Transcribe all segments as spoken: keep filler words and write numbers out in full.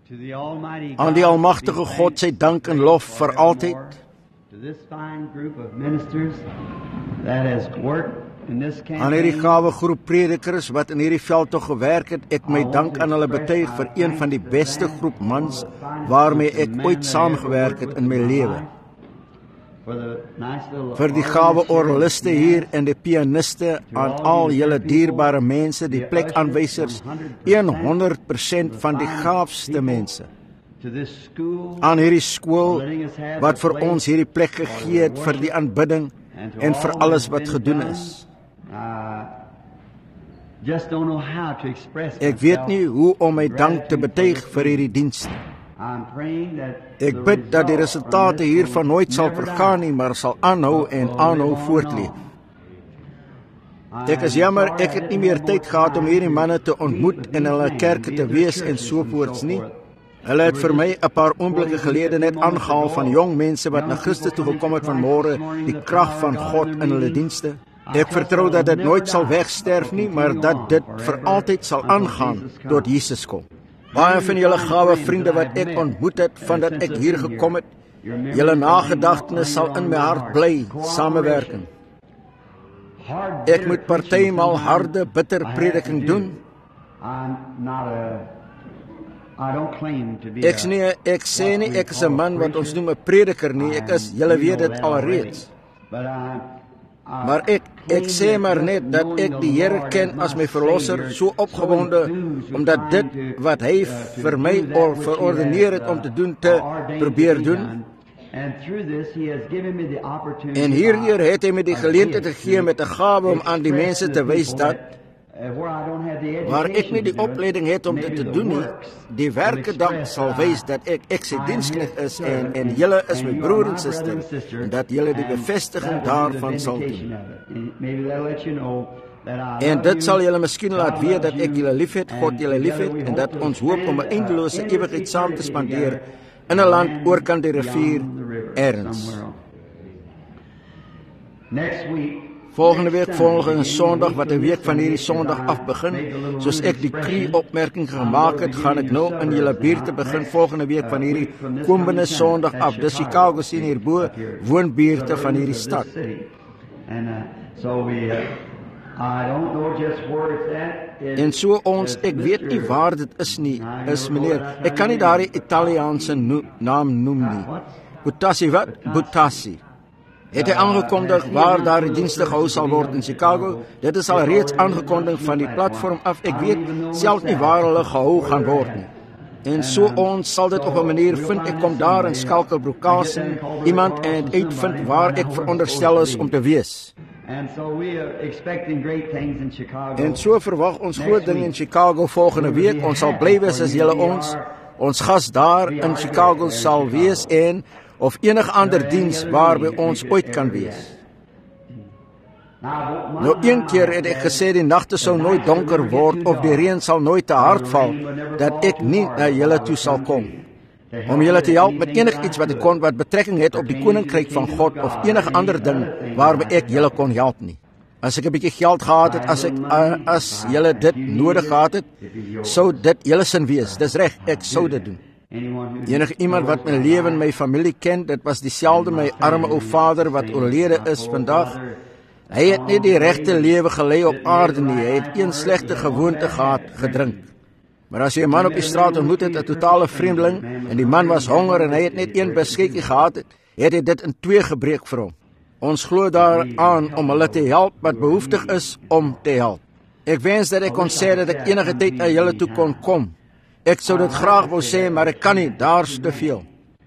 Aan die almagtige God sy dank en lof vir altyd. Aan hierdie gawe groep predikers wat in hierdie veldtog gewerk het, ek my dank aan hulle betuig vir een van die beste groep mans waarmee ek ooit saamgewerk het in my lewe. Vir die gawe orgeliste hier en die pianiste, aan al julle dierbare mense, die plekaanwysers, honderd persent van die gaafste mense. Aan hierdie skool wat vir ons hierdie plek gegee het vir die aanbidding en vir alles wat gedoen is. Ek weet nie hoe om my dank te betuig vir hierdie dienste. Ek bid dat die resultate hiervan nooit sal vergaan nie, maar sal aanhou en aanhou voortleef. Ek is jammer, ek het nie meer tyd gehad om hierdie manne te ontmoet en hulle kerke te wees en sovoorts nie. Hulle het vir my 'n paar oomblikke gelede net aangehaal van jong mense wat na Christus toe gekom het vanmôre, die krag van God in hulle dienste. Ek vertrou dat dit nooit sal wegsterf nie, maar dat dit vir altyd sal aangaan tot Jesus kom. Baie van julle gawe vriende wat ek ontmoet het vandat ek hier gekom het, julle nagedagtenis sal in my hart bly, samewerking. Ek moet partymal harde, bitter prediking doen. Ek sê nie, ek sê nie ek is 'n man wat ons noem 'n prediker nie, ek is, julle weet dit alreeds. Maar ek, ek sê maar net dat ek die Here ken as my verlosser, so opgewonde, omdat dit wat hy vir my or verordeneer het om te doen, te probeer doen. En hierdeur het hy my die geleentheid gegee met 'n gawe om aan die mense te wys dat, waar ek nie die opleiding het om dit te doen nie, die werke dan sal wys dat ek ek sy diensknegt is en, en julle is my broer en suster, en dat julle die bevestiging daarvan sal doen. En dit sal julle miskien laat weet dat ek julle liefhet, God julle liefhet, en dat ons hoop om 'n eindelose ewigheid saam te spandeer in 'n land oorkant die rivier ergens. Volgende week, volgende Sondag, wat 'n week van hierdie Sondag af begin, soos ek die Cree-opmerking gemaak het, gaan ek nou in julle buurt te begin volgende week van hierdie komende Sondag af. Dis Chicago sien hierbo, woonbuurte van hierdie stad. En so ons, ek weet nie waar dit is nie, is meneer, ek kan nie daardie Italiaanse no naam noem nie. Butassi wat? Butassi. Het hy aangekondig waar daar die dienste gehou sal word in Chicago. Dit is al reeds aangekondig van die platform af. Ek weet self nie waar hulle gehou gaan word nie. En so ons sal dit op 'n manier vind. Ek kom daar in Skalkelbroekasen, iemand en uitvind waar ek veronderstel is om te wees. En so verwag ons groot ding in Chicago volgende week. Ons sal bly wees as julle ons, ons gas daar in Chicago sal wees en of enige ander diens waarby ons ooit kan wees. Nou een keer het ek gesê die nagte sal nooit donker word of die reën sal nooit te hard val, dat ek nie na julle toe sal kom. Om julle te help met enig iets wat ek kon wat betrekking het op die koninkryk van God of enige ander ding waarby ek julle kon help nie. As ek 'n bietjie geld gehad het, as ek as julle dit nodig gehad het, sou dit julle sin wees. Dis reg, ek sou dit doen. Enige iemand wat my lewe en my familie ken, dit was dieselfde my arme ou vader wat oorlede is vandag. Hy het nie die regte lewe gelei op aarde nie. Hy het een slegte gewoonte gehad, gedrink. Maar as jy 'n man op die straat ontmoet het, 'n totale vreemdeling, en die man was honger en hy het net een beskikkie gehad het, het hy dit in twee gebreek vir hom. Ons glo daaraan om hulle te help wat behoeftig is om te help. Ek wens dat ek kon sê dat ek enige tyd na julle toe kon kom. Ek sou dit graag wou sê, maar ek kan nie, daar's te veel.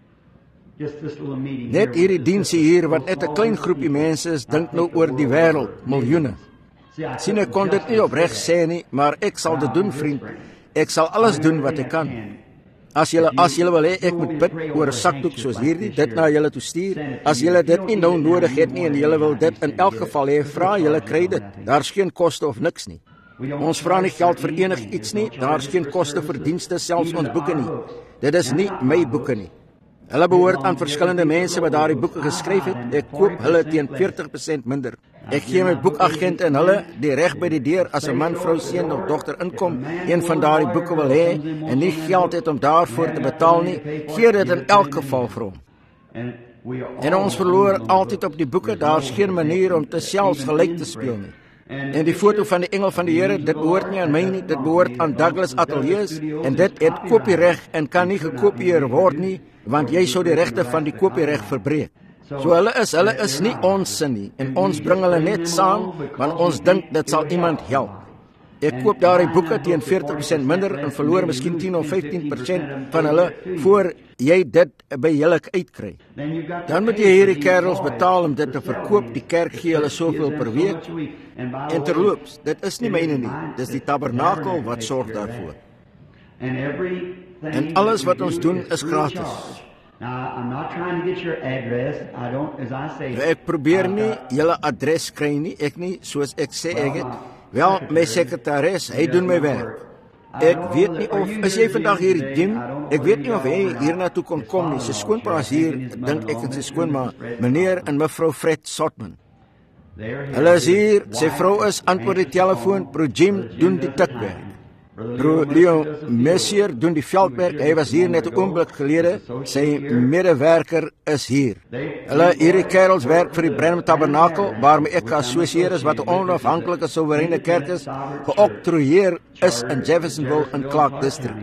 Net hierdie diensie hier, wat net 'n klein groepie mense is, dink nou oor die wêreld, miljoene. Sien, ek kon dit nie opreg sê nie, maar ek sal dit doen, vriend. Ek sal alles doen wat ek kan. As julle as julle wil hê ek moet bid oor 'n sakdoek soos hierdie, dit na julle toe stuur. As julle dit nie nou nodig het nie en julle wil dit in elk geval hê, vra julle kry dit. Daar's geen koste of niks nie. Ons vra nie geld vir enig iets nie. Daar's geen koste vir dienste, selfs ons boeke nie. Dit is nie my boeke nie. Hulle behoort aan verskillende mense wat daardie boeke geskryf het. Ek koop hulle teen veertig persent minder. Ek gee my boekagent en hulle die reg by die deur as 'n man, vrou, seun of dogter inkom, een van daardie boeke wil hê en nie geld het om daarvoor te betaal nie, gee dit in elk geval vir hom. En ons verloor altyd op die boeke, daar's geen manier om te selfs gelyk te speel nie. En die foto van die engel van die Here, dit behoort nie aan my nie, dit behoort aan Douglas Ateliers en dit het kopiereg en kan nie gekopieer word nie, want jy sou die regte van die kopiereg verbreek. So hulle is, hulle is nie ons sin nie en ons bring hulle net saam want ons dink dit sal iemand help. Ek koop daardie boeke teen veertig persent minder en verloor miskien tien of vyftien persent van hulle voor jy dit by julle uitkry. Dan moet jy hierdie kerels betaal om dit te verkoop. Die kerk gee hulle soveel per week. En terloops, dit is nie myne nie. Dis die tabernakel wat sorg daarvoor. En alles wat ons doen is gratis. Ek probeer nie julle adres kry nie, ek nie, soos ek sê ek het. Wel, my sekretaris, hy doen my werk. Ek weet nie of, is jy vandag hier, Jim? Ek weet nie of hy hiernatoe kon kom nie. Sy skoonpa is hier, dink ek en sy skoonma, meneer en mevrou Fred Sotman. Hulle is hier, sy vrou is, antwoord die telefoon, Bro Jim doen die tikwerk. Bro Leo Messier doen die veldwerk, hy was hier net 'n oomblik gelede, sy medewerker is hier. Hulle hierdie kerels werk vir die Branham Tabernakel, waarmee ek geassosieer is wat 'n onafhanklike soewereine kerk is, geoktroeëer is in Jeffersonville in Clark District.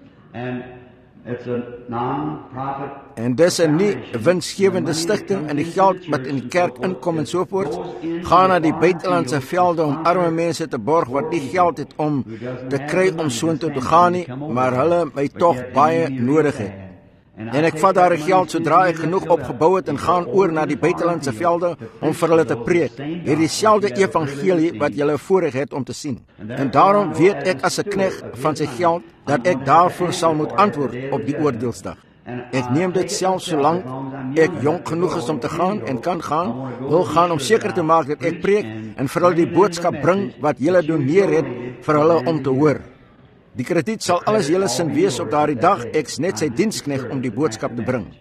En dis 'n nie winsgewende stigting en die geld wat in die kerk inkom en so voort, gaan na die buitelandse velde om arme mense te borg wat nie geld het om te kry om soontoe te gaan nie, maar hulle my tog baie nodig het. En ek vat daar geld sodra ek genoeg opgebou het en gaan oor na die buitelandse velde om vir hulle te preek. Hierdie selfde evangelie wat julle voorreg het om te sien. En daarom weet ek as 'n knegt van sy geld dat ek daarvoor sal moet antwoord op die oordeelsdag. Ek neem dit self solank ek jonk genoeg is om te gaan en kan gaan, wil gaan om seker te maak dat ek preek en vir hulle die boodskap bring wat julle doneer het vir hulle om te hoor. Die krediet sal alles julle sin wees op daardie dag, ek's net sy diensknegt om die boodskap te bring.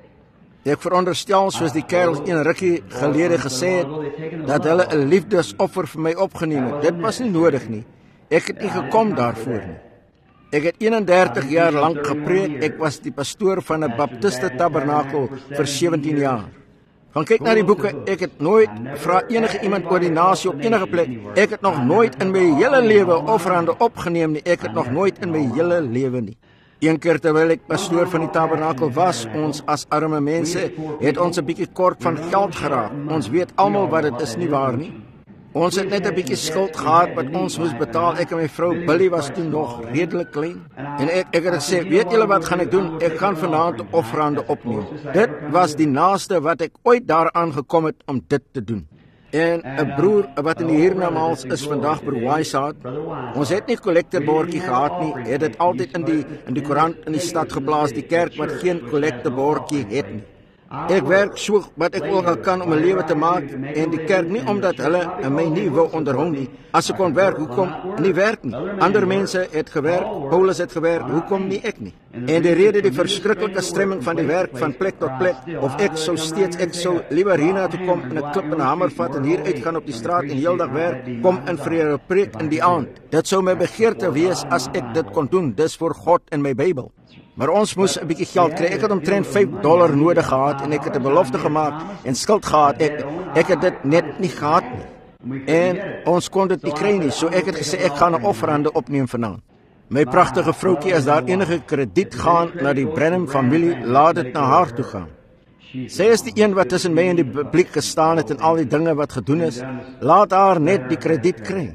Ek veronderstel, soos die kerels een rukkie gelede gesê het, dat hulle 'n liefdesoffer vir my opgeneem het. Dit was nie nodig nie. Ek het nie gekom daarvoor nie. Ek het eenendertig jaar lank gepreek, ek was die pastoor van 'n baptiste tabernakel vir sewentien jaar. Gaan kyk na die boeke, ek het nooit vra enige iemand ordinasie op enige plek. Ek het nog nooit in my hele lewe offerande opgeneem nie. Ek het nog nooit in my hele lewe nie. Een keer terwyl ek pastoor van die tabernakel was, ons as arme mense, het ons 'n bietjie kort van geld geraak. Ons weet almal wat dit is, nie waar nie? Ons het net 'n bietjie skuld gehad wat ons moes betaal. Ek en my vrou Billy was toe nog redelik klein. En ek ek het gesê, weet julle wat gaan ek doen? Ek gaan vanaand offerande opneem. Dit was die naaste wat ek ooit daaraan gekom het om dit te doen. En 'n broer wat in die hiernamaals is vandag, Broer Wysart. Ons het nie kollekterbordjie gehad nie. Het dit altyd in die in die koerant in die stad geplaas, die kerk wat geen kollekterbordjie het nie. Ek werk so wat ek ook kan om 'n lewe te maak en die kerk nie omdat hulle my nie wou onderhou nie. As ek kon werk, hoekom nie werk nie? Ander mense het gewerk, Paulus het gewerk, hoekom nie ek nie? En die rede die verskriklike stremming van die werk van plek tot plek, of ek sou steeds, ek sou liewer hierna toe kom en 'n klip en 'n hamer vat en hier uitgaan op die straat en heeldag werk, kom in vir 'n preek in die aand. Dit sou my begeerte wees as ek dit kon doen, dis vir God en my Bybel. Maar ons moes 'n bietjie geld kry. Ek het omtrent vyf dollar nodig gehad en ek het 'n belofte gemaak en skuld gehad. Ek ek het dit net nie gehad nie. En ons kon dit nie kry nie. So ek het gesê ek gaan 'n offerande opneem vanaand. My pragtige vroutjie, as daar enige krediet gaan na die Branham familie, laat dit na haar toe gaan. Sy is die een wat tussen my en die publiek gestaan het en al die dinge wat gedoen is. Laat haar net die krediet kry.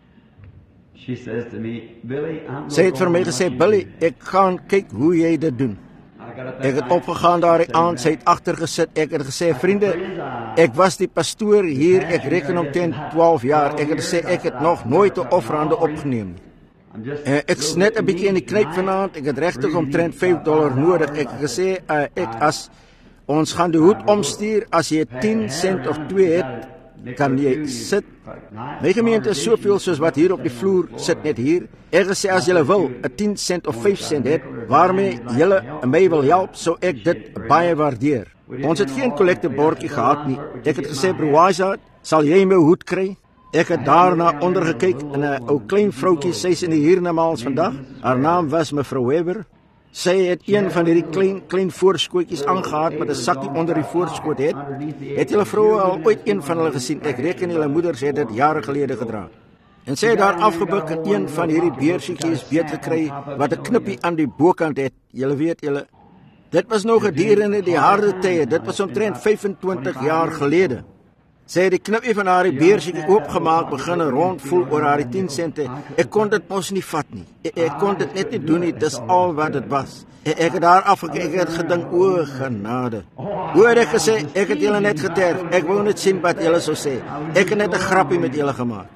Sy het vir my gesê, Billy, ek gaan kyk hoe jy dit doen. Ek het opgegaan daardie aand, sy het agter gesit, ek het gesê, vriende, ek was die pastoor hier, ek reken omtrent twaalf jaar, ek het gesê, ek het nog nooit 'n offerande opgeneem nie. Ek is net 'n bietjie in die knyp vanaand, ek het regtig omtrent vyf dollar nodig. Ek het gesê, uh, ek as ons gaan die hoed omstuur, as jy tien sent of twee het, kan jy sit. My gemeente is soveel soos wat hier op die vloer sit net hier. Ek gesê as julle wil 'n tien sent of vyf sent het waarmee julle my wil help, sou ek dit baie waardeer. Ons het geen kollekte bordjie gehad nie. Ek het gesê, Broer Wysart, Sal jy my hoed kry? Ek het daarna onder gekyk en 'n ou klein vroutjie, sy's in die hiernamaals vandag. Haar naam was mevrou Weber. Sy het een van hierdie klein klein voorskootjies aangehad met 'n sakkie onder die voorskoot het. Het julle vroue al ooit een van hulle gesien? Ek reken julle moeders het dit jare gelede gedra. En sy het daar afgebuk en een van hierdie beersietjies beet gekry wat 'n knippie aan die bokant het. Julle weet julle, dit was nog gedurende die harde tye. Dit was omtrent vyfentwintig jaar gelede. Sy het die knippie van haar beersietjie oopgemaak, begin rondvoel oor haar tien sente. Ek kon dit mos nie vat nie. Ek, ek kon dit net nie doen nie, dis al wat dit was. Ek, ek het daar afgekyk, ek het gedink, o genade. Hoe het ek gesê, ek het julle net geterg. Ek wou net sien wat julle sou sê. Ek het net 'n grappie met julle gemaak.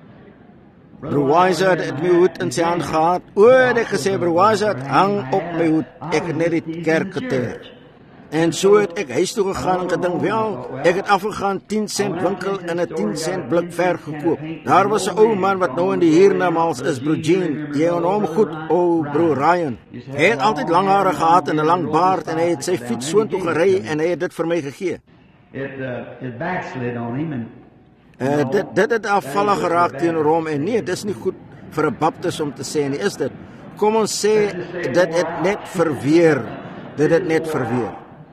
Broer Wysert het my hoed in sy hand gehad. O, het ek gesê, Broer Wysert, hang op my hoed. Ek het net die kerk geterg. En so het ek huis toe gegaan en gedink, wel, ek het afgegaan tien sent winkel en 'n tien sent blik verf gekoop. Daar was 'n ou man wat nou in die hiernamaals is, Broer Jean. Jy en hom goed, o Broer Ryan. Hy het altyd lang hare gehad en 'n lang baard en hy het sy fiets soontoe gery en hy het dit vir my gegee. It uh, it backslid on him and Uh, dit, dit het afvallig geraak teenoor hom en nee, dis nie goed vir 'n baptis om te sê nie, is dit? Kom ons sê, dit het net verweer. Dit het net verweer.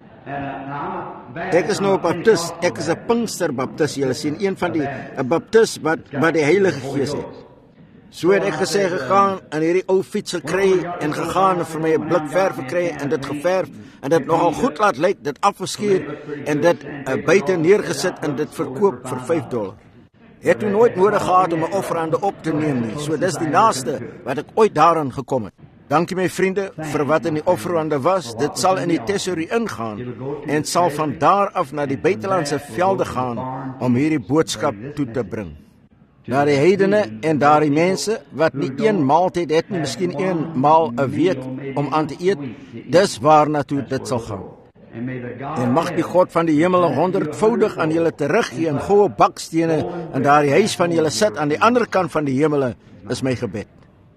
Ek is nou 'n baptis, ek is 'n Pinksterbaptis, julle sien, een van die 'n baptis wat, wat die Heilige Gees het. So het ek gesê gegaan en hierdie ou fiets gekry en gegaan en vir my 'n blik verf gekry en dit geverf en dit nogal goed laat lyk, dit afgeskeer en dit uh, buite neergesit en dit verkoop vir vyf dollar. Het toe nooit nodig gehad om 'n offerande op te neem nie. So dis die naaste wat ek ooit daaraan gekom het. Dankie my vriende vir wat in die offerande was. Dit sal in die tesourie ingaan en sal van daar af na die buitelandse velde gaan om hierdie boodskap toe te bring. Na die heidene en daardie mense wat nie een maaltyd het nie, miskien een maal 'n week om aan te eet, dis waarna toe dit sal gaan. En mag die God van die hemel honderdvoudig aan julle teruggee en goue bakstene in daardie huis van julle sit aan die ander kant van die hemele, is my gebed.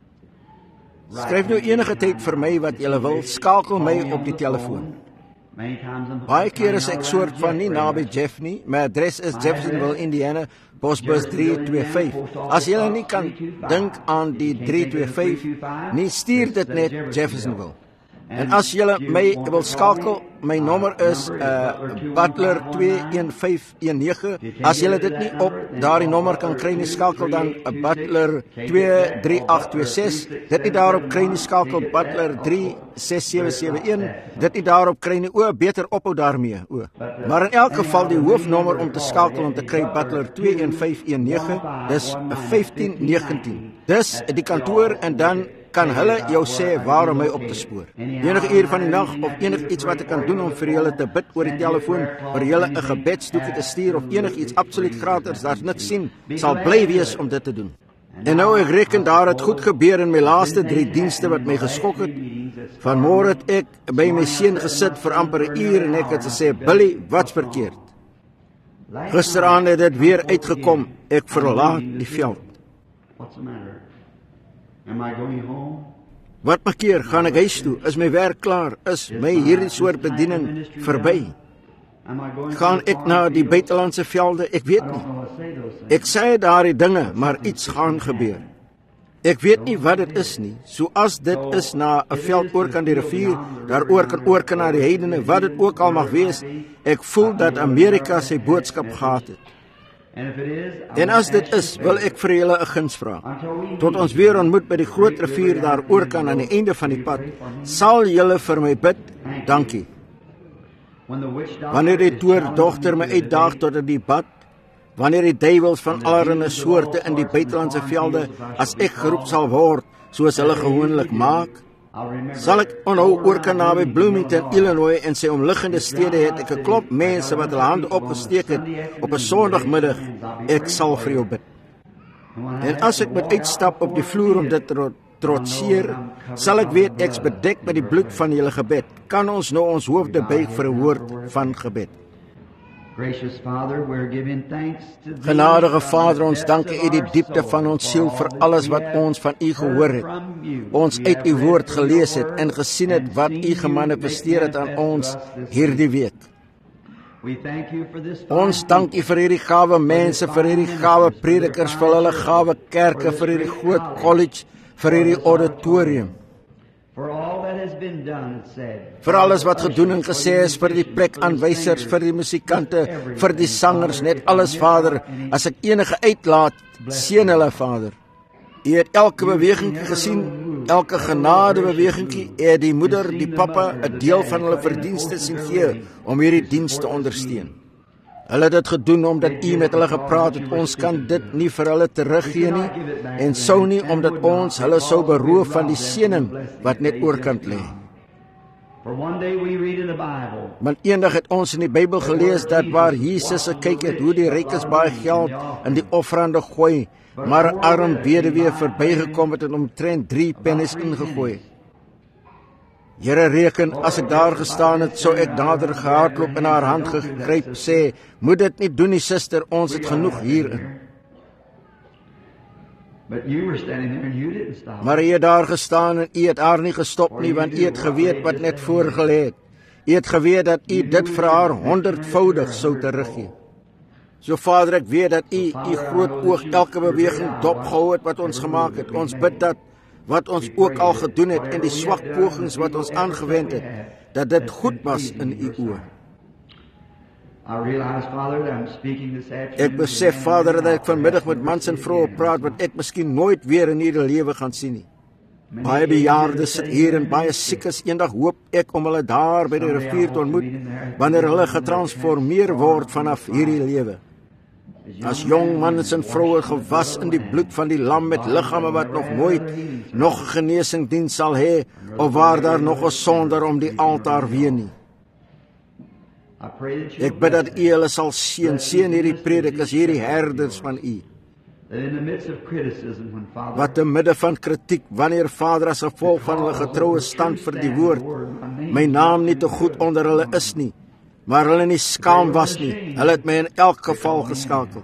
Skryf nou enige tyd vir my wat julle wil, skakel my op die telefoon. Baie keer is ek soort van nie naby Jeff nie. My adres is Jeffersonville, Indiana, Posbus drie twee vyf. As julle nie kan dink aan die drie twee vyf nie, stuur dit net Jeffersonville. En as julle my wil skakel, my nommer is uh, Butler twee een vyf een nege. As julle dit nie op daardie nommer kan kry nie, skakel dan uh, Butler twee drie agt twee ses. Dit nie daarop kry nie, skakel Butler drie ses sewe sewe een. Dit nie daarop kry nie, o, beter ophou daarmee, o. Maar in elk geval die hoofnommer om te skakel om te kry Butler twee een vyf een nege, dis vyftien negentien. Dis die kantoor en dan kan hulle jou sê waar om my op te spoor. Enige uur van die nag of enig iets wat ek kan doen om vir julle te bid oor die telefoon, vir julle 'n gebedsdoekie te stuur of enig iets absoluut gratis, daar's niks sien, sal bly wees om dit te doen. En nou ek reken daar het goed gebeur in my laaste drie dienste wat my geskok het. Vanmôre het ek by my seun gesit vir amper 'n uur en ek het gesê, Billy, wat's verkeerd? Gisteraan het dit weer uitgekom, ek verlaat die veld. What's the matter? Am I going home? Wat maak keer, gaan ek huis toe? Is my werk klaar? Is my hierdie soort bediening verby? Gaan ek na die buitelandse velde? Ek weet nie. Ek sê daardie dinge, maar iets gaan gebeur. Ek weet nie wat dit is nie. So as dit is na 'n veld oor kan die rivier, daar oor kan oor kan na die heidene, wat dit ook al mag wees, ek voel dat Amerika sy boodskap gehad het. En as dit is, wil ek vir julle 'n guns vra. Tot ons weer ontmoet by die groot rivier daar oor kan aan die einde van die pad, sal julle vir my bid. Dankie. Wanneer die toordogter my uitdaag tot 'n debat, wanneer die duiwels van allerlei soorte in die buitelandse velde as ek geroep sal word, soos hulle gewoonlik maak, sal ek onhou oor kan naby Bloomington, Illinois en sy omliggende stede het ek 'n klomp mense wat hulle hande opgesteek het op 'n Sondagmiddag. Ek sal vir jou bid. En as ek moet uitstap op die vloer om dit te trotseer, sal ek weet ek's bedek met die bloed van julle gebed. Kan ons nou ons hoofde buig vir 'n woord van gebed? Genadige Vader, ons dank U die diepte van ons siel vir alles wat ons van U gehoor het. Ons uit U woord gelees het en gesien het wat U gemanifesteer het aan ons hierdie week. We thank you for this Ons dank U vir hierdie gawe mense, vir hierdie gawe predikers, vir hulle gawe kerke, vir hierdie groot college, vir hierdie auditorium. For all that has been done, it said. Vir alles wat gedoen en gesê is, vir die plekaanwysers, vir die musikante, vir die sangers, net alles, Vader. As ek enige uitlaat, seën hulle, Vader. U het elke beweging gesien, elke genade beweging, U het die moeder, die papa, 'n deel van hulle verdienste sien gee om hierdie diens te ondersteun. Hulle het dit gedoen omdat U met hulle gepraat het. Ons kan dit nie vir hulle teruggee nie en sou nie omdat ons hulle sou beroof van die seëning wat net oorkant lê. For one day we read in the Bible. Want eendag het ons in die Bybel gelees dat waar Jesus gekyk het hoe die rykes baie geld in die offerande gooi, maar 'n arm weduwee verbygekom het en omtrent drie pennies ingegooi. Here, reken, as ek daar gestaan het, sou ek nader gehardloop en haar hand gegryp, sê, moet dit nie doen nie, suster, ons het genoeg hierin. But you were standing there and you didn't stop. Maar U het daar gestaan en U het haar nie gestop nie, want U het geweet wat net voorgelê het. U het geweet dat U dit vir haar honderdvoudig sou teruggee. So Vader, ek weet dat U U groot oog elke beweging dopgehou het wat ons gemaak het. Ons bid dat wat ons ook al gedoen het en die swak pogings wat ons aangewend het, dat dit goed was in U oë. I realize, Father, that I'm speaking this afternoon. Ek besef, Vader, dat ek vanmiddag met mans en vroue praat wat ek miskien nooit weer in hierdie lewe gaan sien nie. Baie bejaardes sit hier en baie siekes. Eendag hoop ek om hulle daar by die rivier te ontmoet, wanneer hulle getransformeer word vanaf hierdie lewe. As jong mans en vroue gewas in die bloed van die lam met liggame wat nog nooit nog geneesingdiens sal hê, of waar daar nog 'n sonder om die altaar ween nie. I pray that you Ek bid dat U hulle sal seën, seën hierdie predikers, hierdie herders van U, that in the midst of criticism, when Father, wat te midde van kritiek, wanneer Vader as gevolg van hulle getroue stand vir die woord, my naam nie te goed onder hulle is nie, maar hulle nie skaam was nie, hulle het my in elk geval geskakel.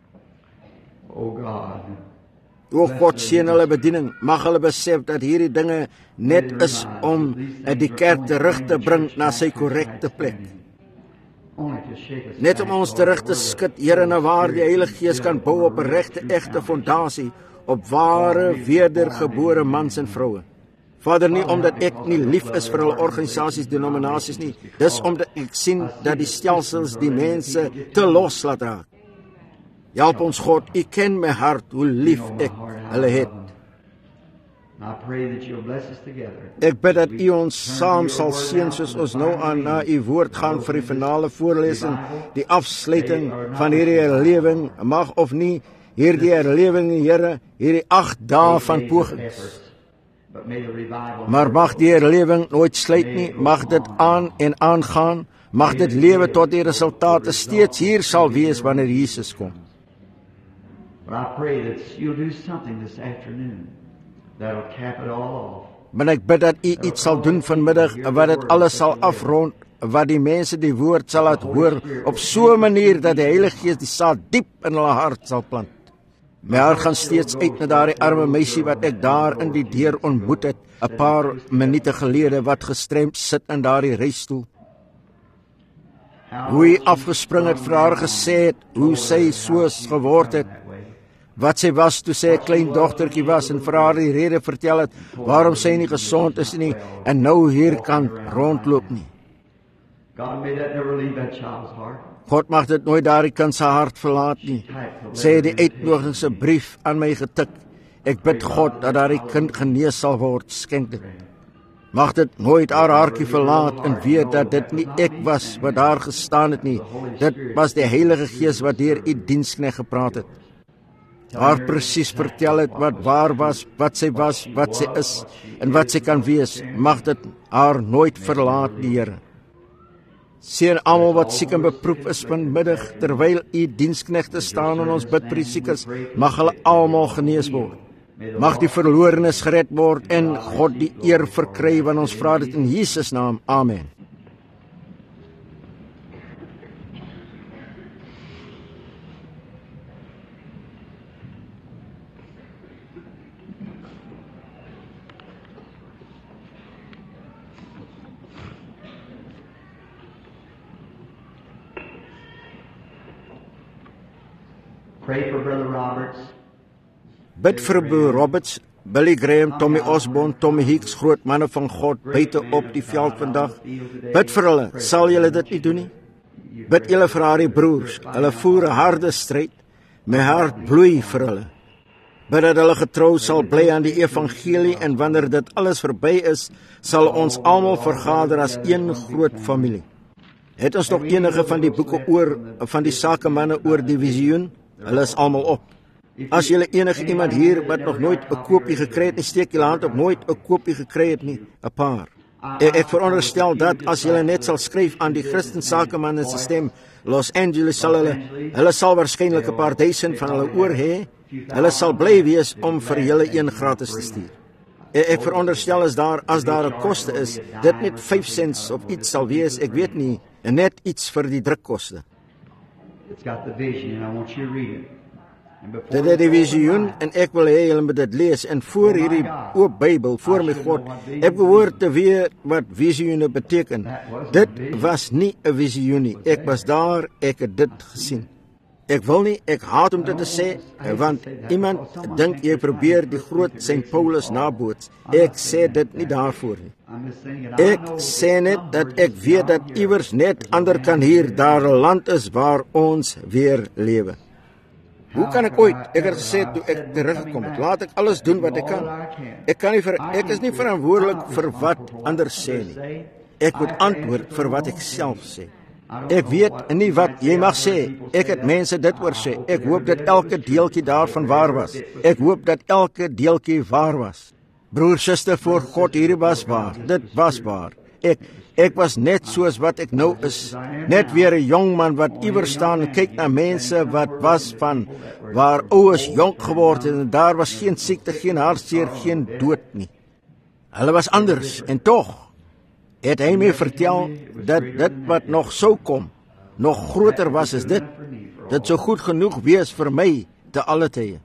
oh God, O God, seën hulle bediening, mag hulle besef dat hierdie dinge net is om die kerk terug te bring na sy korrekte plek. only to shake us Net om ons terug te skud, Here, na waar die Heilige Gees kan bou op 'n regte, egte fondasie, op ware, wedergebore mans en vroue. Vader, nie omdat ek nie lief is vir hulle organisasies, denominasies nie, dis omdat ek sien dat die stelsels die mense te los laat raak. Help ons, God, U ken my hart, hoe lief ek hulle het. And I pray that you'll bless us together. Ek bid dat U ons saam sal seën soos ons nou aan na U woord gaan vir die finale voorlesing, die afsluiting van hierdie herlewing, mag of nie, hierdie herlewing, Here, hierdie agt dae van pogings. But may the revival Maar mag die herlewing nooit sluit nie, mag dit aan en aangaan, mag dit lewe tot die resultate steeds hier sal wees wanneer Jesus kom. But I pray that you'll do something this afternoon that'll cap it all off. Maar ek bid dat U iets sal doen vanmiddag wat dit alles sal afrond, wat die mense die woord sal laat hoor op so 'n manier dat die Heilige Gees die saad diep in hulle hart sal plant. My hart gaan steeds uit na daardie arme meisie wat ek daar in die deur ontmoet het 'n paar minute gelede, wat gestremd sit in daardie reistool. Hoe hy afgespring het, vir haar gesê het hoe sy so geword het, wat sy was toe sy 'n klein dogtertjie was, en vir haar die rede vertel het waarom sy nie gesond is nie en nou hier kan rondloop nie. God, may that never leave that child's heart. God mag dit nooit daardie kind se hart verlaat nie. Sy het die uitnodigingse brief aan my getik. Ek bid God dat daardie kind genees sal word, skenk dit. Mag dit nooit haar hartjie verlaat en weet dat dit nie ek was wat daar gestaan het nie. Dit was die Heilige Gees wat deur U diensknegt gepraat het. Haar presies vertel het wat waar was, wat sy was, wat sy is en wat sy kan wees. Mag dit haar nooit verlaat, die Here. Seën almal wat siek en beproef is vanmiddag, terwyl U diensknegte staan en ons bid vir die siekes, mag hulle almal genees word. Mag die verlorenes gered word en God die eer verkry, want ons vra dit in Jesus naam. Amen. Pray for Brother Roberts. Bid vir Broer Roberts, Billy Graham, Tommy Osborne, Tommy Hicks, groot manne van God, buite op die veld vandag. Bid vir hulle, sal julle dit nie doen nie? Bid julle vir haar broers, hulle voer 'n harde stryd, my hart bloei vir hulle. Bid dat hulle getrou sal bly aan die evangelie en wanneer dit alles verby is, sal ons almal vergader as een groot familie. Het ons nog enige van die boeke oor, van die sakemanne oor die visioen? Hulle is almal op. As julle enige iemand hier wat nog nooit 'n kopie gekry het, nie steek julle hand op, nooit 'n kopie gekry het nie, 'n paar. Ek, ek veronderstel dat as julle net sal skryf aan die Christen Sakemanne se stem, Los Angeles sal hulle, hulle sal waarskynlik 'n paar duisend van hulle oor hê. Hulle sal bly wees om vir julle een gratis te stuur. Ek, ek veronderstel as daar as daar 'n koste is, dit net vyf sents of iets sal wees, ek weet nie, en net iets vir die drukkoste. It's got the vision, and I want you to read it. Dit is die visioen en ek wil hê julle moet dit lees en voor hierdie oop Bybel, voor my God, ek behoort te weet wat visioene beteken. Dit was nie 'n visioen nie. Ek was daar, ek het dit gesien. Ek wil nie, ek haat om dit te sê, want iemand dink jy probeer die groot Saint Paulus naboots. Ek sê dit nie daarvoor nie. Ek sê net dat ek weet dat iewers net ander kan hier daar 'n land is waar ons weer lewe. Hoe kan ek ooit, ek het gesê toe ek teruggekom het, laat ek alles doen wat ek kan. Ek kan nie vir, ek is nie verantwoordelik vir wat ander sê nie. Ek moet antwoord vir wat ek self sê. Ek weet nie wat jy mag sê, ek het mense dit oor sê. Ek hoop dat elke deeltjie daarvan waar was. Ek hoop dat elke deeltjie waar was. Broer, suster, voor God, hierdie was waar, dit was waar. Ek, ek was net soos wat ek nou is, net weer 'n jong man wat iewers staan en kyk na mense wat was van waar oues jonk geword het en daar was geen siekte, geen hartseer, geen dood nie. Hulle was anders en tog het hy my vertel dat dit wat nog sou kom, nog groter was as dit. Dit sou goed genoeg wees vir my te alle tye.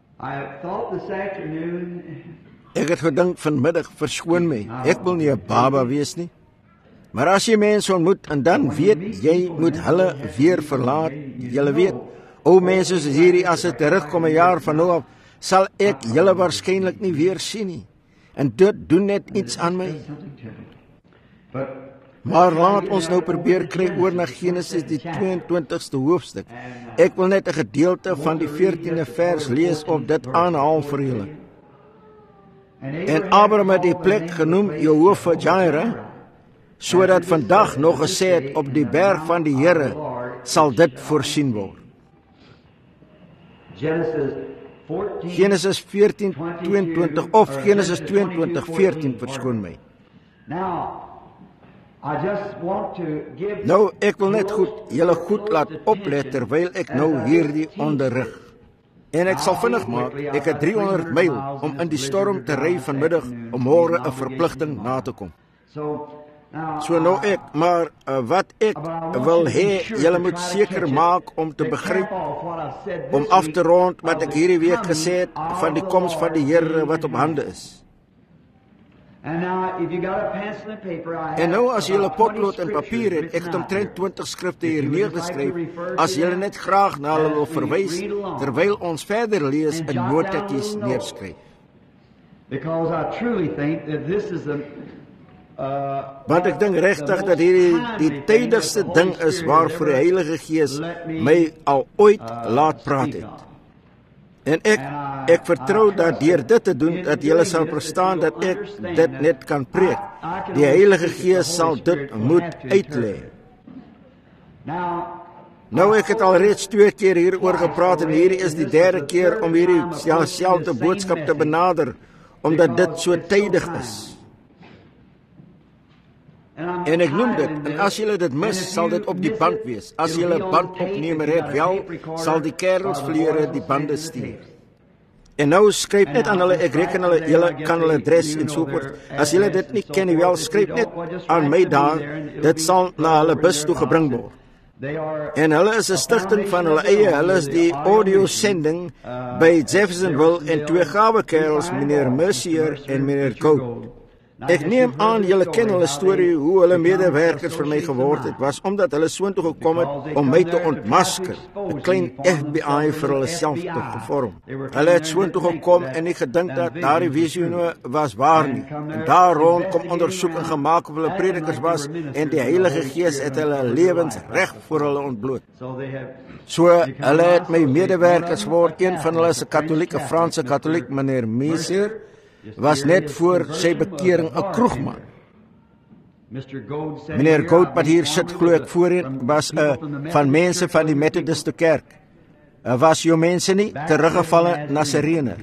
Ek het gedink vanmiddag, verskoon my, ek wil nie 'n baba wees nie. Maar as jy mense ontmoet en dan weet jy moet hulle weer verlaat, julle weet, ou mense soos hierdie as dit terugkom 'n jaar van nou af, sal ek julle waarskynlik nie weer sien nie. En dit doen net iets aan my. Maar laat ons nou probeer kry oor na Genesis die twee-en-twintigste hoofstuk. Ek wil net 'n gedeelte van die veertiende vers lees of dit aanhaal vir julle. En Abraham het die plek genoem Jehovah Jireh, sodat vandag nog gesê het op die berg van die Here sal dit voorsien word. Genesis veertien tweeëntwintig of Genesis tweeëntwintig veertien, verskoon my. Nou, ek wil net goed, julle goed laat oplet terwyl ek nou hierdie onderrig. En ek sal vinnig maak, ek het driehonderd myl om in die storm te ry vanmiddag om môre 'n verpligting na te kom. So nou ek, maar uh, wat ek wil hê, julle moet seker maak om te begryp, om af te rond wat ek hierdie week gesê het, van die koms van die Here wat op hande is. En nou as julle potlood en papier het, ek het omtrent twintig skrifte hier neergeskryf, as julle net graag na hulle wil verwys, terwyl ons verder lees in notetjies neerskryf. Because I truly think that this is the Uh, Want ek dink regtig dat hierdie die tydigste ding is waarvoor die Heilige Gees my al ooit laat praat het. En ek ek vertrou dat deur dit te doen dat julle sal verstaan dat ek dit net kan preek. Die Heilige Gees sal dit moet uitlê. Nou ek het al reeds twee keer hieroor gepraat en hierdie is die derde keer om hierdie selfde boodskap te benader, omdat dit so tydig is. En ek noem dit, en as julle dit mis, sal dit op die band wees. As julle bandopnemer het, wel, sal die kerels vleere die bande stuur. En nou skryf net aan hulle, ek reken hulle, julle kan hulle adres en sovoort. As julle dit nie ken nie, wel, skryf net aan my daar, dit sal na hulle bus toe gebring word. En hulle is 'n stigting van hulle eie, hulle is die audio sending by Jeffersonville en twee gawe kerels, meneer Mercier en meneer Coat. Ek neem aan julle ken hulle storie hoe hulle medewerkers vir my geword het, was omdat hulle soontoe gekom het om my te ontmasker, 'n klein F B I vir hulle self te gevorm. Hulle het soontoe gekom en ek gedink dat daardie visioene was waar nie. En daar rond kom ondersoek en gemaak of hulle predikers was en die Heilige Gees het hulle lewens reg voor hulle ontbloot. So, hulle het my medewerkers geword. Een van hulle is 'n Katolieke, Franse Katoliek, meneer Mesier, was net voor sy bekering 'n kroegman. Meneer Goat, wat hier sit, glo ek voorheen, was 'n uh, van mense van die Methodiste kerk. Uh, was jou mense nie teruggevalle na Sirener?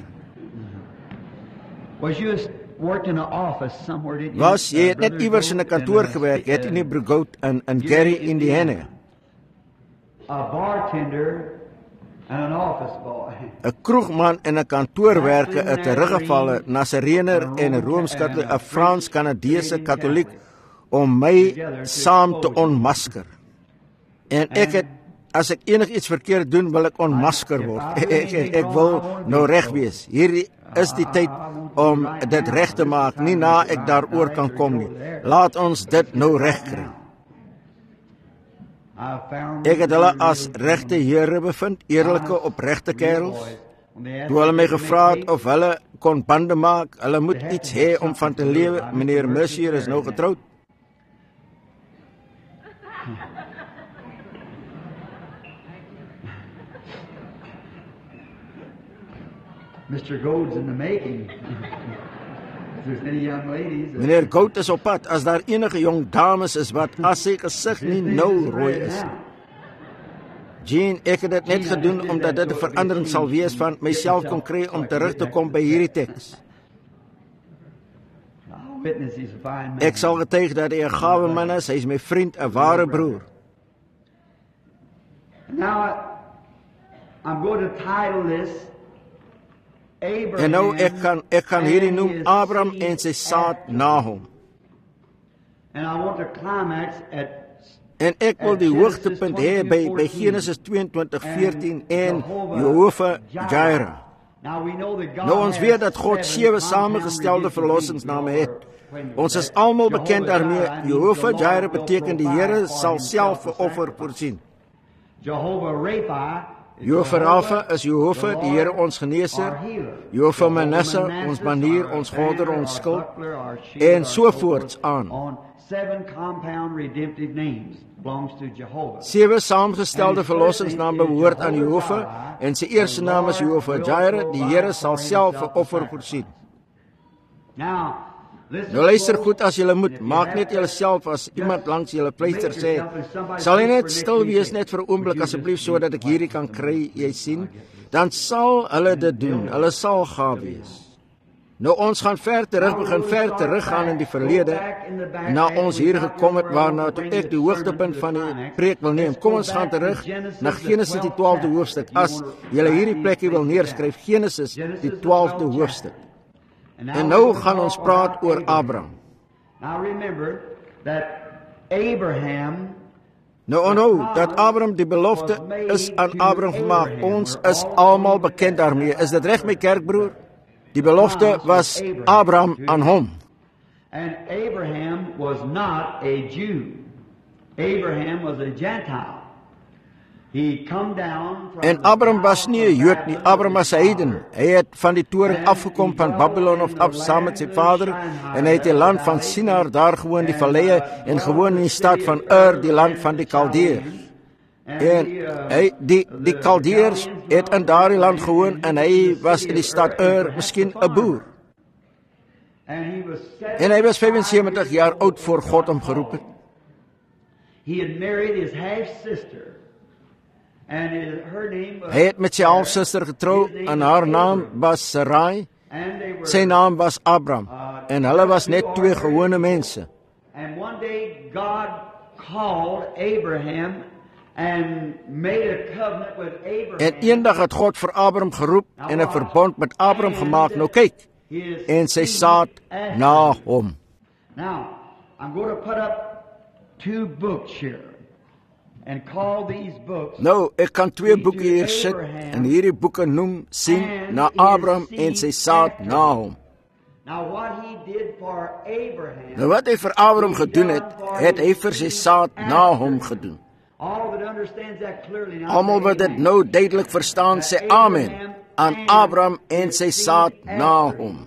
Was jy het net iewers in 'n kantoor gewerk, het in die Brugout in, in Gary, Indiana? A bartender and an office boy. 'n kroegman en 'n kantoorwerker het teruggevalle na Sirener en 'n Rooms-Katoliek, 'n Frans-Kanadese Katoliek, om my saam te onmasker. En ek het, as ek enigiets verkeerd doen, wil ek onmasker word. Ek, ek, ek wil nou reg wees. Hierdie is die tyd om dit reg te maak, nie na ek daaroor kan kom nie. Laat ons dit nou reg kry. Ek het hulle as regte Here bevind, eerlike, opregte kerels. Toe hulle my gevra het of hulle kon bande maak, hulle moet iets hê om van te lewe. Meneer Mercier is nou getroud. Mister Gold's in the making. Meneer Goat is op pad. As daar enige jong dames is wat as sy gesig nie nou rooi is. Jean, ek het dit net gedoen omdat dit 'n verandering sal wees van myself kon kry om terug te kom by hierdie teks. Ek sal getuig dat hy 'n gawe man is, hy is my vriend, 'n ware broer. Now, I'm going to title this En nou, ek kan, ek kan hierdie noem Abraham en sy saad na hom. En ek wil die hoogtepunt hê by, by Genesis tweeëntwintig veertien en Jehovah Jireh. Nou, ons weet dat God sewe samengestelde verlossingsname het. Ons is almal bekend daarmee. Jehovah Jireh beteken die Here sal self 'n offer voorsien. Jehovah Rapha is Jehovah, die Here ons geneeser. Jehovah Manasseh, ons banier, ons godder, ons skuld, en sovoorts aan. Sewe saamgestelde verlossingsnaam behoort aan Jehovah, en sy eerste naam is Jehovah Jireh, die Here sal self 'n offer voorsien. Nou luister goed as julle moet, maak net julleself as iemand langs julle pleister sê, sal jy net stil wees net vir 'n oomblik asseblief sodat ek hierdie kan kry, jy sien, dan sal hulle dit doen, hulle sal gaaf wees. Nou ons gaan ver terug, begin ver terug gaan in die verlede, na ons hier gekom het, waarna toe ek die hoogtepunt van die preek wil neem. Kom ons gaan terug na Genesis die twaalfde hoofstuk, as julle hierdie plekkie wil neerskryf, Genesis die twaalfde hoofstuk. En nou gaan ons praat oor Abraham. Nou onthou dat Abraham die belofte is aan Abraham gemaak. Ons is almal bekend daarmee. Is dit reg, my kerkbroer? Die belofte was Abraham aan hom. And Abraham was not a Jew. Abraham was a Gentile. En Abraham was nie 'n Jood nie, Abraham was 'n heiden. Hy het van die toring afgekom van Babylon of af saam met sy vader, en hy het die land van Sinar daar gewoon, die valleie, en gewoon in die stad van Ur, die land van die Kaldeërs. En hy, die, die Kaldeërs het in daardie land gewoon, en hy was in die stad Ur, miskien 'n boer. En hy was vyfensewentig jaar oud voor God hom geroep het. He had married his half-sister. Hy het met sy halfsuster getrou, en haar naam was Sarai, sy naam was Abraham, en hulle was net twee gewone mense. En eendag het God vir Abraham geroep en 'n verbond met Abraham gemaak. Nou kyk, en sy saad na hom. Now, I'm going to put up two books here. And call these books, nou, ek kan twee boeke hier sit, en hierdie boeke noem, sien, na Abraham en sy saad na hom. Now what he did for Abraham, Nou wat hy vir Abraham gedoen het, het hy vir sy saad na hom gedoen. all that understands that clearly now. Almal wat dit nou duidelik verstaan, sê amen aan Abraham en sy saad na hom.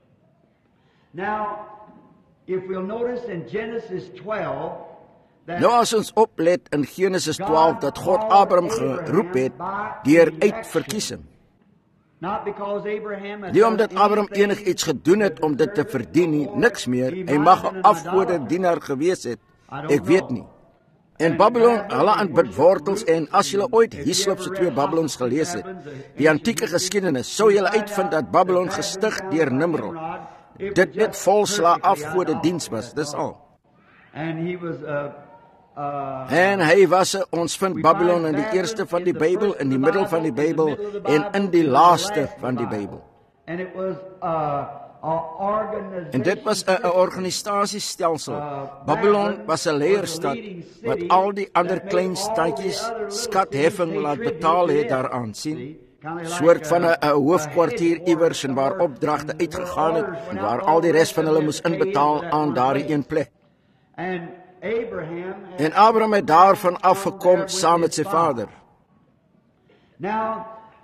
Now, if we'll notice in Genesis twelve, that Nou as ons oplet in Genesis twaalf dat God Abraham geroep het deur uitverkiesing. not because Abraham had Nie omdat done Abraham anything enigiets gedoen het om dit te verdien nie, niks meer. Hy mag 'n afgode dienaar gewees het. Ek weet nie. En Babylon, hulle aanbid wortels en as julle ooit Hislop se twee Babylons gelees het, die antieke geskiedenis, sou julle uitvind dat Babylon gestig deur Nimrod. Dit net volsla afgode diens was, dis al. And he was uh, uh, En hy was 'n, ons vind Babylon in die eerste van die Bybel, in die middel van die Bybel en in die laaste van die Bybel. And it was uh, a organization. En dit was 'n 'n organisasiestelsel. Babylon was 'n leierstad wat al die ander klein stadjies skatheffing laat betaal het daaraan, sien. Soort van 'n 'n hoofkwartier iewers en waar opdragte uitgegaan het en waar al die res van hulle moes inbetaal aan daardie een plek. And Abraham had En Abraham het daarvan afgekom saam met sy vader. Now,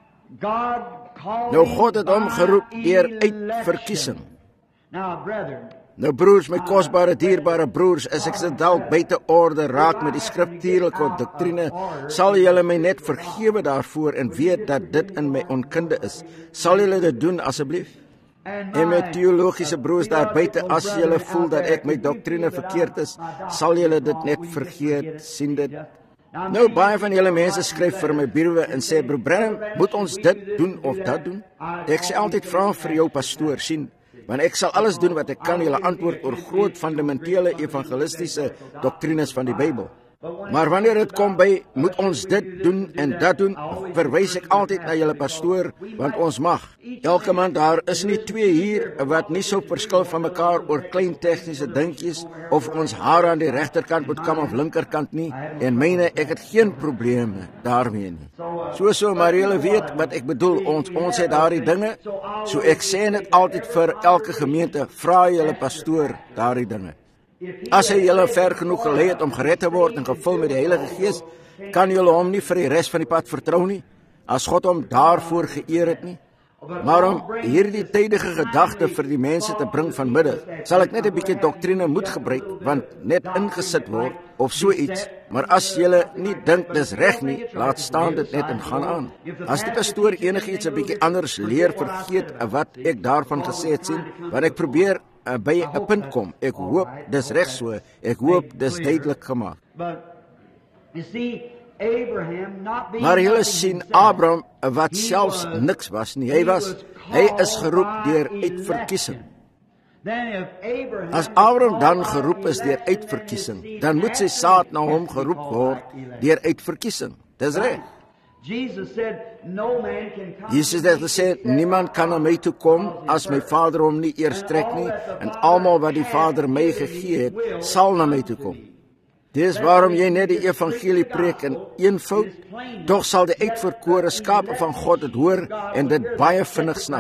God called Nou him God het hom by geroep deur election. uitverkiesing. Now, brethren, Nou broers, my kosbare dierbare broers, as ek dit dalk buite orde raak met die skriftuurlike doktrine, sal julle my net vergewe daarvoor en weet dat dit in my onkunde is. Sal julle dit doen asseblief? En my teologiese broers daar buite, as julle voel dat ek my doktrine verkeerd is, sal julle dit net vergeet, sien dit. Nou baie van julle mense skryf vir my briewe en sê, "Broer Branham, moet ons dit doen of dat doen?" Ek sê altyd, "Vra vir jou pastoor, sien, want ek sal alles doen wat ek kan julle antwoord oor groot fundamentele evangelistiese doktrines van die Bybel. Maar wanneer dit kom by, moet ons dit doen en dat doen, verwys ek altyd na julle pastoor, want ons mag. Elke man, daar is nie twee hier wat nie so verskil van mekaar oor klein tegniese dingetjies, of ons haar aan die regterkant moet kom of linkerkant nie, en myne, ek het geen probleme daarmee nie. So so, maar julle weet wat ek bedoel, ons ons het daardie dinge, so ek sê net altyd vir elke gemeente, vra julle pastoor daardie dinge. As hy julle ver genoeg gelei het om gered te word en gevul met die Heilige Gees, kan julle hom nie vir die res van die pad vertrou nie, as God hom daarvoor geëer het nie. Maar om hierdie tydige gedagte vir die mense te bring vanmiddag, sal ek net 'n bietjie doktrine moet gebruik, want net ingesit word of so iets, maar as julle nie dink dis reg nie, laat staan dit net en gaan aan. As die pastoor enigiets 'n bietjie anders leer, vergeet wat ek daarvan gesê het, sien, want ek probeer Uh, by 'n punt kom. Ek hoop dis reg so. Ek hoop dis duidelik gemaak. but you see, Abraham not being Maar julle nothing sien himself, Abraham wat selfs niks was nie. Hy was hy is geroep deur uitverkiesing. Then if Abraham As Abraham dan geroep is deur uitverkiesing, dan moet sy saad na hom geroep word deur uitverkiesing. Dis reg. Jesus said, no man can come Jesus het gesê, niemand kan na my toe kom as my Vader hom nie eers trek nie, en almal wat die Vader my gegee het, sal na my toe kom. Dis waarom jy net die evangelie preek in eenvoud, tog sal die uitverkore skape van God dit hoor en dit baie vinnig snap.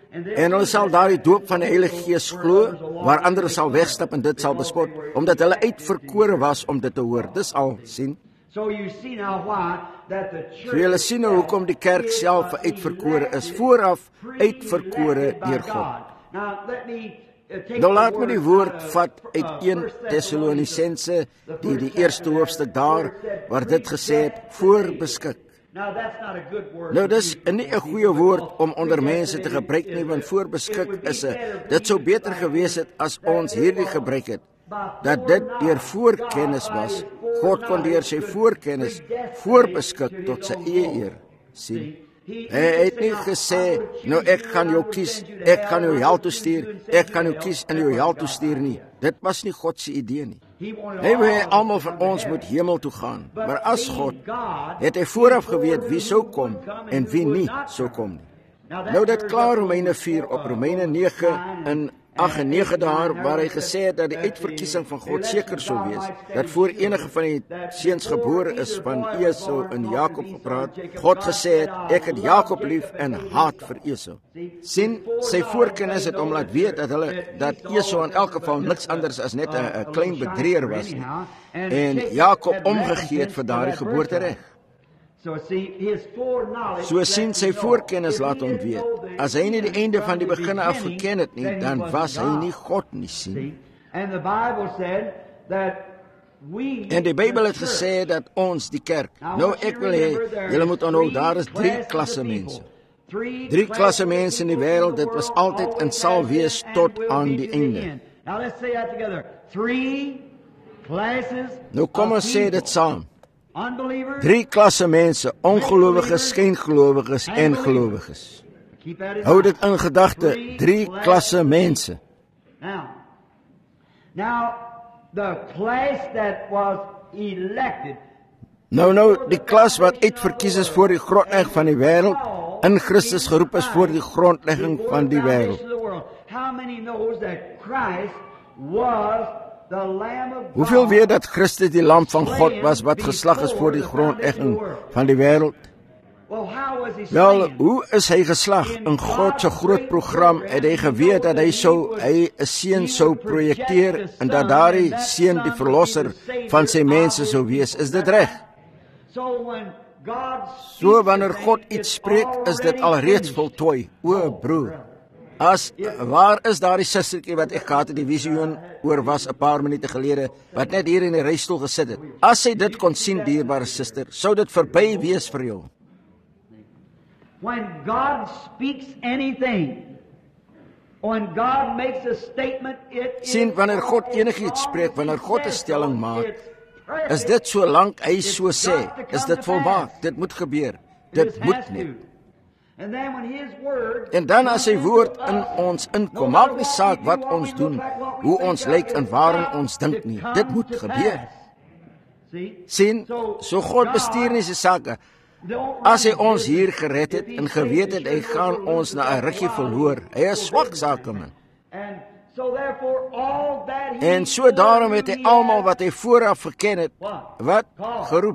En hulle sal daardie doop van die Heilige Gees glo, waar ander sal wegstap en dit sal bespot, omdat hulle uitverkore was om dit te hoor. Dis al, sien. So you see now why that the church So julle sien nou hoekom die kerk self uitverkore is, vooraf uitverkore deur God. Now let me uh, take Nou the laat me die woord uh, vat uit uh, eerste First Tessalonisense, die die eerste hoofstuk daar, waar dit gesê het, voorbeskik. Now that's not a good word. Nou dis nie 'n goeie woord om onder mense te gebruik nie, want voorbeskik is 'n, dit sou beter gewees het as ons hierdie gebruik het, dat dit deur voorkennis was. God kon deur sy voorkennis voorbeskik tot sy eie eer. Sien? Hy het nie gesê, nou ek gaan jou kies, ek gaan jou hel toe stuur, ek gaan jou kies en jou hel toe stuur nie. Dit was nie God se idee nie. Hy wou hê almal van ons moet hemel toe gaan, maar as God, het hy vooraf geweet wie sou kom en wie nie sou kom nie. Nou dit klaar Romeine vier op Romeine nege in agt en nege daar, waar hy gesê het dat die uitverkiesing van God seker sou wees, dat voor enige van die seuns gebore is van Esau en Jakob gepraat, God gesê het, ek het Jakob lief en haat vir Esau. Sien, sy voorkennis het hom laat weet dat hulle dat Esau in elk geval niks anders as net 'n klein bedrieër was nie, en Jakob omgegee het vir daardie geboortereg. So sien sy voorkennis laat hom weet, as hy nie die einde van die begin af geken het nie, dan was hy nie God nie, sien. En die Bybel het gesê dat ons, die kerk, nou ek wil hê, julle moet onthou, daar is drie klasse mense. Drie klasse mense in die wêreld, dit was altyd en sal wees tot aan die einde. Nou kom ons sê dit saam. Drie klasse mense, ongelowiges, skyngelowiges en gelowiges. Hou dit in gedagte, drie klasse mense. Nou nou, die klas wat uitverkies is voor die grondlegging van die wêreld, in Christus geroep is voor die grondlegging van die wêreld. Hoeveel weet dat Christus die lam van God was wat geslag is voor die grondlegging van die wêreld? Wel, hoe is hy geslag? In God se groot program het hy geweet dat hy sou hy 'n seun sou projekteer en dat daardie seun die verlosser van sy mense sou wees. Is dit reg? So wanneer God iets spreek, is dit alreeds voltooi. O broer, as waar is daardie sustertjie wat ek gehad het die visioen oor was 'n paar minute gelede, wat net hier in die reistool gesit het? As sy dit kon sien, dierbare suster, sou dit verby wees vir jou. When God speaks anything, when God makes a statement, it sien, wanneer God enigiets spreek, wanneer God 'n stelling maak, is dit so lank hy so sê, is dit volmaak, dit moet gebeur, dit moet nie. En dan as sy woord in ons inkom, maak nie saak wat ons doen, hoe ons lyk en waarom ons dink nie, dit moet gebeur. Sien, so God bestuur nie sy sake. As hy ons hier gered het en geweet het hy gaan ons na 'n rukkie verloor, hy is swak sakeman. En so daarom het hy almal wat hy vooraf geken het, wat? Geroep.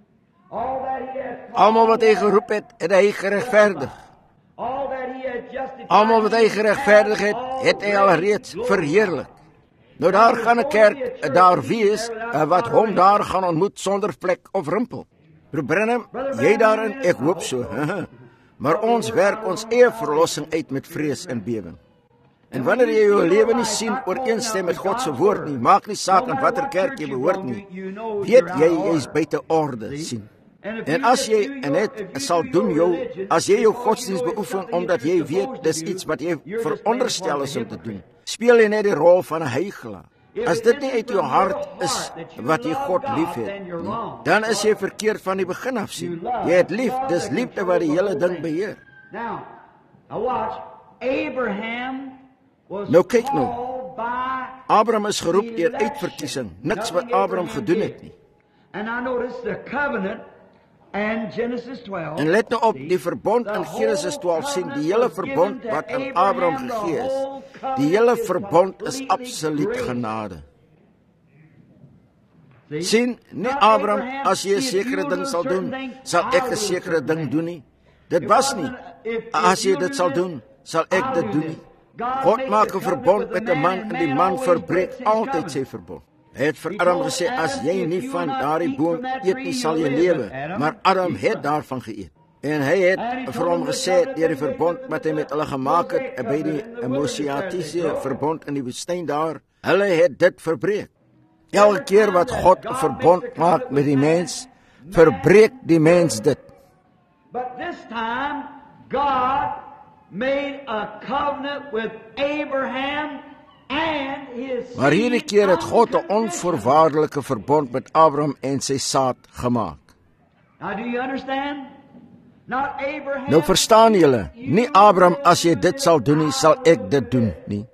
Almal wat hy geroep het, het hy geregverdig. Almal wat hy geregverdig het, het hy alreeds verheerlik. Nou daar gaan 'n kerk daar wees wat hom daar gaan ontmoet sonder vlek of rimpel. Broer Branham, jy daarin, ek hoop so. Maar ons werk ons eie verlossing uit met vrees en bewering. En wanneer jy jou lewe nie sien ooreenstem met God se woord nie, maak nie saak aan watter kerk jy behoort nie, weet jy, jy is buite orde, sien. En as jy en dit sal doen jou, as jy jou godsdienst beoefen omdat jy weet dis iets wat jy veronderstel is om te doen, speel jy net die rol van 'n heiligelaar. As dit nie uit jou hart is wat jy God lief het, dan is jy verkeerd van die begin af, sien. Jy het lief, dis liefde wat die hele ding beheer. Nou kyk nou, Abraham is geroep deur uitverkiesing, niks wat Abraham gedoen het nie. En let nou op, die verbond in Genesis twaalf sien, die hele verbond wat aan Abraham gegee is, die hele verbond is absoluut genade. Sien, nie Abraham, as jy 'n sekere ding sal doen, sal ek 'n sekere ding doen nie. Dit was nie, as jy dit sal doen, sal ek dit doen nie. God maak 'n verbond met 'n man en die man verbreek altyd sy verbond. Hy het vir Adam gesê, as jy nie van daardie boom eet nie, sal jy lewe. Maar Adam het daarvan geëet. En hy het vir hom gesê, deur die verbond wat hy met hulle gemaak het, by die Mosiatiese verbond in die woestyn daar, hulle het dit verbreek. Elke keer wat God 'n verbond maak met die mens, verbreek die mens dit. But this time, God made a covenant with Abraham. Maar hierdie keer het God 'n onvoorwaardelike verbond met Abraham en sy saad gemaak. Nou verstaan julle, nie Abraham, as jy dit sal doen nie, sal ek dit doen nie.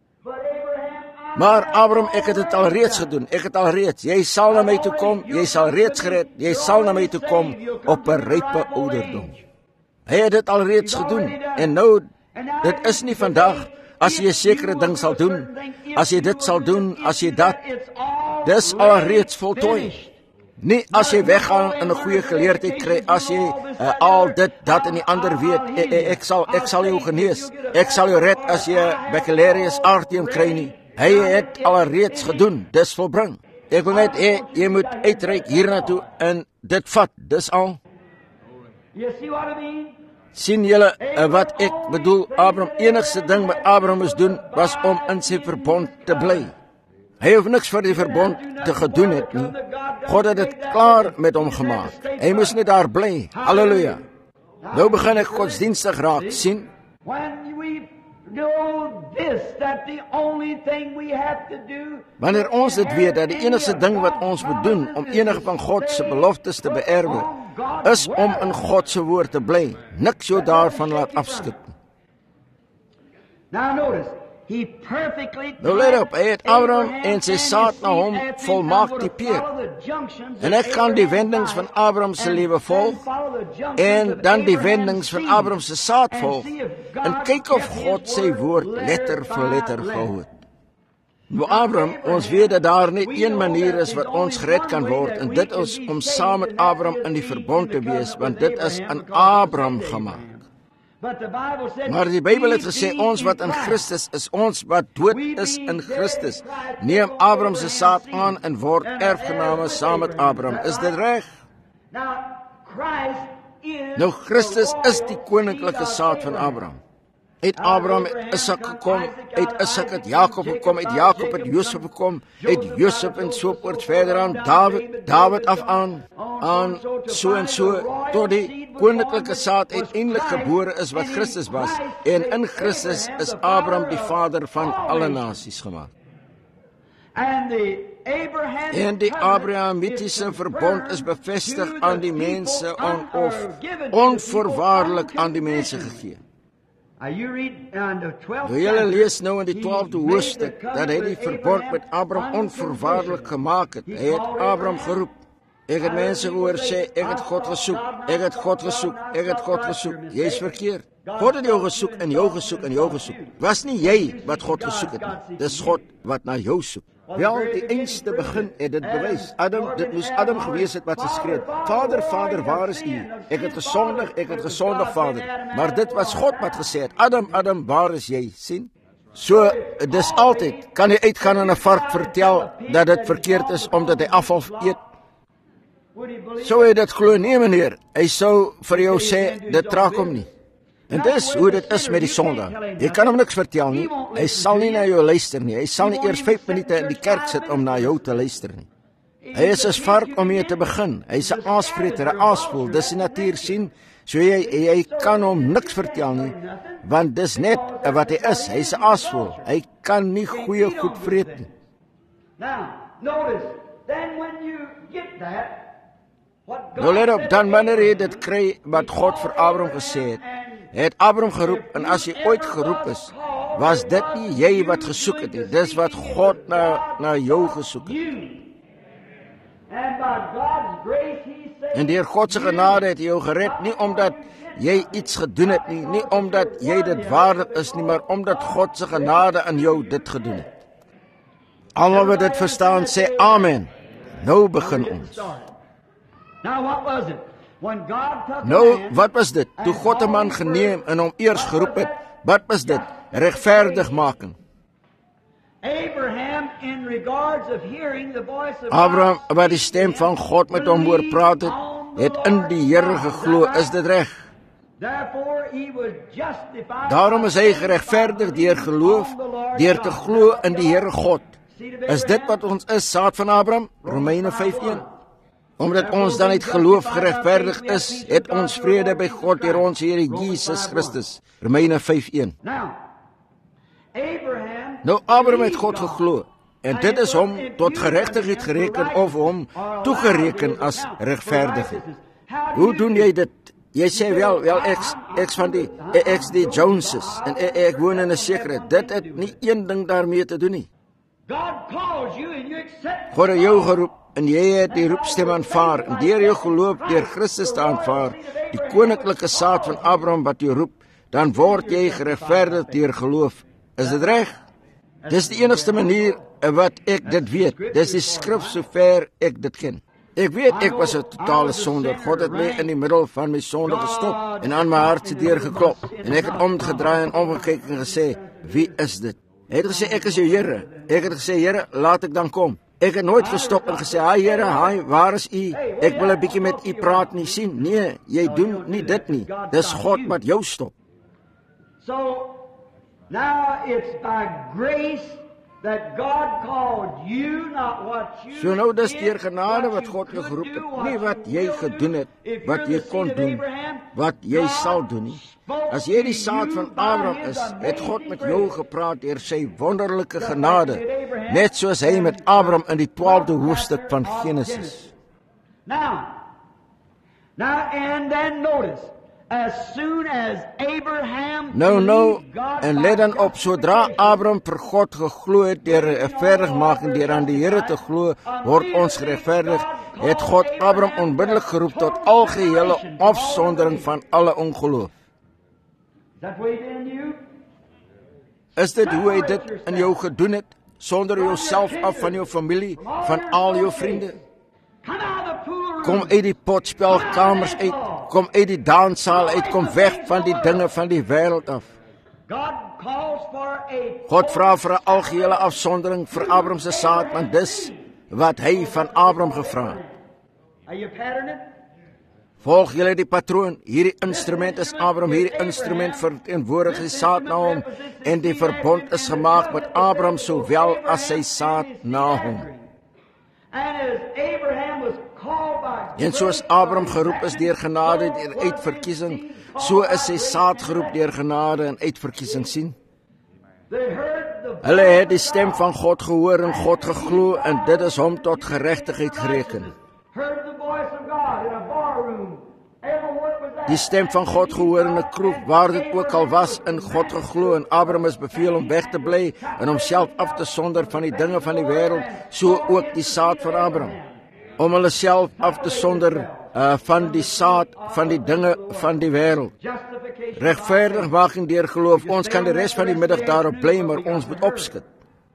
Maar Abraham, ek het dit al reeds gedoen, ek het al reeds, jy sal na my toe kom, jy sal reeds gered, jy sal na my toe kom op 'n rype ouderdom. Hy het dit al reeds gedoen, en nou, dit is nie vandag, as jy 'n sekere ding sal doen, as jy dit sal doen, as jy dat, dis al reeds voltooi. Nie as jy weggaan in 'n goeie geleerdheid kry, as jy uh, al dit, dat en die ander weet, e, e, ek sal ek sal jou genees, ek sal jou red as jy 'n Bachelarius artium kry nie. Hy het al reeds gedoen, dis volbring. Ek wil net hê jy moet uitreik hiernatoe en dit vat, dis al. Sien julle uh, wat ek bedoel? Abraham, enigste ding wat Abraham moes doen was om in sy verbond te bly. Hy hoef niks vir die verbond te gedoen het nie. God het dit klaar met hom gemaak. Hy moes net daar bly. Halleluja. Nou begin ek godsdienstig raak, sien? Wanneer ons dit weet, dat die enigste ding wat ons moet doen om enige van God se beloftes te beerwe, is om in God se woord te bly. Niks jou daarvan laat afskip. Now notice, he perfectly Nou let op, hy het Abraham en sy saad na hom volmaak typeer. En ek kan die wendings van Abraham se lewe volg, en dan die wendings van Abraham se saad volg, en kyk of God sy woord letter vir letter gehou het. Nou Abraham, ons weet dat daar net een manier is wat ons gered kan word, en dit is om saam met Abraham in die verbond te wees, want dit is aan Abraham gemaak. Maar die Bybel het gesê, ons wat in Christus is, ons wat dood is in Christus, neem Abraham se saad aan en word erfgename saam met Abraham. Is dit reg? Nou Christus is die koninklike saad van Abraham. Uit Abraham het Isak gekom, uit Isak het Jakob gekom, uit Jakob het Josef gekom, uit Josef en so voort verder aan David, David af aan, aan so en so, tot die koninklike saad uiteindelik gebore is wat Christus was, en in Christus is Abraham die vader van alle nasies gemaak. En die Abrahamitiese verbond is bevestig aan die mense on, of onvoorwaardelik aan die mense gegee. Nou julle lees nou in die twaalfde hoofstuk dat hy die verbond met Abraham onvoorwaardelik gemaak het. Hy het Abraham geroep. Ek het mense gehoor sê, ek het God gesoek, ek het God gesoek, ek het God gesoek. Jy is verkeerd. God het jou gesoek en jou gesoek en jou gesoek. Was nie jy wat God gesoek het nie. Dis God wat na jou soek. Wel, die einste begin het dit bewys. Adam, dit moes Adam gewees het wat geskree het. Vader, Vader, waar is U? Ek het gesondig, ek het gesondig, Vader. Maar dit was God wat gesê het. Adam, Adam, waar is jy? Sien? So, dis altyd, kan jy uitgaan en 'n vark vertel dat dit verkeerd is omdat hy afval eet? Sou hy dit glo? Nee, meneer. Hy sou vir jou sê, dit trek hom nie. En dis hoe dit is met die sondaar. Jy kan hom niks vertel nie. Hy sal nie na jou luister nie. Hy sal nie eers vyf minute in die kerk sit om na jou te luister nie. Hy is 'n vark om mee te begin. Hy's 'n aasvreter, 'n aasvoël. Dis die natuur sien. So jy jy kan hom niks vertel nie, want dis net wat hy is. Hy's 'n aasvoël. Hy kan nie goeie goed vreet nie. Now, notice, then when you get that, Nou let op, dan wanneer jy dit kry wat God vir Abraham gesê het, het Abraham geroep, en as jy ooit geroep is, was dit nie jy wat gesoek het nie, dis wat God na, na jou gesoek het. En deur God se genade het hy jou gered, nie omdat jy iets gedoen het nie, nie omdat jy dit waardig is nie, maar omdat God se genade aan jou dit gedoen het. Almal wat dit verstaan, sê amen. Nou begin ons. Nou, wat was dit? Toe God 'n man geneem en hom eers geroep het, wat was dit? Regverdigmaking. Abraham, wat die stem van God met hom hoor praat het, het in die Here geglo. Is dit reg? Daarom is hy geregverdig deur geloof, deur te glo in die Here God. Is dit wat ons is, saad van Abraham? Romeine vyf een. Omdat ons dan uit geloof geregverdig is, het ons vrede by God deur ons Here Jesus Christus. Romeine vyf een. Nou, Abraham het God geglo, en dit is hom tot geregtigheid gereken of hom toegereken as regverdigheid. Hoe doen jy dit? Jy sê wel, wel ek ek van die ek die Joneses en ek, ek woon in 'n sekere. Dit het nie een ding daarmee te doen nie. God het jou geroep en jy het die roepstem aanvaar en deur jou geloof deur Christus te aanvaar, die koninklike saad van Abraham wat jou roep, dan word jy geregverdig deur geloof. Is dit reg? Dis die enigste manier wat ek dit weet. Dis die skrif sover ek dit ken. Ek weet ek was 'n totale sonder. God het my in die middel van my sonde gestop en aan my hart se deur geklop. En ek het omgedraai en omgekyk en gesê, "Wie is dit?" Hy het gesê, "Ek is jou Here." Ek het gesê, "Here, laat ek dan kom." Ek het nooit gestop en gesê, "Haai Here, haai, waar is U? Ek wil 'n bietjie met U praat nie." Sien, nee, jy doen nie dit nie. Dis God wat jou stop. So now it's by grace that God called you, not what you So nou dis did, deur genade what wat you God jou could geroep do, het, what nie wat you jy will gedoen het, do. If wat you're jy the kon seed of doen, Abraham, wat jy God sal doen nie. spoke As jy die to saad you van by Abraham his is, het God amazing met grace. jou gepraat deur sy wonderlike genade, net soos hy met Abraham in die twaalfde hoofstuk van Genesis. Now, now and then notice, as soon as Abraham Nou, nou, believed God en by let dan op, sodra justification, Abraham vir God geglo het deur 'n regverdigmaking deur aan die Here te glo, word ons geregverdig, het God Abraham onmiddellik geroep tot algehele afsondering van alle ongeloof. Is that what he did in you? Is dit hoe hy dit in jou gedoen het, sonder jouself af van jou familie, van al jou vriende? Come out of the pool room. Kom uit die potspelkamers uit, kom uit die danssaal uit, kom weg van die dinge van die wêreld af. God calls for a God vra vir 'n algehele afsondering vir Abraham se saad, want dis wat hy van Abraham gevra het. Are you pattern it? Volg julle die patroon, hierdie instrument is Abraham, hierdie instrument verteenwoordig die saad na hom, en die verbond is gemaak met Abraham sowel as sy saad na hom. And as Abraham was called by En soos Abraham geroep is deur genade en uitverkiesing, so is sy saad geroep deur genade en uitverkiesing. Sien? they heard the Hulle het die stem van God gehoor en God geglo, en dit is hom tot geregtigheid gereken. heard the voice of God in a barroom. Everywhere it was at. Die stem van God gehoor in 'n kroeg, waar dit ook al was, in God geglo, en Abraham is beveel om weg te bly en homself af te sonder van die dinge van die wêreld, so ook die saad van Abraham, om hulle self af te sonder uh, van die saad van die dinge van die wêreld. Justification. Regverdigmaking deur geloof. Ons kan die res van die middag daarop bly, maar ons moet opskud.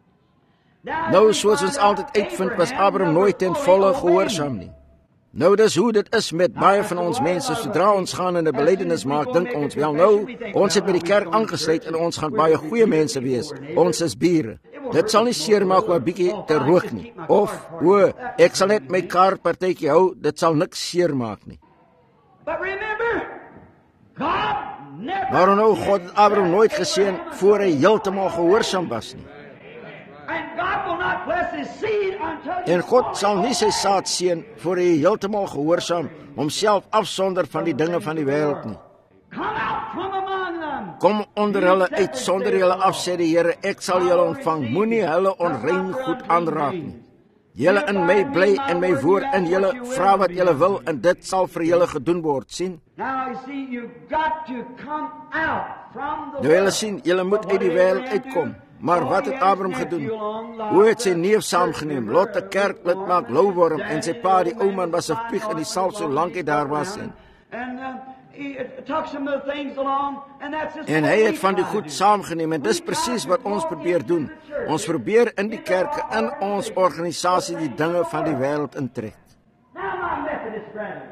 Nou, soos ons altyd uitvind, was Abraham nooit ten volle gehoorsaam nie. Nou, dis hoe dit is met baie van ons mense. Sodra ons gaan en 'n belydenis maak, dink ons, wel nou, ons het by die kerk aangesluit en ons gaan baie goeie mense wees. Ons is bure. Dit sal nie seer maak om 'n bietjie te rook nie. Of, o, ek sal net my kar partytjie hou, dit sal niks seer maak nie. But remember, God never Maar nou, God het Abraham nooit geseën voor hy heeltemal gehoorsaam was nie. and God will not bless his seed until you En God sal nie sy saad seën voor hy heeltemal gehoorsaam, homself afsonder van die dinge van die wêreld nie. come out from among them. Kom onder hulle uit sonder julle af, sê die Here, ek sal julle ontvang. Moenie hulle onrein goed aanraak nie. Julle in my bly en my woord in julle, vra wat julle wil en dit sal vir julle gedoen word. Sien? Now you see, you've got to come out from the Nou julle sien, julle moet uit die wêreld uitkom. Maar wat het Abraham gedoen? Hoe het sy neef saamgeneem? Lot 'n kerklid maak louworm en sy pa, die ou man, was 'n vlieg in die sal so lank hy daar was. En, And uh, he took some of the things along, and that's just en hy het van die goed saamgeneem en dis presies wat ons probeer doen. Ons probeer in die kerke, in ons organisasie die dinge van die wêreld intrek. Now my Methodist brethren,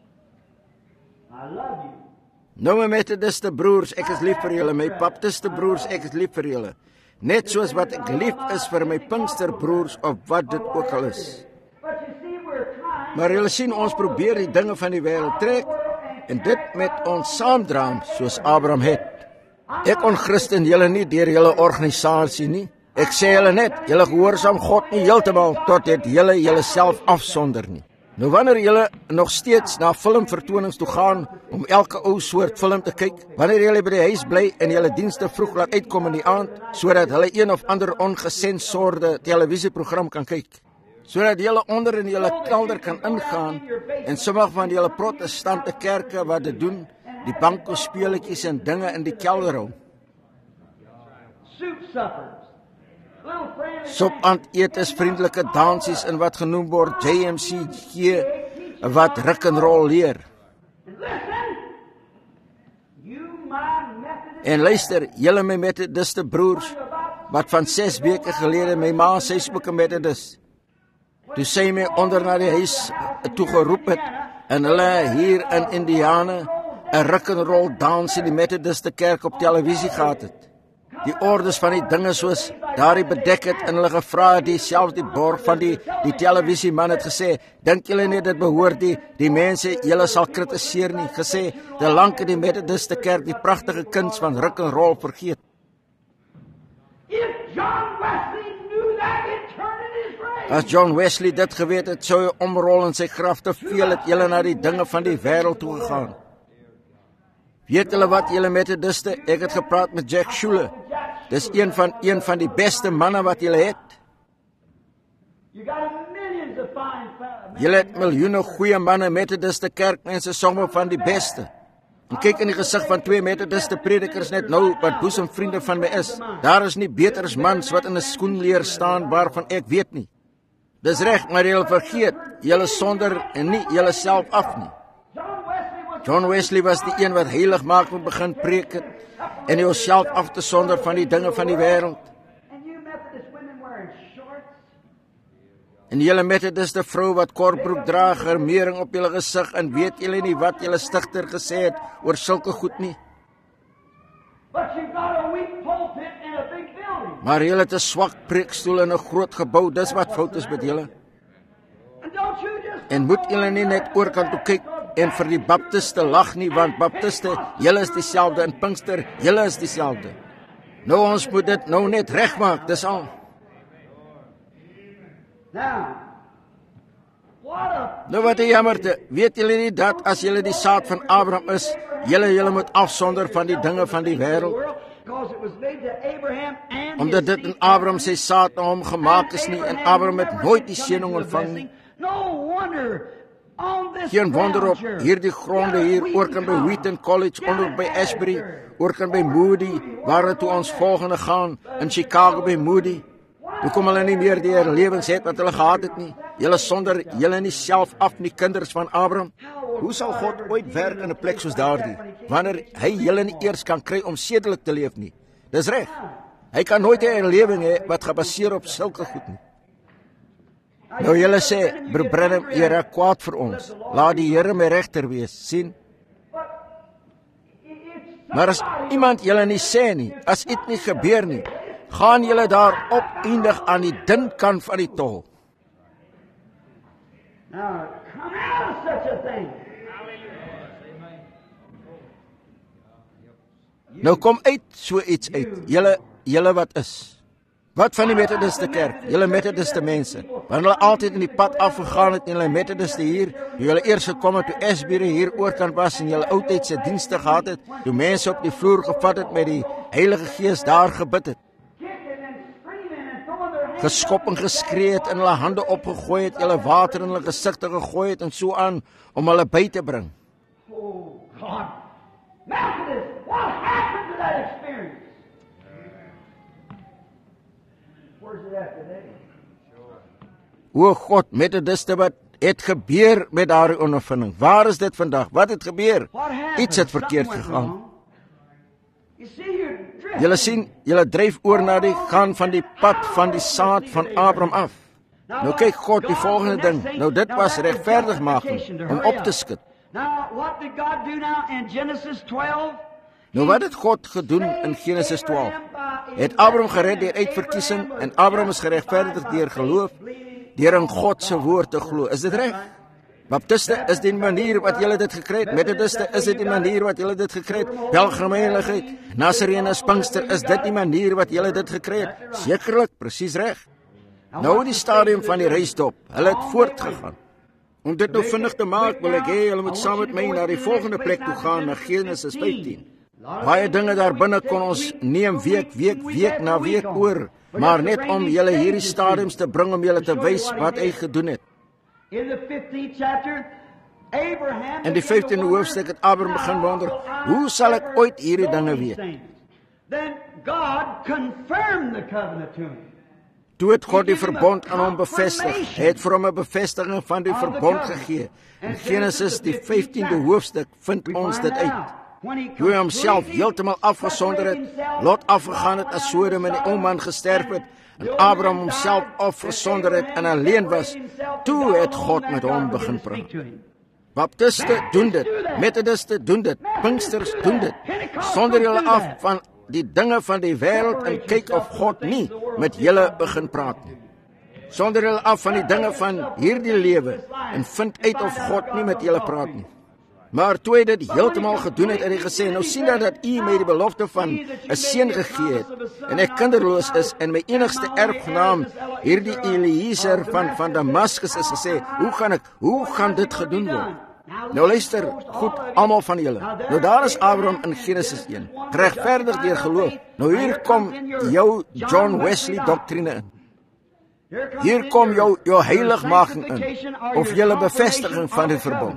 I love you. Nou my Methodiste broers, ek is lief vir julle. My Baptiste broers, ek is lief vir julle. Net soos wat ek lief is vir my Pinksterbroers of wat dit ook al is. But you see, we're trying. Maar julle sien, ons probeer die dinge van die wêreld trek en dit met ons saamdra soos Abraham het. Ek onchristen julle nie deur julle organisasie nie. Ek sê julle net, julle gehoorsaam God nie heeltemal tot dit julle julleself afsonder nie. Nou wanneer julle nog steeds na filmvertonings toe gaan om elke ou soort film te kyk, wanneer julle by die huis bly en julle dienste vroeg laat uitkom in die aand, sodat hulle een of ander ongesensorde televisieprogram kan kyk, sodat julle onder in julle kelder kan ingaan en sommige van julle protestante kerke wat dit doen, die banko speletjies en dinge in die kelder hou. Soup suppers. Little friends. Sopaandetes, vriendelike dansies in wat genoem word J M C G, wat rock and roll leer. Listen, you my Methodist En luister, julle my Methodiste broers, wat van ses weke gelede my ma, sy is ook 'n Methodist. Toe sy my onder na die huis toe geroep het, en hulle hier in Indiana 'n rock and roll dans in die Methodiste kerk op televisie gehad het. Die ordes van die dinge soos daardie bedek het en hulle gevra, dieselfde borg van die, die televisieman het gesê, dink julle nie dit behoort die, die mense, julle sal kritiseer nie, gesê, te lank in die Methodiste kerk die pragtige kuns van rock and roll vergeet. If John Wesley knew that, he'd turn in his grave. As John Wesley dit geweet het, sou hy omrol in sy graf, te veel het julle na die dinge van die wêreld toe gegaan. Weet julle wat, julle Methodiste, ek het gepraat met Jack Schuller. Dis een van een van die beste manne wat julle het. You got millions of fine fellows. Julle het miljoene goeie manne, Methodiste kerkmense, sommige van die beste. En kyk in die gesig van twee Methodiste predikers net nou, wat boesemvriende van my is. Daar is nie beter as mans wat in 'n skoenleer staan, waarvan ek weet nie. Dis reg, maar julle vergeet, julle sonder en nie julle self af nie. John Wesley was John Wesley was die een wat heilig maak en begin preek het, en jouself af te sonder van die dinge van die wêreld. and you Methodist women wearing shorts. En julle Methodiste vrou wat kortbroek dra, germering op julle gesig, en weet julle nie wat julle stigter gesê het oor sulke goed nie. But you've got a weak pulpit and a big building. Maar julle het 'n swak preekstoel in 'n groot gebou, dis wat fout is met julle. And don't you just En moet julle nie net oorkant toe kyk en vir die baptiste lag nie, want baptiste, julle is dieselfde, en Pinkster, julle is dieselfde. Nou ons moet dit nou net regmaak, dis al. now what a Nou wat 'n jammerte, weet julle nie dat as julle die saad van Abraham is, julle julle moet afsonder van die dinge van die wêreld, because it was made to Abraham and omdat his dit in seed. Abraham sy saad na hom gemaak is nie, en Abraham het nooit die seëning ontvang nie. No wonder on this Geen wonder op ground, hierdie gronde hier oorkant by Wheaton College, onder by Ashbury, oorkant by Moody, waar toe ons volgende gaan, in Chicago by Moody. Toe kom hulle nie meer die herlewings het wat hulle gehad het nie. Julle sonder julle nie self af nie, kinders van Abraham. Hoe sal God ooit werk in 'n plek soos daardie, wanneer hy julle nie eers kan kry om sedelik te leef nie? Dis reg. Hy kan nooit 'n herlewing hê wat gebaseer op sulke goed nie. Nou julle sê, broer Branham, jy raak kwaad vir ons. Laat die Here my regter wees, sien? Maar as iemand julle nie sê nie, as dit nie gebeur nie, gaan julle daar opeindig aan die dun kant van die tol. Now come out of such a thing. Nou kom uit so iets uit. Julle julle wat is. Wat van die Methodiste kerk? Julle Methodiste mense. Want hulle altyd in die pad afgegaan het en hulle Methodiste hier, toe julle eers gekom het toe Ashbury hier oorkant was en julle oudtydse dienste gehad het, toe mense op die vloer gevat het met die Heilige Gees daar gebid het. Kicking and screaming and throwing their hands. Geskop en geskree het en hulle hande opgegooi het, julle water in hulle gesigte gegooi het en so aan om hulle by te bring. Oh God. Methodist, what happened to that experience? Where's it at today? O God, Methodiste, wat het gebeur met daardie ondervinding? Waar is dit vandag? Wat het gebeur? What happened? Iets het verkeerd Something went gegaan. wrong. You see, you're drifting. Julle sien, julle dryf oor na die gaan van die pad van die saad van Abraham af. Nou kyk God die volgende ding. Nou dit was regverdigmaking om op te skud. Now, what did God do now in Genesis twelve? Nou wat het God gedoen in Genesis twaalf? Het Abraham gered deur uitverkiesing en Abraham is geregverdig deur geloof, deur in God se woord te glo. Is dit reg? Baptiste is die manier wat julle dit gekry het. Methodiste is dit die manier wat julle dit gekry het. Pelgrimheiligheid, Nasareërs, Pinkster, is dit die manier wat julle dit gekry het? Sekerlik, presies reg. Nou in die stadium van die reisdop, hulle het voortgegaan. Om dit nou vinnig te maak, wil ek hê julle moet saam met my na die volgende plek toe gaan, na Genesis vyftien. Baie dinge daar binne kon ons neem week, week, week na week oor, maar net om julle hierdie stadiums te bring om julle te wys wat hy gedoen het. In the fifteenth chapter, Abraham In die vyftiende hoofstuk het Abraham begin wonder, hoe sal ek ooit hierdie dinge weet? Then God confirmed the covenant to him. Toe het God die verbond aan hom bevestig. Hy het vir hom 'n bevestiging van die verbond gegee. In Genesis die vyftiende hoofstuk vind ons dit uit. Toe hy homself heeltemal afgesonder het, Lot afgegaan het as Sodom en die Oman gesterf het, en Abraham homself afgesonder het en alleen was, toe het God met hom begin praat. Baptiste doen dit, Methodiste doen dit, Pinksters doen dit. Sonder julle af van die dinge van die wêreld en kyk of God nie met julle begin praat nie. Sonder julle af van die dinge van hierdie lewe en vind uit of God nie met julle praat nie. Maar toe hy dit heeltemal gedoen het, het hy gesê, nou sien dat dat u my die belofte van 'n seun gegee het, en ek kinderloos is, en my enigste erfgenaam, hierdie Eliezer van, van Damaskus is gesê, hoe gaan ek, hoe gaan dit gedoen word? Nou luister goed, almal van julle. Nou daar is Abraham in Genesis een, geregverdig deur geloof. Nou hier kom jou John Wesley doktrine in. Hier kom jou, jou heiligmaking in, of julle bevestiging van die verbond.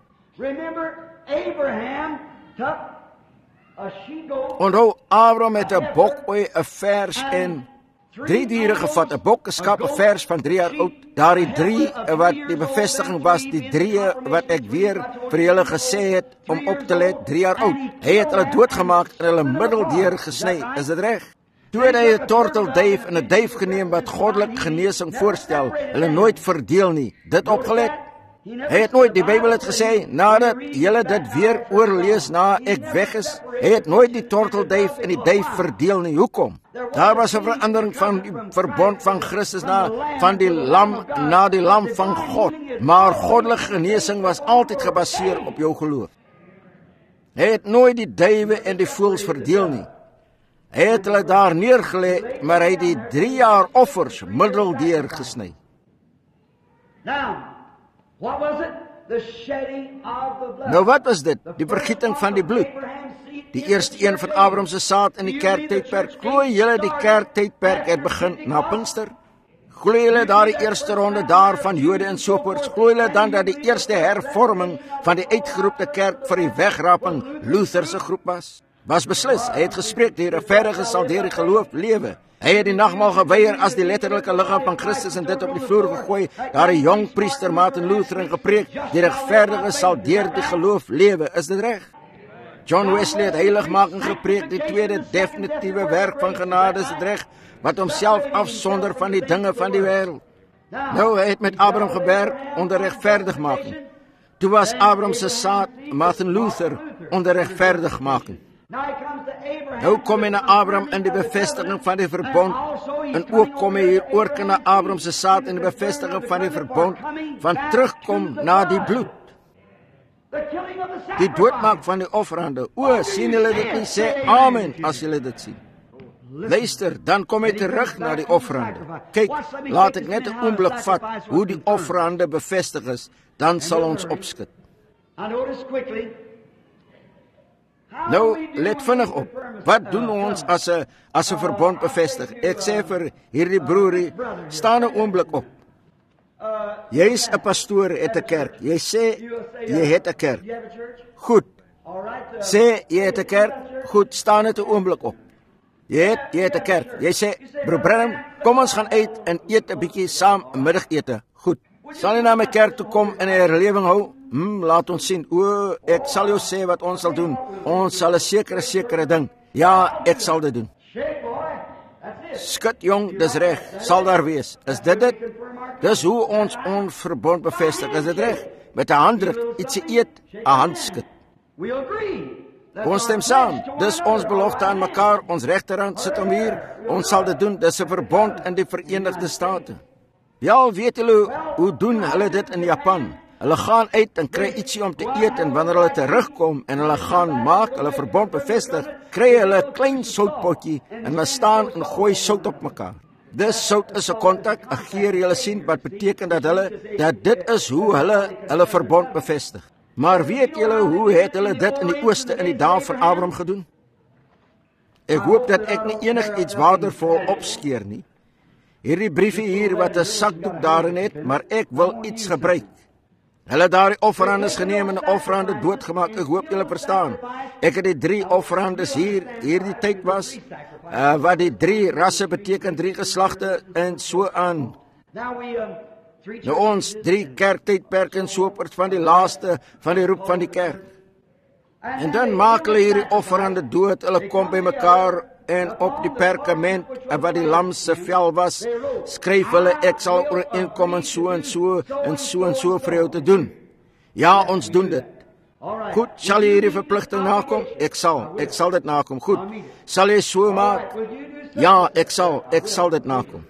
Onthou, Abraham het 'n bokoei, 'n vers en drie diere gevat, 'n bok geskap, 'n vers van drie jaar oud. Daardie drie wat die bevestiging was, die drie wat ek weer vir julle gesê het om op te let, drie jaar oud. Hy het hulle doodgemaak en hulle middeldeur gesny. Is dit reg? Toe het hy 'n tortelduif en 'n duif geneem wat goddelike genesing voorstel, hulle nooit verdeel nie. Dit opgelet. Hy het nooit, die Bybel het gesê, nadat julle dit weer oorlees na ek weg is, hy het nooit die tortelduif en die duif verdeel nie. Hoekom? Daar was 'n verandering van die verbond van Christus na, van die lam na die lam van God. Maar goddelike genesing was altyd gebaseer op jou geloof. Hy het nooit die duwe en die voëls verdeel nie. Hy het hulle daar neergelê, maar hy het die drie jaar offers middeldeur gesny. Nou wat was dit? Die vergieting van die bloed. Die eerste een van Abraham se saad in die kerktydperk. Glo julle die kerktydperk het begin na Pinkster? Glo julle daardie eerste ronde daar van Jode en sopoorts? Glo julle dan dat die eerste hervorming van die uitgeroepte kerk vir die wegraping Luther se groep was? Was beslis. Hy het gespreek, die regverdige sal deur die geloof lewe. Hy het die nagmaal geweier as die letterlike liggaam van Christus en dit op die vloer gegooi. Daar 'n jong priester Martin Luther en gepreek, die regverdige sal deur die geloof lewe. Is dit reg? John Wesley het heiligmaking gepreek, die tweede definitiewe werk van genade, is dit reg, wat homself afsonder van die dinge van die wêreld. Nou, hy het met Abraham gewerk onder regverdigmaking. Toe was Abraham se saad, Martin Luther, onder regverdigmaking. Nou kom hy na Abraham in die bevestiging van die verbond, en ook kom hy hier oor na Abraham se saad in die bevestiging van die verbond, van terugkom na die bloed. Die doodmaak van die offerande. O, sien julle dit nie? Sê amen as julle dit sien. Luister, dan kom hy terug na die offerande. Kyk, laat ek net 'n oomblik vat hoe die offerande bevestig is, dan sal ons opskud. Nou, let vinnig op. Wat doen ons as 'n as 'n verbond bevestig? Ek sê vir hierdie broerie, staan 'n oomblik op. Jy's 'n pastoor, het 'n kerk. Jy sê jy het 'n kerk. Goed. Sê jy het 'n kerk. Goed, staan net 'n oomblik op. Jy het jy het 'n kerk. Jy sê, "Broer Branham, kom ons gaan uit en eet 'n bietjie saam middagete." Goed. Sal jy na my kerk toe kom en 'n herlewing hou? Hm, laat ons sien. O, ek sal jou sê wat ons sal doen. Ons sal 'n sekere sekere ding. Ja, ek sal dit doen. Skud jong, dis reg. Sal daar wees. Is dit dit? Dis hoe ons ons verbond bevestig. Is dit reg? Met 'n handdruk, ietsie eet, 'n handskud. Ons stem saam. Dis ons belofte aan mekaar. Ons regterhand sit hom hier. Ons sal dit doen. Dis 'n verbond in die Verenigde State. Ja, weet julle hoe doen hulle dit in Japan? Hulle gaan uit en kry ietsie om te eet, en wanneer hulle terugkom en hulle gaan maak, hulle verbond bevestig, kry hulle 'n klein soutpotjie en hulle staan en gooi sout op mekaar. Dis sout is 'n kontak, 'n geur, julle sien, wat beteken dat hulle dat dit is hoe hulle hulle verbond bevestig. Maar weet julle hoe het hulle dit in die ooste in die dae van Abraham gedoen? Ek hoop dat ek nie enigiets waardevol opskeer nie. Hierdie briefie hier wat 'n sakdoek daarin het, maar ek wil iets gebruik. Hulle daar die offerandes geneem en die offerande doodgemaak. Ek hoop julle verstaan. Ek het die drie offerandes hier, hierdie tyd was, uh, wat die drie rasse beteken, drie geslagte en so aan. Nou ons drie kerktydperke en soopers van die laaste van die roep van die kerk. En dan maak hulle hierdie offerande dood, hulle kom by mekaar en op die perkament wat die lam se vel was, skryf hulle, ek sal ooreenkom en so en so en so en so vir jou te doen. Ja, ons doen dit. Goed, sal jy hierdie verpligting nakom? Ek sal, ek sal dit nakom. Goed, sal jy so maak? Ja, ek sal, ek sal dit nakom.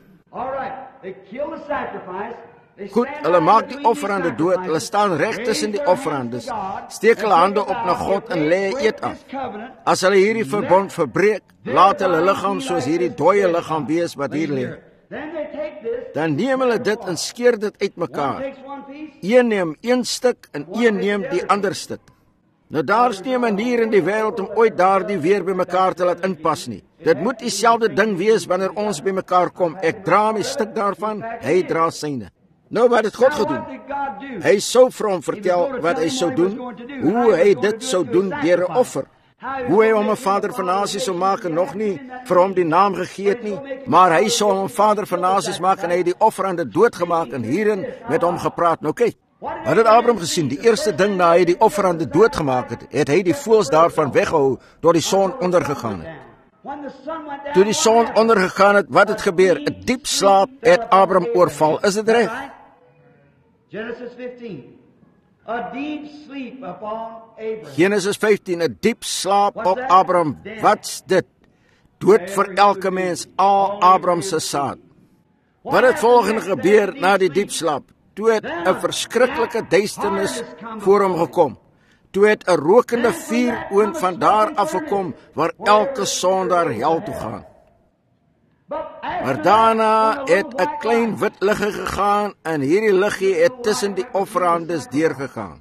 Goed, hulle maak die offerande dood, hulle staan reg tussen die offerandes, steek hulle hande op na God en lê eet af. As hulle hierdie verbond verbreek, laat hulle liggaam soos hierdie dooie liggaam wees wat hier lê. Dan neem hulle dit en skeer dit uitmekaar. Een neem een stuk en een neem die ander stuk. Nou daar's nie 'n manier in die wêreld om ooit daardie weer by mekaar te laat inpas nie. Dit moet dieselfde ding wees wanneer ons by mekaar kom. Ek dra my stuk daarvan, hy dra syne. Nou wat het God gedoen? Hy sou vir hom vertel wat hy sou doen, hoe hy dit sou doen deur 'n offer. Hoe hy hom 'n vader van nasies sou maak en nog nie vir hom die naam gegee het nie, maar hy sou hom 'n vader van nasies maak en hy het die offerande doodgemaak en hierin met hom gepraat. Nou kyk, wat het Abraham gesien? Die eerste ding na hy die offerande doodgemaak het, het hy die voëls daarvan weggehou tot die son ondergegaan het. Toe die son ondergegaan het, wat het gebeur? 'n Diep slaap het Abraham oorval. Is dit reg? Genesis fifteen. A deep sleep upon Abraham. Genesis vyftien, 'n diep slaap op Abraham. Wat's dit? Dood vir elke mens, al Abraham se saad. Wat het volgende gebeur na die diep slaap? Toe het 'n verskriklike duisternis voor hom gekom. Toe het 'n rokende vuuroond van daar af gekom waar elke sondaar hel toe gaan. Maar daarna het 'n klein wit liggie gegaan en hierdie liggie het tussen die offerandes deurgegaan.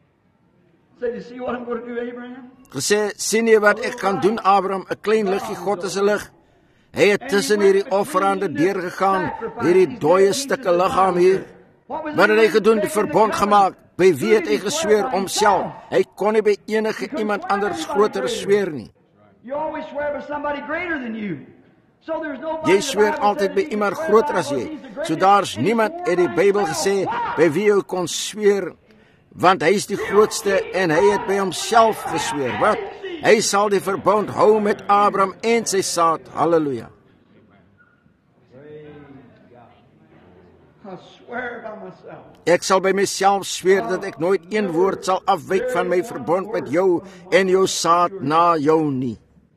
Gesê, sien jy wat ek kan doen, Abraham? 'n Klein liggie, God is 'n lig. Hy het tussen hierdie offerande deurgegaan, hierdie dooie stukke liggaam hier. Wat het hy gedoen? Die verbond gemaak. By wie het hy gesweer? Homself. Hy kon nie by enige iemand anders groter sweer nie. Jy sweer altyd by iemand groter as jy. So daar's niemand, het die Bybel gesê, by wie jy kon sweer, want hy is die grootste en hy het by homself gesweer. Wat? Hy sal die verbond hou met Abraham en sy saad. Halleluja. Ek sal by myself sweer dat ek nooit een woord sal afwyk van my verbond met jou en jou saad na jou nie.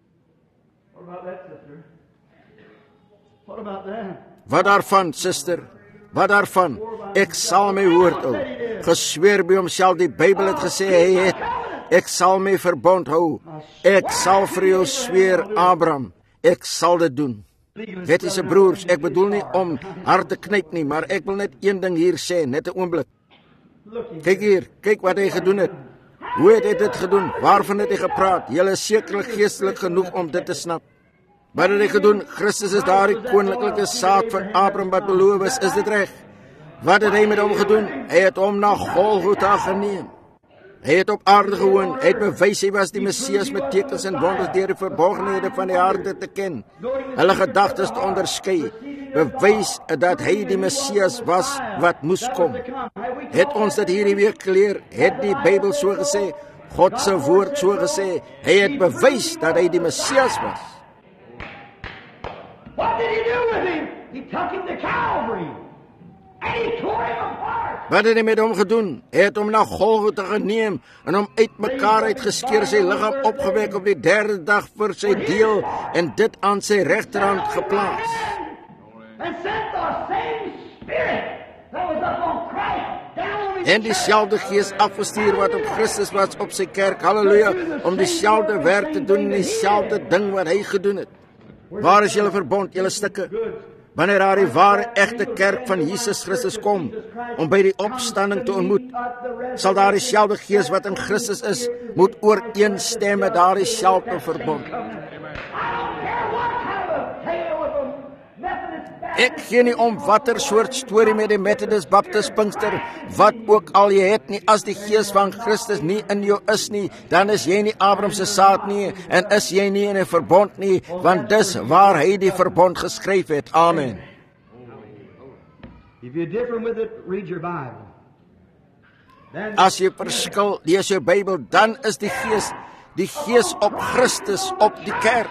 Wat daarvan, suster? Wat daarvan? Ek sal my woord hou. Gesweer by homself, die Bybel het gesê hy het. Ek sal my verbond hou. Ek sal vir jou sweer, Abraham. Ek sal dit doen. Wettiese broers, ek bedoel nie om hard te knyp nie, maar ek wil net een ding hier sê, net 'n oomblik. Kyk hier, kyk wat hy gedoen het. Hoe het hy dit gedoen? Waarvan het hy gepraat? Julle is sekerlik geestelik genoeg om dit te snap. Wat het hy gedoen? Christus is daardie koninklike saad van Abraham wat beloof is, is dit reg? Wat het hy met hom gedoen? Hy het hom na Golgotha geneem. Hy het op aarde gewoon, hy het bewys hy was die Messias met tekens en wonders deur die verborgenhede van die harte te ken, hulle gedagtes te onderskei, bewys dat hy die Messias was wat moes kom. Het ons dit hierdie week geleer, het die Bybel so gesê, God se woord so gesê, hy het bewys dat hy die Messias was. What did he do with him? He took him to Calvary. And he tore him apart. Wat het hy met hom gedoen? Hy het hom na Golgotha geneem en hom uitmekaar uitgeskeer, sy liggaam opgewek op die derde dag vir sy deel en dit aan sy regterhand geplaas. And sent the same spirit that was upon Christ down on his En dieselfde gees afgestuur wat op Christus was op sy kerk, halleluja, om dieselfde werk te doen, dieselfde ding wat hy gedoen het. Waar is julle verbond, julle stukke? Wanneer daar die ware, echte kerk van Jesus Christus kom, om by die opstanding te ontmoet, sal daar dieselfde gees wat in Christus is, moet ooreenstem met daar dieselfde verbond. Ek gee nie om watter soort storie met die Methodist, Baptist, Pinkster, wat ook al jy het nie, as die gees van Christus nie in jou is nie, dan is jy nie Abraham se saad nie, en is jy nie in 'n verbond nie, want dis waar hy die verbond geskryf het. Amen. If you're different with it, read your Bible. As jy verskil, lees jou Bybel, dan is die gees Die Gees op Christus, op die kerk.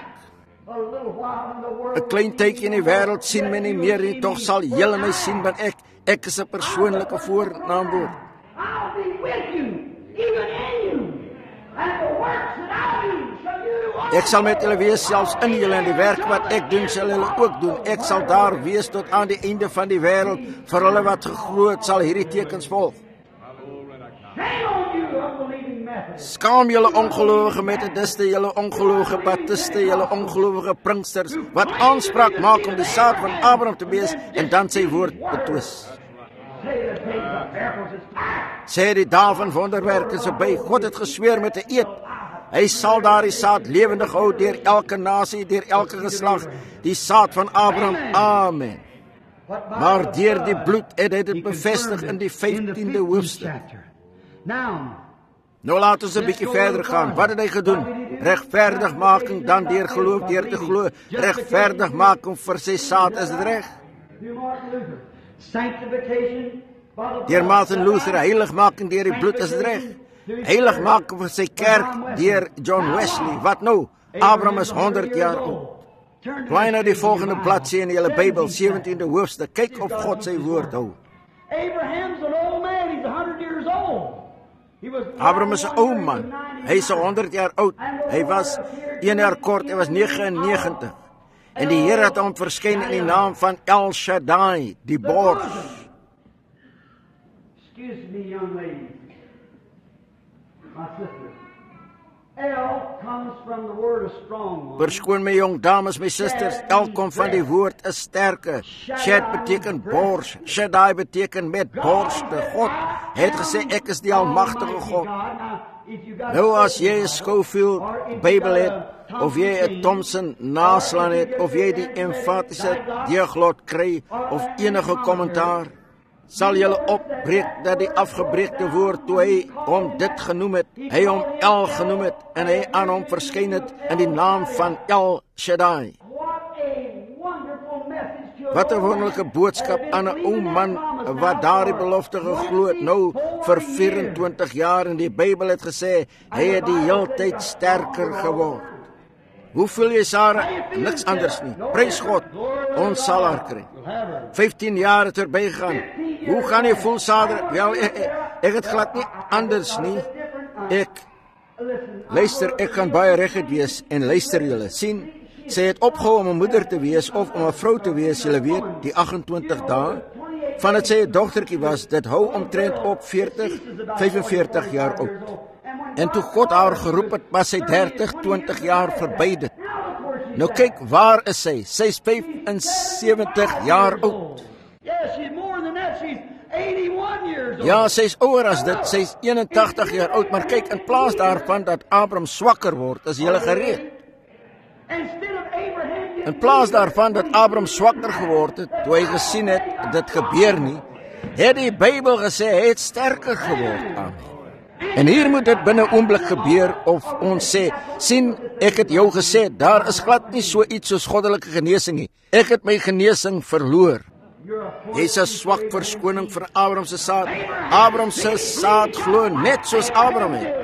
'n Klein tydjie in die wêreld sien my nie meer nie, tog sal julle my sien, want ek, ek is 'n persoonlike voornaamwoord. I'll be with you, even in you, and the works that I do shall you do also. Ek sal met julle wees, selfs in julle, en die werk wat ek doen, sal julle ook doen. Ek sal daar wees tot aan die einde van die wêreld. Vir hulle wat geglo het, sal hierdie tekens volg. Shame on you, unbelieving Methodists. Skaam julle ongelowige Methodiste, julle ongelowige Baptiste, julle ongelowige Pinksters, wat aanspraak maak om die saad van Abraham te wees en dan sy woord betwis. Say the days of miracles is past. Sê die dae van wonderwerke is verby. God het gesweer met 'n eed. Hy sal daardie saad lewendig hou deur elke nasie, deur elke geslag, die saad van Abraham. Amen. Maar deur die bloed het hy dit bevestig in die vyftiende hoofstuk. Now, Nou laat ons 'n bietjie verder gaan. Wat het hy gedoen? Regverdigmaking dan deur geloof, deur te glo. Regverdigmaking vir sy saad, is dit reg? through Martin Luther, sanctification by the Deur Martin Luther, heiligmaking deur die bloed, is dit reg? Heiligmaking vir sy kerk deur John Wesley. Wat nou? Abraham is honderd jaar oud. Turn to Blaai na die volgende bladsy in julle Bybel, sewentiende hoofstuk. Kyk of God sy woord hou. Abraham's an old man, he's one hundred years old. He was Abraham is 'n ou man. Hy is honderd jaar oud. Hy was een jaar kort, hy was negenennegentig. En die Here het hom verskyn in die naam van El Shaddai, die Bors. Excuse me, young lady. My sister. El comes from the word of strong one. Verskoon my jong dames, my susters, El kom van die woord 'n sterke. Shad beteken bors. Shaddai beteken met borste. God het gesê ek is die almagtige God. Nou as jy 'n Schofield Bybel het, of jy 'n Thompson naslaan het, of jy die emfatiese deurglot kry, of enige kommentaar, sal julle opbreek dat die afgebreekte woord, toe hy hom dit genoem het, hy hom El genoem het, en hy aan hom verskyn het in die naam van El Shaddai. What a wonderful message to Wat 'n wonderlike boodskap aan 'n ou man wat daardie belofte geglo het, nou vir vyerentwintig jaar, en die Bybel het gesê, hy het die heeltyd sterker geword. Hoe voel jy, Sarah? Niks anders nie. Prys God, ons sal haar kry. vyftien jaar het verbygegaan. Hoe gaan jy voel, Sarah? Wel, ek, ek, ek het glad nie anders nie. Ek, luister, ek gaan baie reguit wees, en luister julle, sien, sy het opgehou om 'n moeder te wees, of om 'n vrou te wees, julle weet, die agentwintig dae, vandat sy 'n dogtertjie was, dit hou omtrent op veertig, vyfenveertig jaar oud. En toe God haar geroep het, was sy dertig, twintig jaar verby dit. Nou kyk, waar is sy? Sy is vyfensewentig jaar oud. Yes, she's more than that. She's eighty-one years old. Ja, sy is ouer as dit. Sy is eenentagtig jaar oud, maar kyk, in plaas daarvan dat Abraham swakker word, is jy gereed. Instead of Abraham In plaas daarvan dat Abraham swakker geword het, toe hy gesien het, dit gebeur nie, het die Bybel gesê, hy het sterker geword. Amen. En hier moet dit binne 'n oomblik gebeur, of ons sê, sien, ek het jou gesê, daar is glad nie so iets soos goddelike genesing nie. Ek het my genesing verloor. Jy is 'n swak verskoning vir Abraham se saad. Abraham se saad glo net soos Abraham het.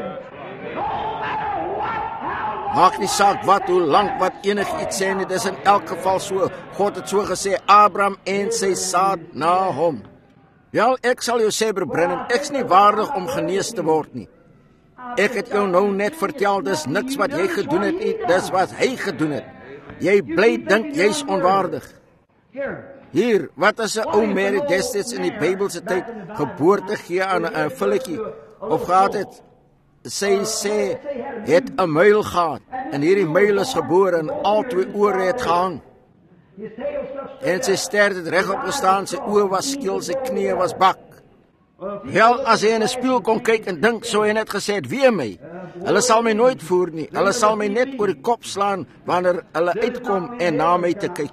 Maak nie saak wat, hoe lank, wat enig iets sê nie, dis in elk geval so. God het so gesê, Abraham en sy saad na hom. Ja, ek sal jou sê, broer Brennan, ek's nie waardig om genees te word nie. Ek het jou nou net vertel, dis niks wat jy gedoen het nie, dis wat hy gedoen het. Jy bly dink jy's onwaardig. Hier, wat as 'n ou Mary destyds in die Bybelse tyd geboorte gee aan 'n vulletjie, of gehad het, sy sê, het 'n muil gehad, en hierdie muil is gebore, en al twee ore het gehang. En sy stert het regop gestaan, sy oë was skeel, sy knieë was bak. Wel, as hy in 'n spieël kon kyk en dink, sou hy net gesê het, wie my? Hulle sal my nooit voer nie, hulle sal my net oor die kop slaan, wanneer hulle uitkom en na my te kyk.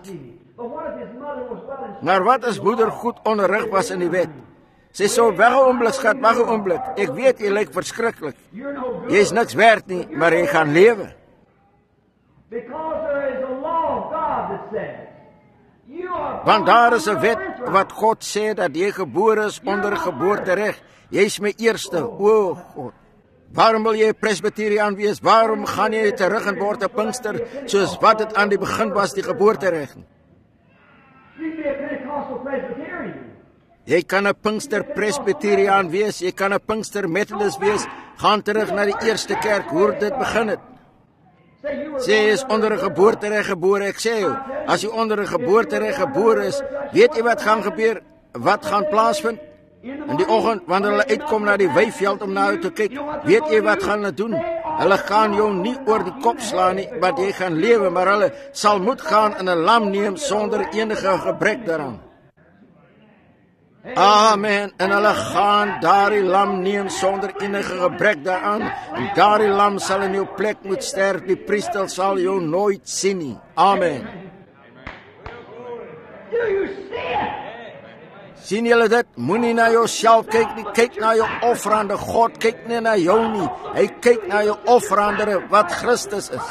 Maar wat as moeder goed onderrig was in die wet? Sy sou wag 'n oomblik, skat, wag 'n oomblik. Ek weet jy lyk verskriklik. Jy is niks werd nie, maar jy gaan lewe. Want daar is 'n wet wat God sê dat jy gebore is onder geboortereg. Jy is my eerste, o God. Waarom wil jy Presbyteriaan wees? Waarom gaan jy terug en word 'n Pinkster, soos wat dit aan die begin was, die geboortereg? Jy kan 'n Pinkster Presbyteriaan wees, jy kan 'n Pinkster Methodist wees. Gaan terug na die eerste kerk, hoe dit begin het. Sê jy is onder 'n geboortereg gebore, ek sê jou, as jy onder 'n geboortereg gebore is, weet jy wat gaan gebeur? Wat gaan plaasvind? In die oggend, wanneer hulle uitkom na die weiveld om na jou te kyk, weet jy wat gaan hulle doen? Hulle gaan jou nie oor die kop slaan nie, wat jy gaan lewe, maar hulle sal moet gaan en 'n lam neem sonder enige gebrek daaraan. Amen. En hulle gaan daardie lam neem sonder enige gebrek daaraan. En daardie lam sal in jou plek moet sterf. Die priester sal jou nooit sien nie. Amen. Sien julle dit? Moenie na jouself kyk nie. Kyk na jou offerande. God kyk nie na jou nie. Hy kyk na jou offerande wat Christus is.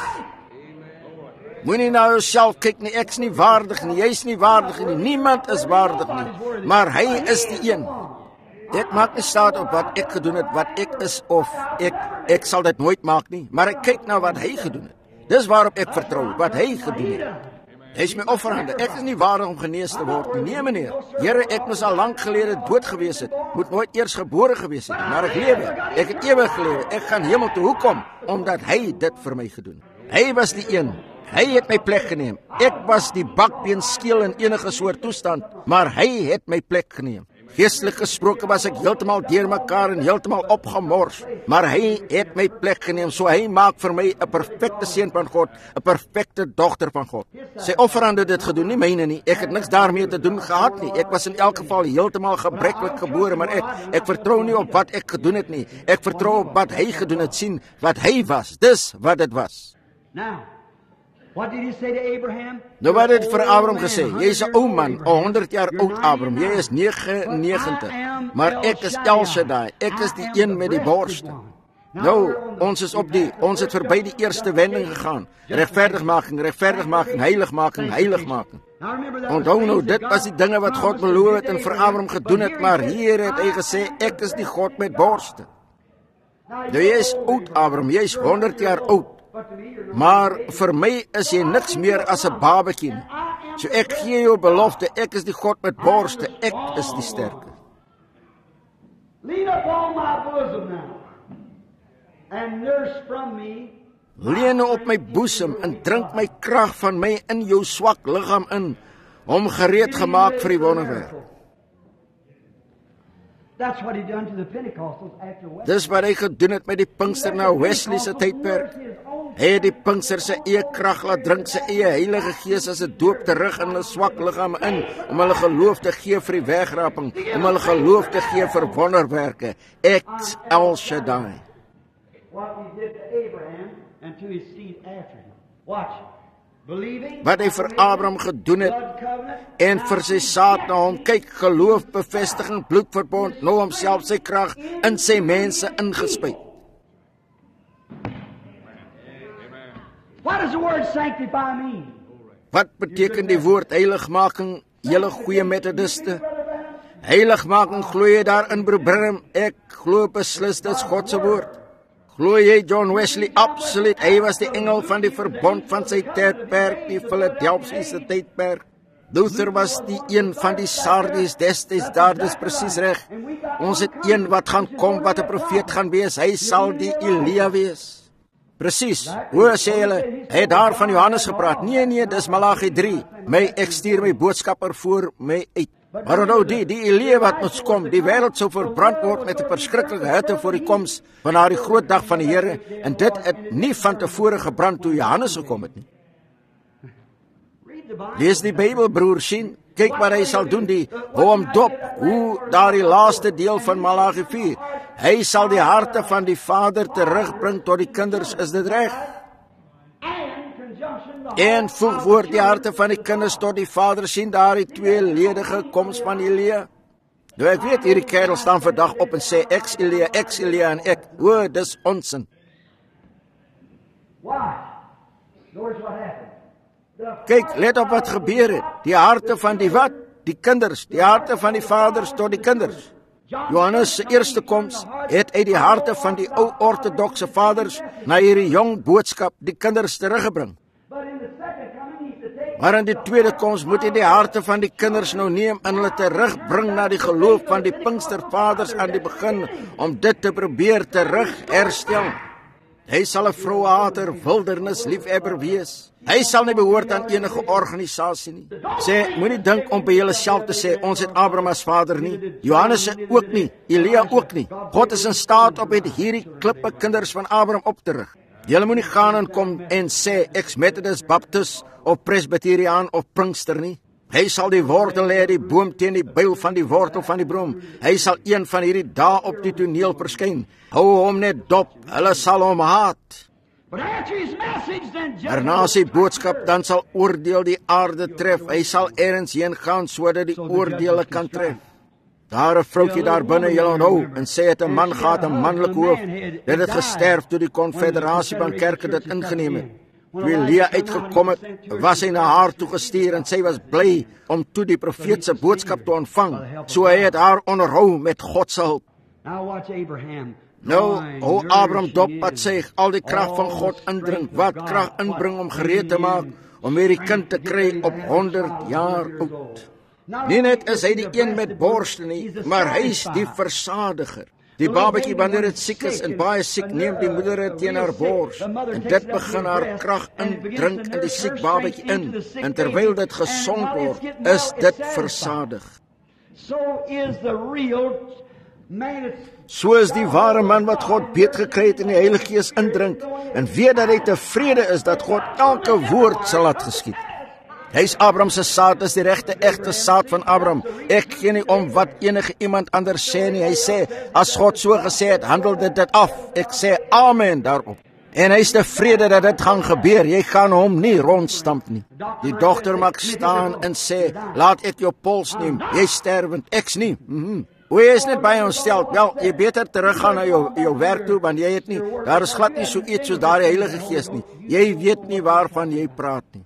Moenie na jouself kyk nie, ek's nie waardig nie, jy's nie waardig nie, niemand is waardig nie, maar hy is die een. Ek maak nie staat op wat ek gedoen het, wat ek is of ek, ek sal dit nooit maak nie, maar ek kyk na wat hy gedoen het. Dis waarop ek vertrou, wat hy gedoen het. Hy is my offerande, ek is nie waardig om genees te word nie, nee meneer. Here, ek moes al lank gelede dood gewees het, moet nooit eers gebore gewees het, maar ek lewe, ek het ewig gelewe, ek gaan hemel toe, hoekom? Omdat hy dit vir my gedoen. Hy was die een. Hy het my plek geneem. Ek was die bakbeen skeel in enige soort toestand, maar hy het my plek geneem. Geestelik gesproke was ek heeltemal deurmekaar en heeltemal opgemors, maar hy het my plek geneem, so hy maak vir my 'n perfekte seun van God, 'n perfekte dogter van God. Sy offerande dit gedoen, nie myne nie. Ek het niks daarmee te doen gehad nie. Ek was in elk geval heeltemal gebreklik gebore, maar ek ek vertrou nie op wat ek gedoen het nie. Ek vertrou op wat hy gedoen het, sien wat hy was. Dis wat dit was. Now, what did he say to Abraham? Nou wat het vir Abraham gesê? Jy is 'n ou man, honderd jaar oud Abraham. Jy is negenennegentig. Maar ek is El Shaddai. Ek is die een met die borste. Nou, ons is op die, ons het verby die eerste wending gegaan. Regverdigmaking, regverdigmaking, heiligmaking, heiligmaking. Onthou nou, dit was die dinge wat God beloof het en vir Abraham gedoen het, maar hier het hy gesê, ek is die God met borste. Nou jy is oud Abraham, jy is honderd jaar oud. Maar vir my is jy niks meer as 'n babatjie. So ek gee jou belofte, ek is die God met borste, ek is die sterke. Lean upon my bosom now, and nurse from me. Leun op my boesem en drink my krag van my in jou swak liggaam in, om gereed gemaak vir die wonderwerk. That's what he done to the Pentecostals after Wesley. Dis wat hy gedoen het met die Pinkster na Wesley se tydperk. Hy het die Pinkster se eie krag laat drink, sy eie Heilige Gees as 'n doop terug in hulle swak liggame in, om hulle geloof te gee vir die wegraping, om hulle geloof te gee vir wonderwerke. Ek El Shaddai. What he did to Abraham and to his seed after him. Watch. Believing. Wat hy vir Abraham gedoen het en vir sy saad na hom, kyk, geloof, bevestiging, bloedverbond, nou homself sy krag in sy mense ingespuit. What does the word sanctify mean? Wat beteken die woord heiligmaking, julle goeie metodiste? Heiligmaking, glo jy daarin, broer Branham? Ek glo beslis dit is God se woord. Glo jy John Wesley? Absoluut. Hy was die engel van die verbond van sy tydperk, die Philadelphiese tydperk. Luther was die een van die Sardis destyds daar, dis presies reg. Ons het een wat gaan kom, wat 'n profeet gaan wees. Hy sal die Elia wees. Presies. Hoe sê julle? Hy het daar van Johannes gepraat. Nee, nee, dis Malagi drie. My, ek stuur my boodskapper voor my uit. Maar onthou die, die Elia wat moet kom, die wêreld sou verbrand word met 'n verskriklike hitte voor die koms van daardie groot dag van die Here, en dit het nie van tevore gebrand toe Johannes gekom het nie. Lees die Bybel, broer, sien, kyk wat hy sal doen, die hou hom dop, hoe daardie laaste deel van Malagi vier, hy sal die harte van die Vader terugbring tot die kinders, is dit reg? En voeg woord die harte van die kinders tot die Vader, sien daar die tweeledige koms van Elia. Nou ek weet, hierdie kerel staan vandag op en sê, ek Elia, ek Elia en ek, o, dis onsin. Kyk, let op wat gebeur het, die harte van die wat? Die kinders, die harte van die vaders tot die kinders. Johannes se eerste koms het uit die harte van die ou ortodokse vaders na hierdie jong boodskap die kinders teruggebring. Maar in die tweede koms moet hy die harte van die kinders nou neem en hulle terugbring na die geloof van die Pinkstervaders aan die begin, om dit te probeer terug herstel. Hy sal 'n vrouehater, wildernisliefhebber wees. Hy sal nie behoort aan enige organisasie nie. Sê, moenie dink om by jouself te sê, ons het Abraham as vader nie. Johannes ook nie, Elia ook nie. God is in staat om met hierdie klippe kinders van Abraham op te rig. Julle moenie gaan en kom en sê, ek's Methodist, Baptist, of Presbyteriaan, of Pinkster nie. Hy sal die wortel lê, die boom teen die byl van die wortel van die boom. Hy sal een van hierdie dae op die toneel verskyn. Hou hom net dop, hulle sal hom haat. Maar na sy boodskap, dan sal oordeel die aarde tref. Hy sal ergens heen gaan, sodat die oordeele kan tref. Daar 'n vroukie daar binne, julle onthou, en sê het 'n man gehad, 'n manlike hoof. Dit het gesterf toe die konfederasie van kerke dit ingeneem het. Toe Elia uitgekom het, was hy na haar toe gestuur en sy was bly om toe die profeet se boodskap te ontvang. So hy het haar onderhou met God se hulp. Nou, hoe Abraham dop wat sy al die krag van God indring, wat krag inbring om gereed te maak om hierdie kind te kry op honderd jaar oud. Nie net is hy die een met borste nie, maar hy is die versadiger. Die babatjie, wanneer het siek is en baie siek, neem die moeder het teen haar bors. En dit begin haar krag indrink in die siek babatjie in. En terwyl dit gesond word, is dit versadig. So is die ware man wat God beet gekry het in die Heilige Gees indrink, en weet dat hy tevrede is dat God elke woord sal laat geskied. Hy's Abraham se saad, is die regte egte saad van Abraham. Ek gee nie om wat enige iemand anders sê nie. Hy sê, as God so gesê het, handel dit dit af. Ek sê amen daarop. En hy's tevrede dat dit gaan gebeur. Jy gaan hom nie rondstamp nie. Die dokter mag staan en sê, laat ek jou pols neem. Jy's sterwend, ek's nie. Mm-hmm. O, jy is net baie ontstel. Wel, jy beter teruggaan na jou, jou werk toe, want jy het nie, daar is glad nie so iets soos daar die Heilige Gees nie. Jy weet nie waarvan jy praat nie.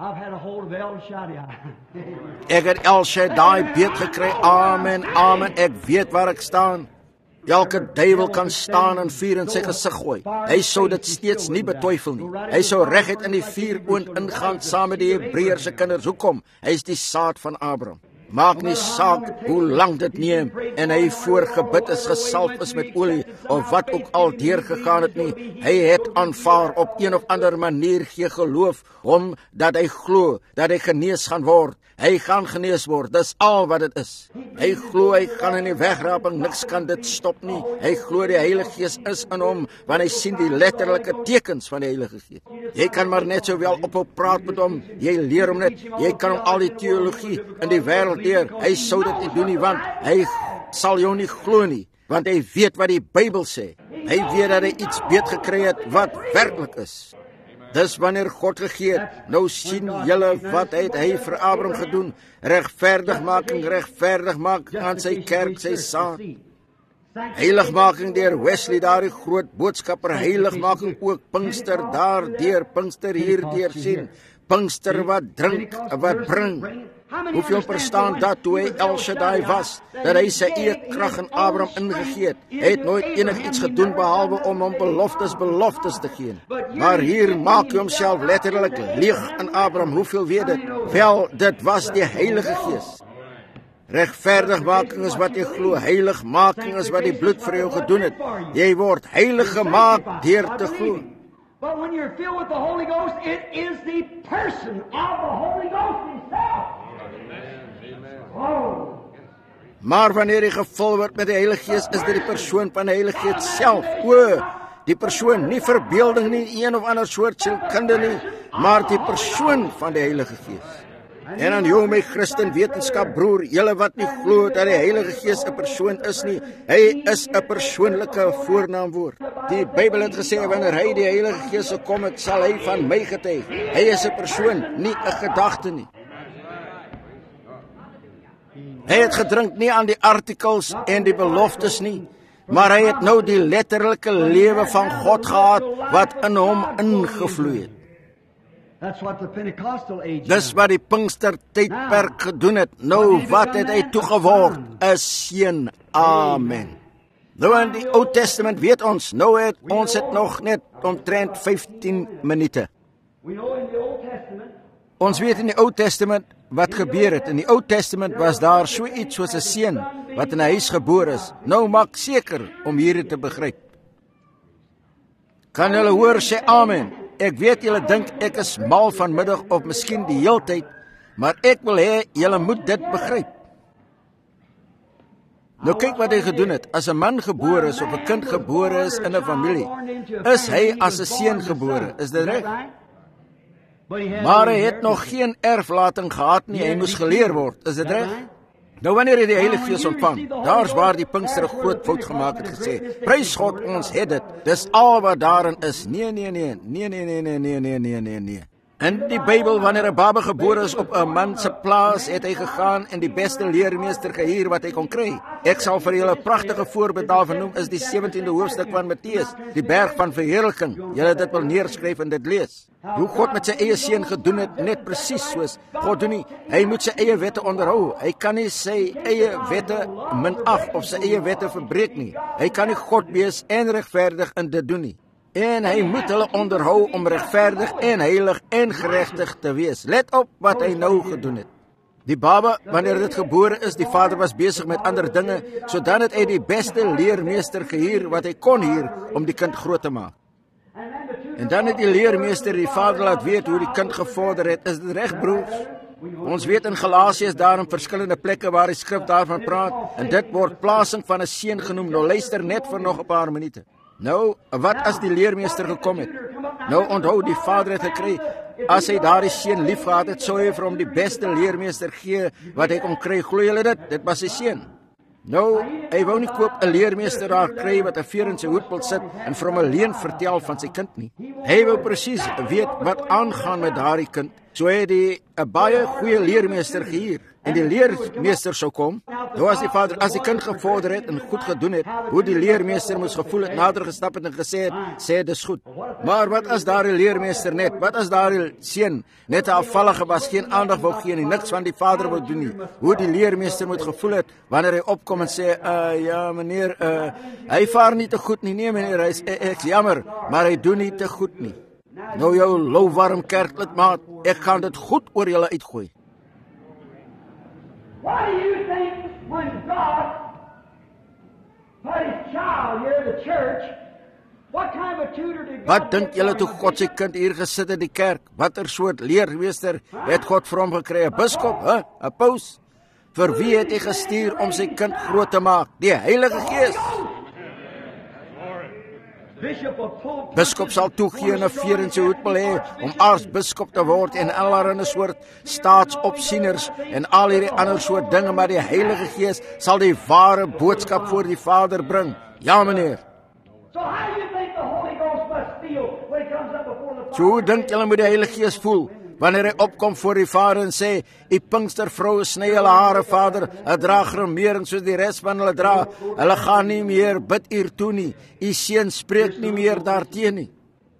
Ek het El Shaddai beet gekry, amen, amen, ek weet waar ek staan. Elke duiwel kan staan en vuur in sy gesig gooi. Hy sou dit steeds nie betwyfel nie. Hy sou reguit in die vuuroond ingaan saam met die Hebreërse kinders. Hoekom? Hy is die saad van Abraham. Maak nie saak hoe lang dit neem en hy voorgebid is, gesalf is met olie of wat ook al deurgegaan het nie. Hy het aanvaar op een of ander manier gee geloof om dat hy glo dat hy genees gaan word. Hy gaan genees word, dis al wat dit is. Hy glo hy gaan in die wegraping, niks kan dit stop nie. Hy glo die Heilige Gees is in hom, want hy sien die letterlike tekens van die Heilige Gees. Jy kan maar net sowel ophou praat met hom, jy leer hom net, jy kan hom al die teologie in die wêreld leer. Hy sou dit nie doen nie, want hy sal jou nie glo nie, want hy weet wat die Bybel sê. Hy weet dat hy iets beet gekry het wat werklik is. Dis wanneer God gegee het, nou sien julle wat het hy vir Abraham gedoen, regverdigmaking, regverdigmaking aan sy kerk, sy saad. Heiligmaking deur Wesley, daar die groot boodskapper, heiligmaking ook Pinkster, daar deur Pinkster, hier deur sien, Pinkster wat drink, wat bring. Hoeveel verstaan dat toe hy El Shaddai was, dat hy sy eie krag in Abraham ingegee het. Hy het nooit enig iets gedoen behalwe om hom beloftes, beloftes te gee. Maar hier maak hy homself letterlik leeg in Abraham. Hoeveel weet dit? Wel, dit was die Heilige Gees. Regverdigmaking is wat jy glo, heiligmaking is wat die bloed vir jou gedoen het. Jy word heilig gemaak deur te glo. But when you're filled with the Holy Ghost, it is the person of the Holy Ghost himself. Oh. Maar wanneer jy gevul word met die Heilige Gees, is dit die persoon van die Heilige Gees self. O, die persoon, nie verbeelding nie, een of ander soort sielkunde nie, maar die persoon van die Heilige Gees. En aan jou, my Christen wetenskap broer, julle wat nie glo dat die Heilige Gees 'n persoon is nie, hy is 'n persoonlike voornaamwoord. Die Bybel het gesê, wanneer hy die Heilige Gees sal kom, het sal hy van my getuig. Hy is 'n persoon, nie 'n gedagte nie. Hy het gedrink nie aan die artikels en die beloftes nie, maar hy het nou die letterlike lewe van God gehad, wat in hom ingevloei het. That's what the Pentecostal age Dis done. wat die Pinkstertydperk gedoen het. Nou wat het hy toegeword? 'n Seun. Amen. Nou in die Ou Testament weet ons, nou het ons het nog net omtrent vyftien minute. We know in the Old Testament, Ons weet in die Ou Testament wat gebeur het. In die Ou Testament was daar so iets soos 'n seun wat in 'n huis gebore is. Nou maak seker om hierdie te begryp. Kan julle hoor sê amen? Ek weet julle dink ek is mal vanmiddag of miskien die heeltyd, maar ek wil hê julle moet dit begryp. Nou kyk wat hy gedoen het. As 'n man gebore is of 'n kind gebore is in 'n familie, is hy as 'n seun gebore. Is dit reg? Maar hy het nog geen erflating gehad nie. Hy moes geleer word. Is dit reg? Nou wanneer hy die Heilige Gees ontvang, daar's waar die Pinkster 'n groot fout gemaak het gesê. Prys God, ons het dit. Dis al wat daarin is. Nee, nee, nee. Nee, nee, nee, nee, nee, nee, nee, nee, nee. In die Bybel, wanneer 'n baba gebore is op 'n man se plaas, het hy gegaan en die beste leermeester gehuur wat hy kon kry. Ek sal vir julle 'n pragtige voorbeeld daarvan noem, is die sewentiende hoofstuk van Matteus, die berg van verheerliking. Julle dit wil neerskryf en dit lees. Hoe God met sy eie seun gedoen het, net presies soos God doen nie. Hy moet sy eie wette onderhou. Hy kan nie sy eie wette minag of sy eie wette verbreek nie. Hy kan nie God wees en regverdig in dit doen nie. En hy moet hulle onderhou om regverdig en heilig en geregtig te wees. Let op wat hy nou gedoen het. Die baba, wanneer dit gebore is, die vader was besig met ander dinge, so dan het hy die beste leermeester gehuur wat hy kon huur om die kind groot te maak. En dan het die leermeester die vader laat weet hoe die kind gevorder het. Is dit reg, broers? Ons weet in Galasiërs daar in verskillende plekke waar die skrif daarvan praat, en dit word plasing van 'n seun genoem. Nou luister net vir nog 'n paar minute. Nou, wat as die leermeester gekom het? Nou onthou, die vader het gekry, as hy daardie seun liefgehad het, sou hy vir hom die beste leermeester gee wat hy kon kry. Glo julle dit? Dit was sy seun. Nou, hy wou nie koop 'n leermeester daar kry wat 'n veer in sy hoed wil sit en vir hom 'n leuen vertel van sy kind nie. Hy wou presies weet wat aangaan met daardie kind. So het hy 'n baie goeie leermeester gehuur. En die leermeester sou kom. Nou as die vader, as die kind gevorder het en goed gedoen het, hoe die leermeester moes gevoel het, nader gestap het en gesê het, sê dis goed. Maar wat as daardie leermeester net, wat as daardie seun net 'n afvallige was, geen aandag wou gee nie, niks van die vader wou doen nie. Hoe die leermeester moet gevoel het wanneer hy opkom en sê, uh, ja meneer, uh, hy vaar nie te goed nie, nee meneer, hy is ek jammer, maar hy doen nie te goed nie. Nou jou louwarm kerklidmaat, ek gaan dit goed oor julle uitgooi. why do you think when God put his child here, the church, what kind of a tutor did God... Wat dink julle toe God sy kind hier gesit in die kerk? Watter soort leermeester het God vir hom gekry? 'n Biskop, hè? 'n paus? Vir wie het hy gestuur om sy kind groot te maak? Die Heilige Gees. Biskop sal toegee en 'n veer in sy hoed wil hê om aartsbiskop te word en allerlei soort staatsopsieners en al hierdie ander soort dinge, maar die Heilige Gees sal die ware boodskap voor die Vader bring. Ja meneer. So how do you think the Holy Ghost must feel when he comes up before the Father? So dink julle moet die Heilige Gees voel wanneer hy opkom voor die Vader en sê, die Pinkstervroue sny hulle hare, Vader, hulle dra gremering soos die res van hulle dra, hulle gaan nie meer bid hier toe nie, u seun spreek nie meer daarteen nie.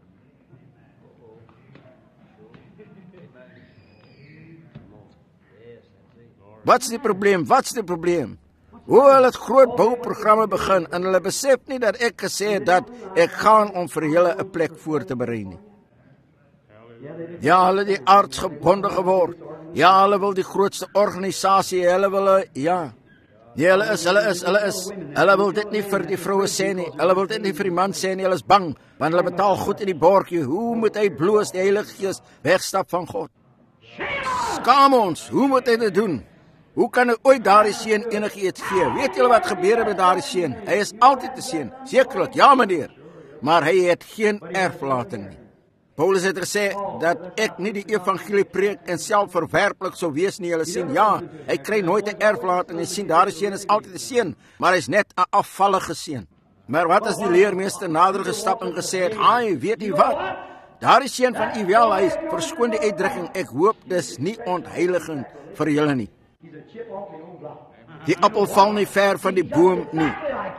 Wat's die probleem? Wat's die probleem? Hoe hulle het groot bouprogramme begin en hulle besef nie dat ek gesê het dat ek gaan om vir julle 'n plek voor te berei nie. Ja, hulle die aardsgebonde geword. Ja, hulle wil die grootste organisasie, hulle wil, ja. Ja, hulle is, hulle is, hulle is. Hulle wil dit nie vir die vroue sê nie. Hulle wil dit nie vir die man sê nie. Hulle is bang, want hulle betaal goed in die borgie. Hoe moet hy bloos die Heilige Gees wegstap van God? Skaam ons, hoe moet hy dit doen? Hoe kan hy ooit daardie seun enigiets gee? Weet julle wat gebeur met daardie seun? Hy is altyd 'n seun. Sekerlik, ja meneer. Maar hy het geen erflating nie. Paulus het gesê dat ek nie die evangelie preek en self verwerplik sou wees nie. Hulle sien, ja, hy kry nooit 'n erflating. Hy sien, daardie seun is altyd 'n seun, maar hy's net 'n afvallige seun. Maar wat as die leermeester nader gestap en gesê het, "Ai, weet jy wat? Daardie seun van u wel, hy verskoon die uitdrukking, ek hoop dis nie ontheiligend vir julle nie. Die appel val nie ver van die boom nie.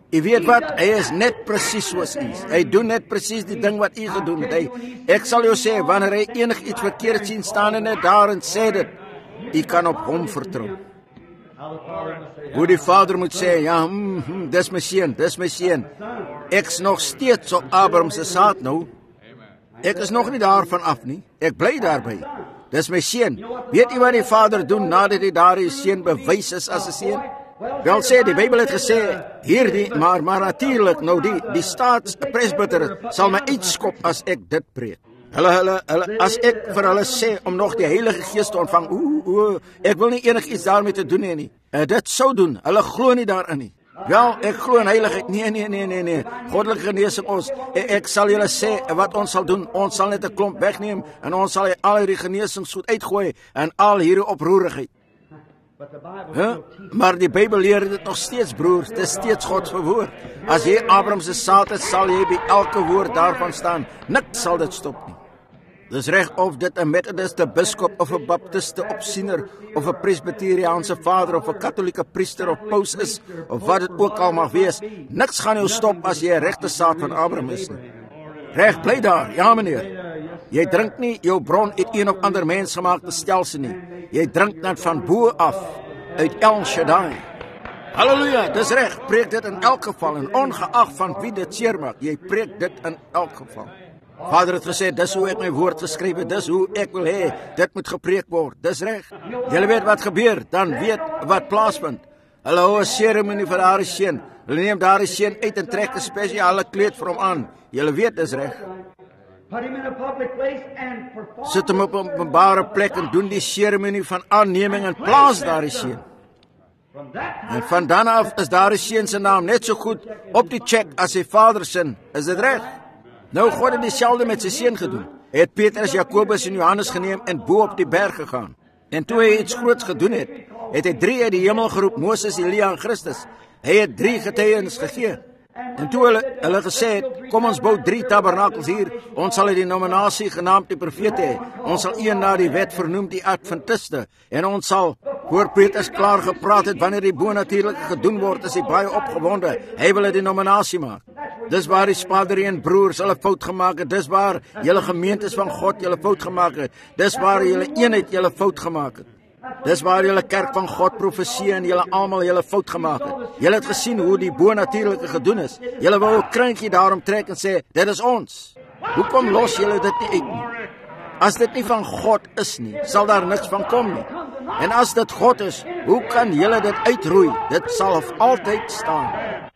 U weet wat, hy is net presies soos u. Hy doen net presies die ding wat u gedoen het. Hy, ek sal jou sê, wanneer hy enig iets verkeerd sien staan en net daar en sê dit, u kan op hom vertrou. Hoe die vader moet sê, ja, mm, mm, dis my seun, dis my seun. Ek's nog steeds op Abraham se saad nou. Ek is nog nie daarvan af nie. Ek bly daarby. Dis my seun. Weet u wat die vader doen nadat hy daardie seun bewys is as 'n seun? Wel sê, die Bybel het gesê, hierdie, maar, maar natuurlijk, nou die, die staatspresbyter sal my uitskop as ek dit preek. Hulle, hulle, hulle, as ek vir hulle sê om nog die Heilige Gees te ontvang, oe, oe, ek wil nie enig iets daarmee te doen hê nie. Uh, dit sou doen, hulle glo nie daarin nie. Wel, ek glo in heiligheid, nee, nee, nee, nee, nee, goddelike genesing ons, ek, ek sal julle sê wat ons sal doen, ons sal net 'n klomp wegneem, en ons sal al hierdie genesingsgoed uitgooi, en al hierdie oproerigheid. Huh? Maar die Bybel leer dit nog steeds, broers, dit is steeds God se woord. As jy Abraham se saad is, sal jy by elke woord daarvan staan, niks sal dit stop nie. Dis reg of dit 'n Methodiste biskop of 'n Baptiste opsiener of 'n Presbyteriaanse vader of 'n Katolieke priester of paus is of wat dit ook al mag wees, niks gaan jou stop as jy 'n regte saad van Abraham is nie. Reg, bly daar, ja meneer. Jy drink nie jou bron uit een of ander mensgemaakte stelsel nie. Jy drink net van bo af uit El Shaddai. Halleluja, dis reg, preek dit in elk geval en ongeag van wie dit seermaak, jy preek dit in elk geval. Vader het gesê, dis hoe ek my woord geskryf het, dis hoe ek wil hê, dit moet gepreek word, dis reg. Julle weet wat gebeur, dan weet wat plaasvind. Hulle hou 'n seremonie vir daardie seun. Hulle neem daardie seun uit en trek 'n spesiale kleed vir hom aan. Julle weet dis reg. Sit hom op 'n openbare plek en doen die seremonie van aanneming en plaas daardie seun. En van dan af is daardie seun se naam net so goed op die check as sy vader se. Is dit reg? Nou God het dieselfde met sy seun gedoen. Hy het Petrus, Jakobus en Johannes geneem en bo op die berg gegaan. En toe hy iets groots gedoen het, het hy drie uit die hemel geroep, Moses, Elia en Christus. Hy het drie getuienis gegee. En toe hulle, hulle gesê het, kom ons bou drie tabernakels hier, ons sal die nominasie genaamd die profete hê, ons sal een na die wet vernoem die adventiste, en ons sal, voor Petrus klaar gepraat het, wanneer die bonatuurlike gedoen word, is hy baie opgewonde, hy wil die nominasie maak. Dis waar die spaderie en broers hulle fout gemaak het, dis waar julle gemeentes van God julle fout gemaak het, dis waar julle eenheid julle fout gemaak het. Dis waar julle kerk van God profesie en julle almal julle fout gemaak het. Julle het gesien hoe die bonatuurlike gedoen is. Julle wou 'n krantjie daarom trek en sê, dit is ons. Hoekom los julle dit nie uit nie? As dit nie van God is nie, sal daar niks van kom nie. En as dit God is, hoe kan julle dit uitroei? Dit sal altyd staan.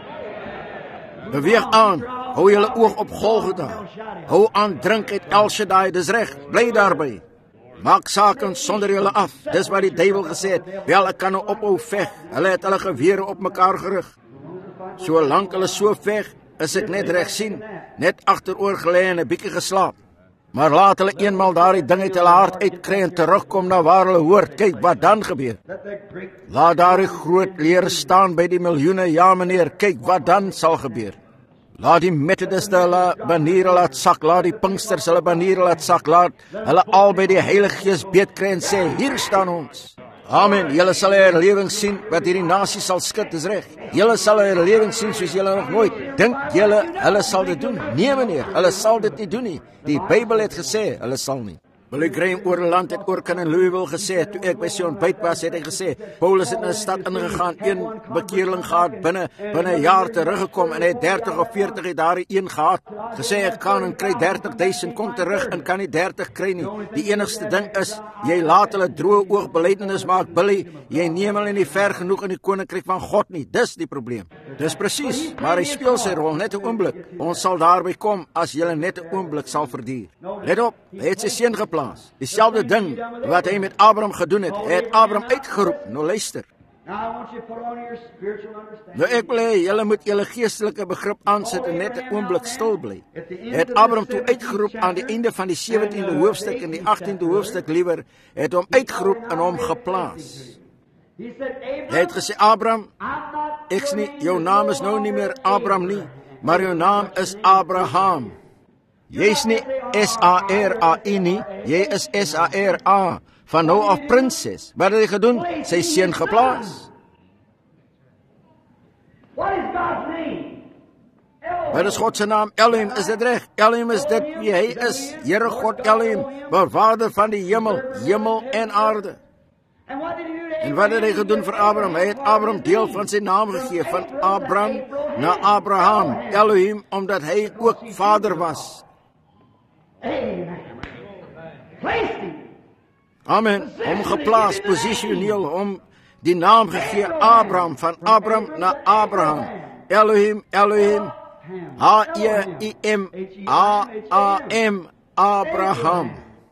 Beweeg aan, hou julle oog op Golgotha. Hou aan drink uit El Shaddai, dis reg, bly daarby. Maak sake sonder julle af, dis wat die duiwel gesê het. Wel, ek kan nou ophou veg, hulle het hulle gewere op mekaar gerig. Solank hulle so veg, is ek net reg sien, net agteroor gelê en 'n bietjie geslaap. Maar laat hulle eenmaal daardie ding uit hulle hart uitkry en terugkom na waar hulle hoort, kyk wat dan gebeur. Laat daardie groot leer staan by die miljoene, ja meneer, kyk wat dan sal gebeur. Laat die Methodiste hulle baniere laat sak, laat die Pinksters hulle baniere laat sak, laat hulle al by die Heilige Gees beet kry en sê, hier staan ons. Amen, julle sal 'n herlewing sien wat hierdie nasie sal skud, is reg. Julle sal 'n herlewing sien soos julle nog nooit. Dink julle, hulle sal dit doen? Nee meneer, hulle sal dit nie doen nie. Die Bybel het gesê, hulle sal nie. Billy Graham oor land het oor kan in Louisville gesê, toe ek by sy ontbyt was, het hy gesê, Paulus het in 'n stad ingegaan, een bekeerling gehad, binne binne 'n jaar teruggekom, en hy het dertig of veertig het daar een gehad, gesê ek kan en kry dertig duisend, kom terug en kan nie dertig kry nie. Die enigste ding is, jy laat hulle droë oog belydenis maak, Billy, jy neem hulle nie ver genoeg in die koninkryk van God nie, dis die probleem. Dis presies, maar hy speel sy rol, net 'n oomblik. Ons sal daarby kom, as julle net 'n oomblik sal verduur. Let op, hy het sy seun geplaas. Dieselfde ding wat hy met Abraham gedoen het. Hy het Abraham uitgeroep. Nou luister. Nou ek wil hê, julle moet julle geestelike begrip aansit en net 'n oomblik stil bly. Hy het Abraham toe uitgeroep aan die einde van die sewentiende hoofstuk en die agtiende hoofstuk liewer, het hom uitgeroep en hom geplaas. Hy het gesê, Abraham, ek's nie, jou naam is nou nie meer Abraham nie, maar jou naam is Abraham. Jy is nie S A R A I nie, jy is S A R A, van nou af prinses. Wat het hy gedoen? Sy seun geplaas. What is God's name? Wat is God se naam? Elohim, is dit reg? Elohim is dit wie hy is. Here God Elohim, bewaarder van die hemel, hemel en aarde. And what did he do to En wat het hy gedoen vir Abraham? Hy het Abraham deel van sy naam gegee, van Abram na Abraham. Elohim, omdat hy ook vader was. Amen. Placed him. Amen. Hom geplaas, posisioneel, hom die naam gegee Abraham, van Abram na Abraham. Elohim, Elohim, H E I M, A A M, Abraham.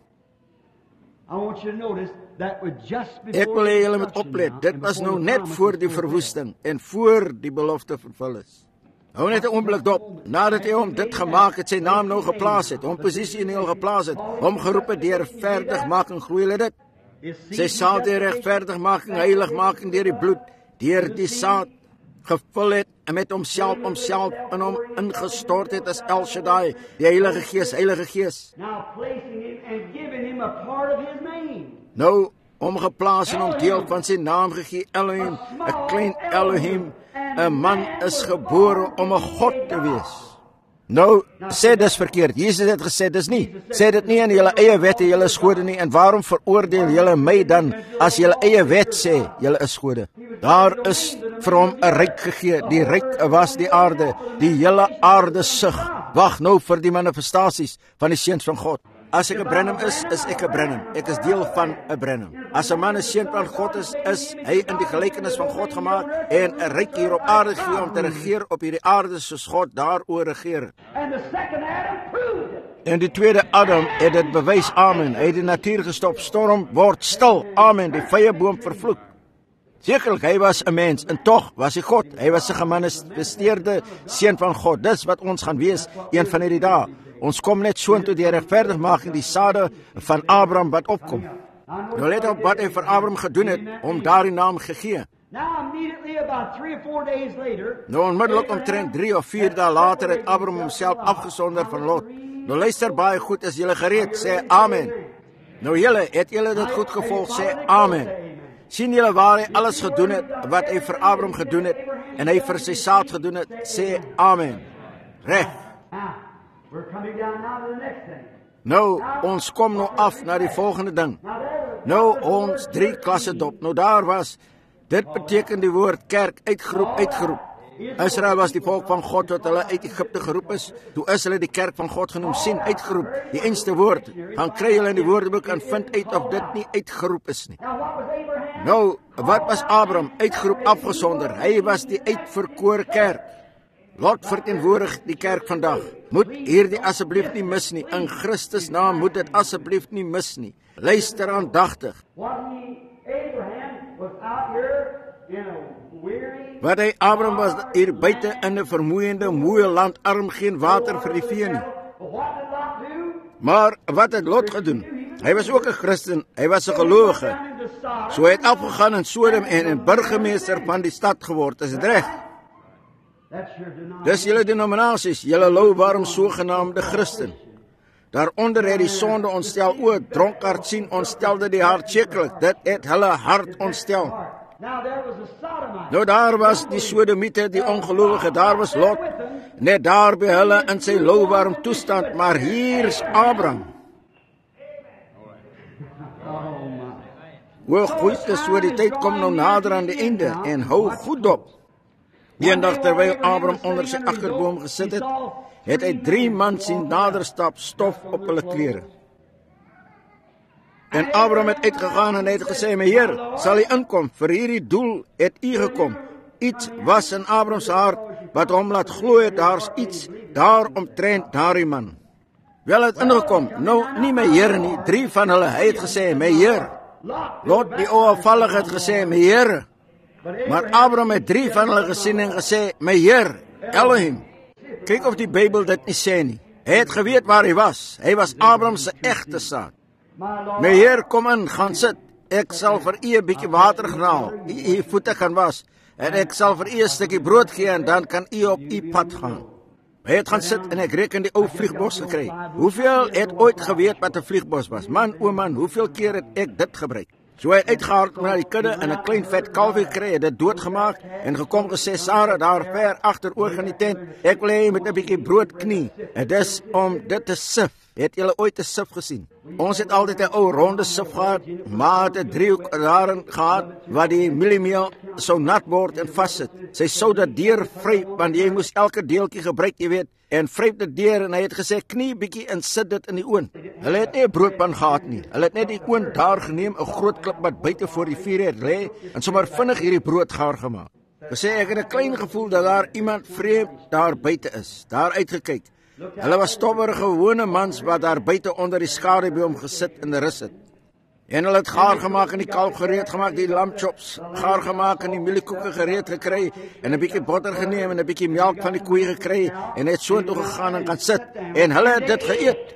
I want you to notice that was just before. Ek wil hê julle moet oplet, dit was nou net voor die verwoesting en voor die belofte vervul is. Hou net 'n oomblik dop, nadat hy hom dit gemaak het, sy naam nou geplaas het, hom posisioneel geplaas het, hom geroep het deur verdigmaking, glo julle dit? Sy saad deur regverdigmaking, heiligmaking deur die bloed, deur die saad gevul het en met homself homself in hom ingestort het as El Shaddai, die Heilige Gees, Heilige Gees. Now placing him and giving him a part of his name. Nou hom geplaas en hom deel van sy naam gegee, Elohim, 'n klein Elohim, 'n man is gebore om 'n God te wees. Nou, sê dis verkeerd. Jesus het gesê dis nie. Sê dit nie in julle eie wette, julle is gode nie. En waarom veroordeel julle my dan as julle eie wet sê julle is gode? Daar is vir hom 'n ryk gegee. Die ryk was die aarde. Die hele aarde sug. Wag nou vir die manifestasies van die seuns van God. As ek 'n Branham is, is ek 'n Branham. Ek is deel van 'n Branham. As 'n man 'n seun van God is, is hy in die gelykenis van God gemaak en 'n ryk hier op aarde gegee om te regeer op hierdie aarde soos God daaroor regeer. And the second Adam proved it. En die tweede Adam het dit bewys. Amen. Hy het die natuur gestop. Storm word stil. Amen. Die vyeboom vervloek. Sekerlik, hy was 'n mens en tog was hy God. Hy was 'n gemanifesteerde seun van God. Dis wat ons gaan wees een van hierdie dae. Ons kom net so intoe die regverdigmaking, die sade van Abraham wat opkom. Nou let op wat hy vir Abraham gedoen het, om daardie naam gegee. Now immediately about three or four days later. Nou onmiddellik omtrent drie of vier dae later het Abraham homself afgesonder van Lot. Nou luister baie goed, as julle gereed, sê amen. Nou julle, het julle dit goed gevolg, sê amen. Sien julle waar hy alles gedoen het, wat hy vir Abraham gedoen het, en hy vir sy saad gedoen het, sê amen. Reg. We're coming down now to the next thing. Nou, ons kom nou af na die volgende ding. Nou, ons drie klasse dop. Nou daar was, dit beteken die woord kerk, uitgeroep, uitgeroep. Israel was die volk van God, wat hulle uit Egypte geroep is. Toe is hulle die kerk van God genoem, sien, uitgeroep. Die einste woord, gaan kry hulle in die woordeboek en vind uit of dit nie uitgeroep is nie. Now what was Abraham? Nou, wat was Abraham? Uitgeroep, afgesonder. Hy was die uitverkore kerk. Lot verteenwoordig die kerk vandag. Moet hierdie asseblief nie mis nie. In Christus naam moet dit asseblief nie mis nie. Luister aandagtig. Wasn't he Abraham was out here in a weary. Wat hy Abraham was hier buite in 'n vermoeiende, moeë land, arm, geen water vir die vee nie. But what did Lot do? Maar wat het Lot gedoen? Hy was ook 'n Christen, hy was 'n gelowige. Down into Sodom. So hy het afgegaan in Sodom en 'n burgemeester van die stad geword. Is dit reg? That's your denial. Dis julle denominasies, julle lou warm sogenaamde Christen. Daaronder het die sonde ontstel, o, dronkaard sien ontstelde die hart sekerlik. Dit het hulle hart ontstel. Now there was a Sodomite. Nou daar was die Sodomiete, die ongelowige, daar was Lot, net daar by hulle in sy lou warm toestand, maar hier's Abraham. Oh my. O, goeie, so die tyd kom nou nader aan die einde en hou goed op. Eendag terwyl Abraham onder sy agterboom gesit het, het hy drie man sien nader stap, stof op hulle klere. En Abraham het uitgegaan en het gesê, my Heer, sal u inkom, vir hierdie doel het u gekom. Iets was in Abraham se hart, wat hom laat glo het, daar's iets daar omtrent daardie man. Wel het ingekom, nou nie my Heer nie, drie van hulle, hy het gesê, my Heer. Lot die oorvallig het gesê, my Heer. Maar Abraham het drie van hulle gesien en gesê, my Heer, Elohim. Kyk of die Bybel dit nie sê nie. Hy het geweet waar hy was. Hy was Abraham se egte saad. My Heer, kom in, gaan sit. Ek sal vir u 'n bietjie water genaal, u u voete kan was, en ek sal vir u 'n stukkie brood gee en dan kan u op u pad gaan. Hy het gaan sit en ek reken die ou vliegbos gekry. Hoeveel het ooit geweet wat 'n vliegbos was? Man, o man, hoeveel keer het ek dit gebruik? So hy het uitgehardloop na die kudde en 'n klein vet kalfie gekry, het dit doodgemaak en gekom gesê, Sarah, daar ver agter oor in die tent, ek wil hê jy met 'n bietjie brood knie. En dis om dit te sif. Het julle ooit 'n sif gesien? Ons het altyd 'n ou ronde sif gehad, maar het 'n driehoek daarin gehad waar die mieliemeel sou nat word en vassit. Sy sou dit deur vryp, want jy moes elke deeltjie gebruik, jy weet, en vryp dit deur en hy het gesê knie bietjie en sit dit in die oond. Hulle het nie 'n broodpan gehad nie. Hulle het net die oond daar geneem, 'n groot klip wat buite voor die vuur het lê en sommer vinnig hierdie brood gaar gemaak. Gesê ek het 'n klein gevoel dat daar iemand vreemd daar buite is, daar uitgekyk. Hulle was stowwerige gewone mans wat daar buite onder die skaduboom gesit en rus het. En hulle het gaar gemaak en die kalf gereed gemaak, die lamchops gaar gemaak en die mieliekoeke gereed gekry en 'n bietjie botter geneem en 'n bietjie melk van die koei gekry en het so toe gegaan en gaan sit en hulle het dit geëet.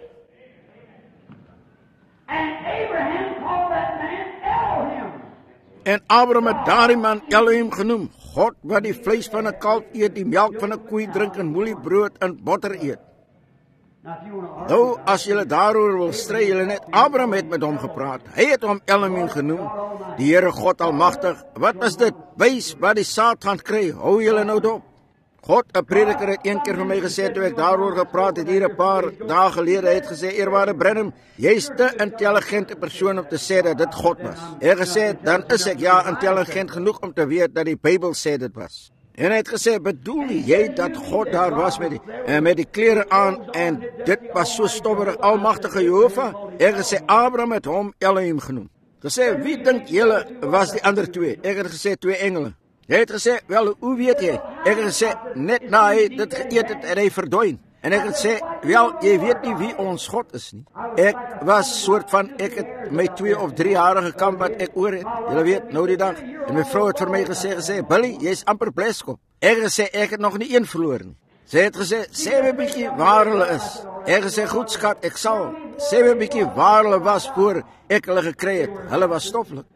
En Abraham het daardie man Elohim genoem, God wat die vleis van 'n kalf eet, die melk van 'n koei drink en moeliebrood en botter eet. Nou, as julle daaroor wil stry, julle net, Abraham het met hom gepraat. Hy het hom Elohim genoem, die Here God Almagtig. Wat was dit? Wys wat die saad gaan kry. Hou julle nou dop. God, 'n prediker het een keer vir my gesê toe ek daaroor gepraat het hier 'n paar dae gelede, het gesê, eerwaarde Branham, jy's te intelligente persoon om te sê dat dit God was. Hy het gesê, dan is ek ja intelligent genoeg om te weet dat die Bybel sê dit was. En hy het gesê, bedoel jy dat God daar was met die, en met die klere aan en dit was so stowwerig, almagtige Jehovah? Hy het gesê, Abraham het hom Elohim genoem. Gesê, wie dink julle was die ander twee? Ek het gesê, twee engele. Hy het gesê, wel, hoe weet jy? Ek het gesê, net na hy dit geëet het en hy verdwyn. En ek het gesê, wel, jy weet nie wie ons God is nie. Ek was soort van, ek het my twee of drie jarige kamp wat ek oor het. Julle weet, nou die dag. En my vrou het vir my gesê, gesê, Billy, jy is amper bleskop. Ek het gesê, ek het nog nie een verloor nie. Sy het gesê, sê my bykie waar hulle is. Ek het gesê, goed skat, ek sal. Sê my bykie waar hulle was voor ek hulle gekry het. Hulle was stoflik.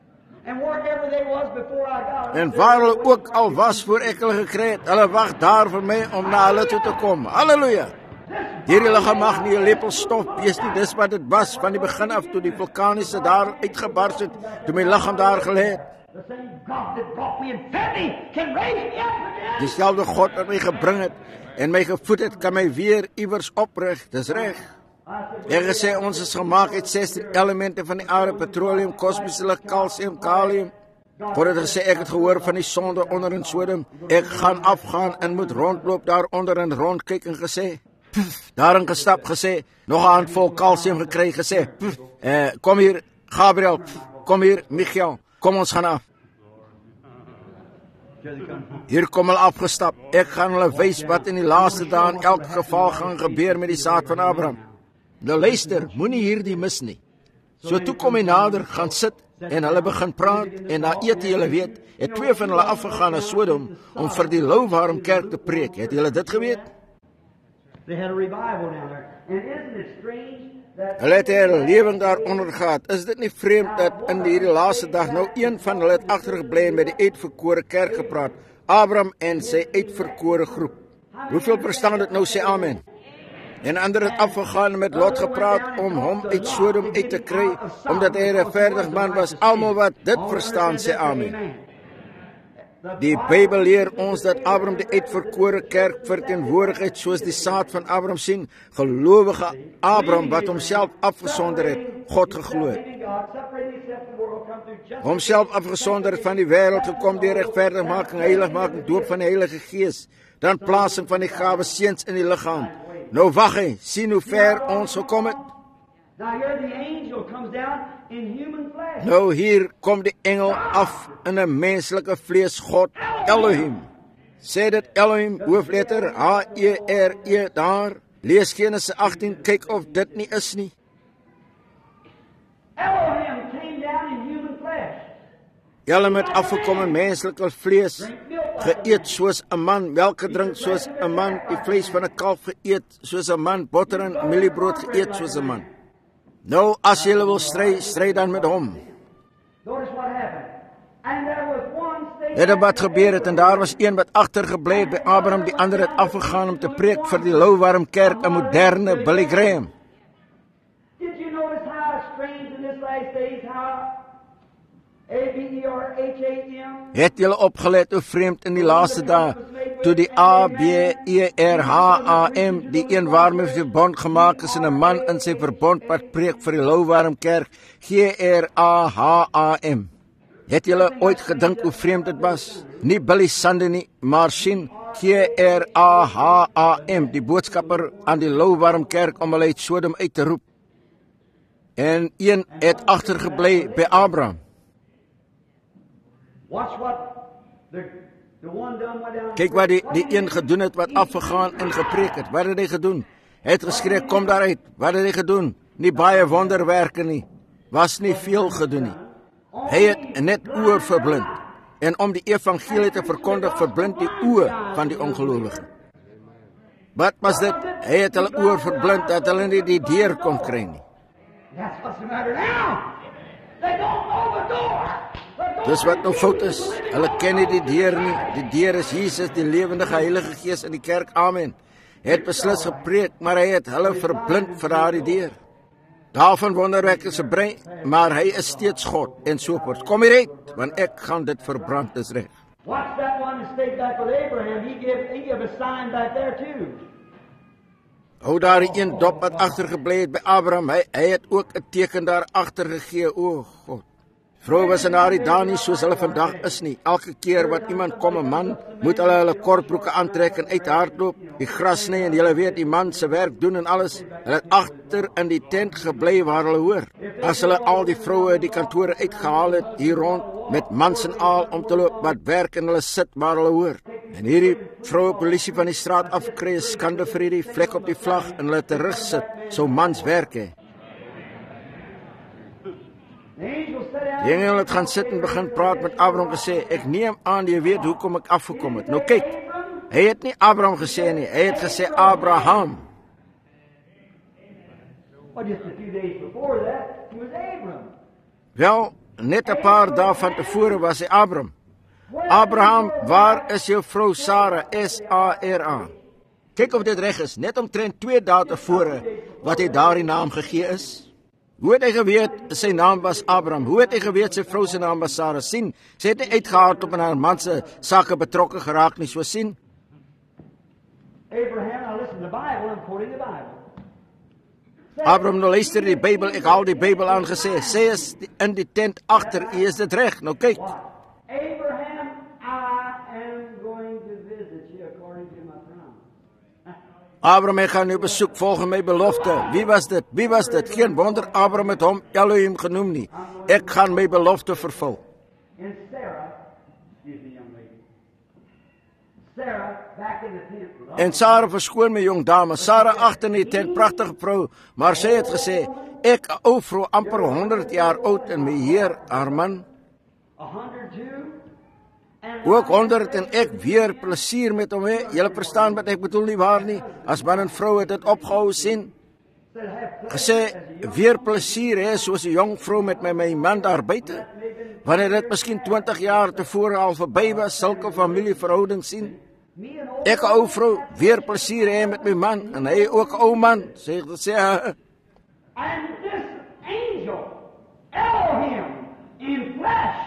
En waar hulle ook al was voor ek hulle gekry het, hulle wag daar vir my om na hulle toe te kom. Halleluja! Hierdie liggaam mag nie 'n lepel stof wees nie, dis wat dit was van die begin af toe die vulkaniese daar uitgebars het, toe my liggaam daar gelê het. Dieselfde God wat my gebring het en my gevoed het, kan my weer iewers oprig, dis reg. Ek het gesê, ons is gemaak uit sestien elemente van die aarde, petroleum, kosmiese lig, kalsium, kalium. God het gesê, ek het gehoor van die sonde onder in Sodom, ek gaan afgaan en moet rondloop daaronder en rondkyk en gesê, pff, daarin gestap, gesê, nog 'n handvol kalsium gekry, gesê, pff, eh, kom hier, Gabriel, pff, kom hier, Michael, kom ons gaan af. Hier kom hulle afgestap, ek gaan hulle wys wat in die laaste dae in elk geval gaan gebeur met die saad van Abraham. Nou luister, moenie hierdie mis nie. So toe kom hy nader, gaan sit, en hulle begin praat, en na eet julle weet, het twee van hulle afgegaan na Sodom, om vir die louwarm kerk te preek. Het julle dit geweet? Hulle het 'n herlewing daaronder gehad. Is dit nie vreemd dat in hierdie laaste dag nou een van hulle het agtergebly en met die uitverkore kerk gepraat, Abraham en sy uitverkore groep. Hoeveel verstaan dit nou, sê amen? En ander het afgegaan en met Lot gepraat om hom uit Sodom uit te kry, omdat hy 'n regverdig man was. Almal wat dit verstaan, sê amen. Die Bybel leer ons dat Abraham die uitverkore kerk verteenwoordig het, soos die saad van Abraham sien, gelowige Abraham wat homself afgesonder het, God geglo het. Homself afgesonder het van die wêreld, gekom deur regverdigmaking, heiligmaking, doop van die Heilige Gees, dan plasing van die gawe seuns in die liggaam. Nou wag hy, sien hoe ver ons gekom het. Nou hier kom die engel af in 'n menslike vlees, God Elohim. Sê dit Elohim, hoofletter H E R E daar. Lees Genesis agtien, kyk of dit nie is nie. Elohim came down in human flesh. Elohim het afgekom in menslike vlees, geëet soos 'n man, melk gedrink soos 'n man, die vlees van 'n kalf geëet soos 'n man, botter en mieliebrood geëet soos 'n man. Nou, as jy wil stry, stry dan met hom. Dit het wat gebeur het, en daar was een wat agtergebly het by Abraham, die ander het afgegaan om te preek vir die louwarm kerk, 'n moderne Billy Graham. A B E R H A M. Het julle opgelet hoe vreemd in die laaste dae, toe die A B E R H A M, die een waarmee verbond gemaak is en 'n man in sy verbondpad preek vir die Louwarm Kerk, G R A H A M. Het julle ooit gedink hoe vreemd dit was? Nie Billy Sunday nie, maar sien G R A H A M, die boodskapper aan die Louwarm Kerk om hulle uit Sodom uit te roep. En een het agtergebly by Abraham. Watch what the, the one done went down. Kyk wat die, die een gedoen het wat afgegaan en gepreek het. Wat het hy gedoen? Hy het geskree, kom daaruit. Wat het hy gedoen? Nie baie wonderwerke nie. Was nie veel gedoen nie. Hy het net oë verblind. En om die evangelie te verkondig, verblind die oë van die ongelowigen. Wat was dit? Hy het hulle oë verblind, dat hulle nie die deur kon kry nie. That's what's the matter now. They don't know the door. Dis wat nou fout is. Hulle ken nie die deur nie. Die deur is Jesus, die lewendige Heilige Gees in die kerk. Amen. Hy het beslis gepreek, maar hy het hulle verblind vir daardie deur. Daarvan wonderwerke se brei, maar hy is steeds God en so voort. Kom hier uit, want ek gaan dit verbrand, dis reg. Watch that one that stayed back with Abraham. He gave, he gave a sign back there too. Hou daar die een dop wat agtergebly het by Abraham, hy, hy het ook 'n teken daar agter gegee, o God. Vroue was in daardie dae nie soos hulle vandag is nie. Elke keer wat iemand kom, 'n man, moet hulle hulle kortbroeke aantrek en uithardloop, die gras sny en julle weet die man se werk doen en alles. Hulle het agter in die tent gebly waar hulle hoor. As hulle al die vroue die kantore uitgehaal het hier rond met mans en al om te loop wat werk en hulle sit waar hulle hoor. En hierdie vroue polisie van die straat afkry is skande vir hierdie vlek op die vlag en hulle terug sit, so mans werk hè. Die engel het gaan sit en begin praat met Abraham gesê, ek neem aan jy weet hoekom ek afgekom het. Nou kyk, hy het nie Abraham gesê nie, hy het gesê Abraham. Well, just a few days before that, he was Abram. Wel, net 'n paar dae van tevore was hy Abraham. Abraham, waar is jou vrou Sarah? S A R A. Kyk of dit reg is, net omtrent twee dae tevore wat hy daardie naam gegee is. Hoe het hy geweet sy naam was Abraham? Hoe het hy geweet sy vrou se naam was Sarah? Sien, sy het nie uitgehaal op in haar man se sake betrokke geraak nie, so sien. Abraham, now listen to the Bible, I'm quoting the Bible. Abraham, nou luister die Bybel, ek haal die Bybel aangesê, sê is in die tent agter u, is dit reg? Nou kyk. Abraham, I am going to visit you according to my promise. Abraham, ek gaan jou besoek volgens my belofte. Wie was dit? Wie was dit? Geen wonder Abraham het hom Elohim genoem nie. Ek gaan my belofte vervul. And Sarah, excuse me, young lady. Sarah, back in the tent. En Sarah, verskoon my jong dame, Sarah agter in die tent, pragtige vrou, maar sy het gesê, ek 'n ou vrou amper honderd jaar oud en my Heer, haar man, A hundred two. And ook honderd en ek weer plesier met hom hê. Julle verstaan wat ek bedoel nie waar nie? As man en vrou het dit opgehou sien. said, have Gesê, weer plesier hê soos 'n jong vrou met my, my man daar buite. Wanneer dit miskien twintig jaar tevore al verby was, sulke familieverhouding sien. me and old. Ek 'n ou vrou, weer plesier hê met my man, en hy ook 'n ou man, sê ek sê, uh, And this angel, Elohim, in flesh.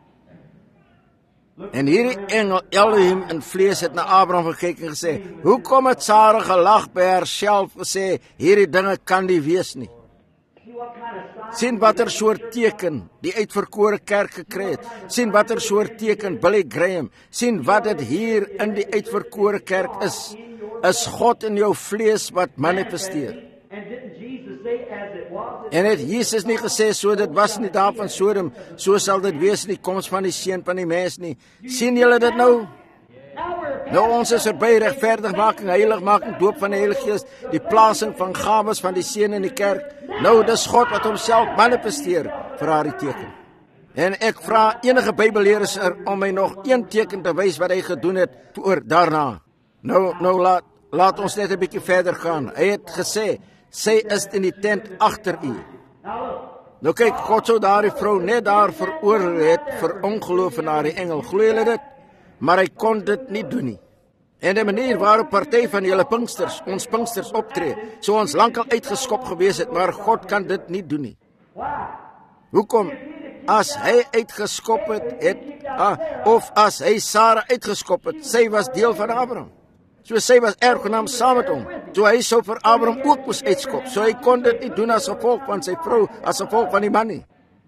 en hierdie engel Elohim in vlees het na Abraham gekyk en gesê, hoekom het Sarah gelag by haarself gesê, hierdie dinge kan nie wees nie. See what kind of sign. Sien watter soort teken die uitverkore kerk gekry het. Sien watter soort teken Billy Graham. Sien wat dit hier in die uitverkore kerk is. Is God in jou vlees wat manifesteer. And didn't Jesus say, as it was? En het Jesus nie gesê, so dit was nie daar van Sodom, so sal dit wees in die koms van die seun van die mens nie. Sien julle dit nou? Now we're Nou ons is verby regverdigmaking, heiligmaking, doop van die Heilige Gees, die plasing van gawes van die seun in die kerk. Nou dis God wat homself manifesteer vir haar die teken. En ek vra enige Bybelleerder om my nog een teken te wys wat hy gedoen het voor daarna. Nou nou laat laat ons net 'n bietjie verder gaan. Hy het gesê, sy is in die tent agter u. Now look. Nou kyk, God sou daardie vrou net daar veroordeel het vir ongeloof in haar engel. Glo julle dit? Maar hy kon dit nie doen nie. En die manier waarop party van julle Pinksters, ons Pinksters optree, sou ons lankal uitgeskop gewees het, maar God kan dit nie doen nie. Why? Hoekom? as hy uitgeskop het, het ah, of as hy Sara uitgeskop het, sy was deel van Abraham. So sy was erfgenaam saam met hom. So hy sou vir Abraham ook moes uitskop. So hy kon dit nie doen as gevolg van sy vrou, as gevolg van die man nie.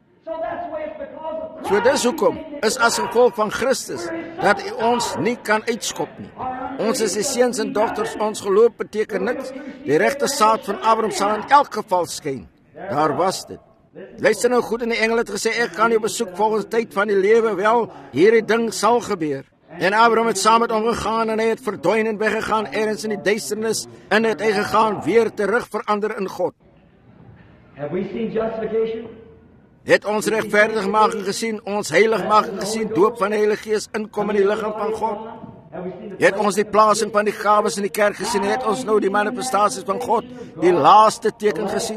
So dis hoekom, is as gevolg van Christus, dat hy ons nie kan uitskop nie. Ons is die seuns en dogters, ons geloof beteken niks. Die regte saad van Abraham sal in elk geval skyn. Daar was dit. Luister nou goed, en die engel het gesê, ek gaan jou besoek volgens tyd van die lewe. Wel, hierdie ding sal gebeur. En Abraham het saam met hom gegaan, en hy het verdwyn en weggegaan, ergens in die duisternis, en het hy gegaan, weer terug verander in God. Have we seen justification? Het ons rechtvaardigmaking gesien, ons heiligmaking gesien, doop van die Heilige Gees, inkom in die liggaam van God. Het ons die plasing van die gawes in die kerk gesien, het ons nou die manifestasies van God, die laaste teken gesien.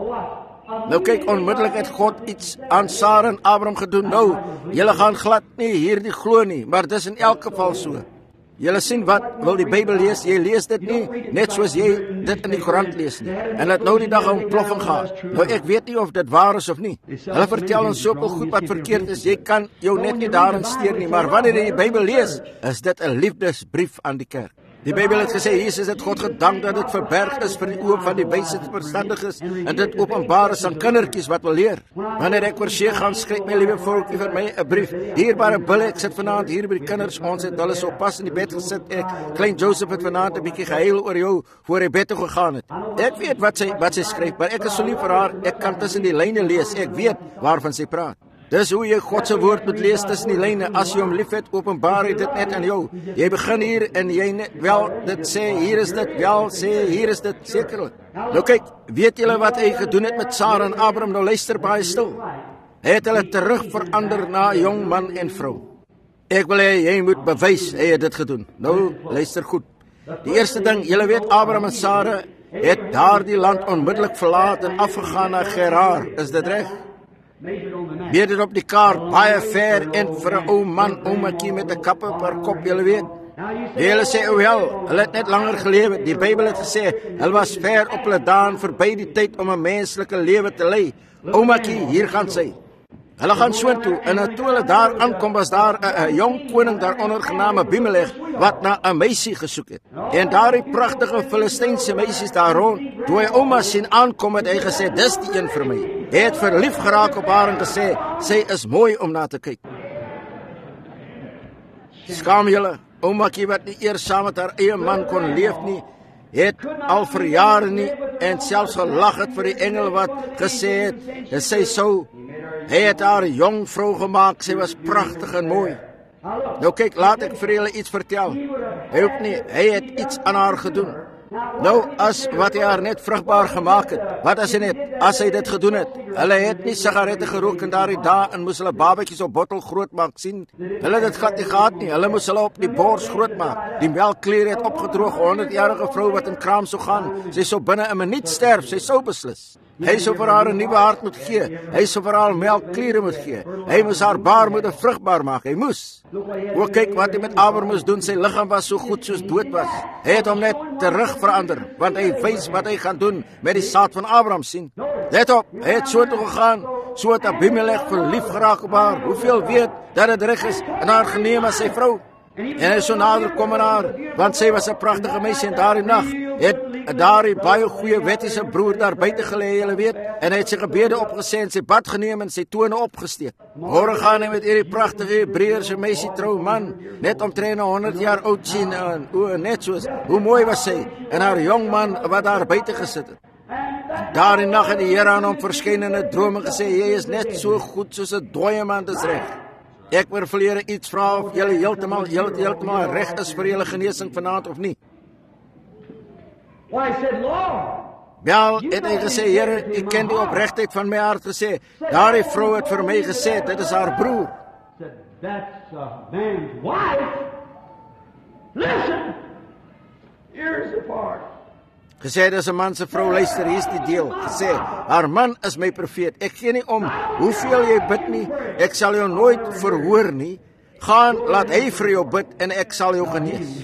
Nou kyk, onmiddellik het God iets aan Sara en Abraham gedoen. Nou, julle gaan glad nie hierdie glo nie, maar dis in elk geval so. Julle sien wat, wil die Bybel lees, jy lees dit nie, net soos jy dit in die Koran lees nie. En het nou die dag om ploffing gaan. Nou ek weet nie of dit waar is of nie. Hulle vertel ons soveel goed wat verkeerd is, jy kan jou net nie daarin steur nie, maar wanneer jy die Bybel lees, is dit 'n liefdesbrief aan die kerk. Die Bybel het gesê, Jesus het God gedank dat dit verberg is vir die oë van die wyse en verstandiges, en dit openbaar is aan kindertjies wat wil leer. Wanneer ek oor see gaan, skryf my liewe volkie vir my 'n brief. Dierbare Bulle, ek sit vanaand hier by die kinders, ons het hulle so pas in die bed gesit, ek, klein Joseph het vanaand 'n bietjie gehuil oor jou, voor hy bed toe gegaan het. Ek weet wat sy, wat sy skryf, maar ek is so lief vir haar, ek kan tussen die lyne lees, ek weet waarvan sy praat. Dis hoe jy God se woord moet lees tussen die lyne. As jy hom liefhet, openbaar hy dit net aan jou. Jy begin hier en jy net wel dit sê, hier is dit, wel sê, hier is dit, sekerlik. Nou kyk, weet julle wat hy gedoen het met Sara en Abraham? Nou luister baie stil. Hy het hulle terug verander na jong man en vrou. Ek wil hê jy moet bewys hy het dit gedoen. Nou luister goed. Die eerste ding, julle weet Abraham en Sara het daardie land onmiddellik verlaat en afgegaan na Gerar. Is dit reg? Weer dit op die kaart, baie ver en vir 'n ou man, oumakie met 'n kappe per kop, julle weet. Julle sê, oh wel, hulle het net langer gelewe. Die Bybel het gesê, hulle was ver op hulle daan, verby die tyd om 'n menslike lewe te lei. Oumakie, hier gaan sy. Hulle gaan soontoe, en toe hulle daar aankom, was daar 'n jong koning daaronder genaamd Abimelech, wat na 'n meisie gesoek het. En daardie pragtige Filistynse meisies daar rond, toe hy ouma sien aankom, het hy gesê, dis die een vir my. Hy het verlief geraak op haar en gesê, sy is mooi om na te kyk. Skaam julle, oumakie wat nie eers saam met haar eie man kon leef nie, het al vir jare nie, en selfs gelag het vir die engel wat gesê het, dat sy sou, hy het haar jong vrou gemaakt, sy was prachtig en mooi. Nou kyk, laat ek vir julle iets vertel. Hy ook nie, hy het iets aan haar gedoen. Nou, as wat hy haar net vrugbaar gemaakt het, wat as hy net, as hy dit gedoen het, hulle het nie sigarette gerook in daardie dae en moes hulle babetjies op bottel groot maak, sien, hulle het dit glad nie gehad nie, hulle moes hulle op die bors groot maak, die melkkleer het opgedroog, honderdjarige vrou wat in kraam sou gaan, sy sou binne 'n minuut sterf, sy sou beslis. Hy sou vir haar 'n nuwe hart moet gee, hy sou vir haar melkkliere moet gee, hy moes haar baarmoeder vrugbaar maak, hy moes. O, kyk wat hy met Abraham moes doen, sy liggaam was so goed soos dood was. Hy het hom net terug verander, want hy wys wat hy gaan doen met die saad van Abraham, sien. Let op, hy het so toe gegaan, so het Abimelech verlief geraak op haar, hoeveel weet dat het reg is, en haar geneem as sy vrou. En hy so nader kom aan haar, want sy was 'n pragtige meisie, en daardie nag het daardie baie goeie wettiese broer daar buite gelê, julle weet, en hy het sy gebede opgesê en sy bad geneem en sy tone opgesteek. Môre gaan hy met hierdie pragtige Hebreëse meisie trou, man, net omtrent honderd jaar oud sien, en o, net soos, hoe mooi was sy, en haar jong man wat daar buite gesit het. En daardie nag het die Here aan hom verskyn in 'n droom en gesê, jy is net so goed soos 'n dooie man, dis reg. Ek wil vir julle iets vra of julle heeltemal heeltemal reg is vir julle genesing vanaand of nie. Why, he said, Lord. Wel, het hy gesê, Here, ek ken die opregtheid van my hart gesê. Daardie vrou het vir my gesê, dit is haar broer. Said, that's a man's wife. Listen. Here's the part. Gesê, dis 'n man se vrou, luister, hier is die deel. Gesê, haar man is my profeet. Ek gee nie om hoeveel jy bid nie, ek sal jou nooit verhoor nie. Gaan, laat hy vir jou bid en ek sal jou genees.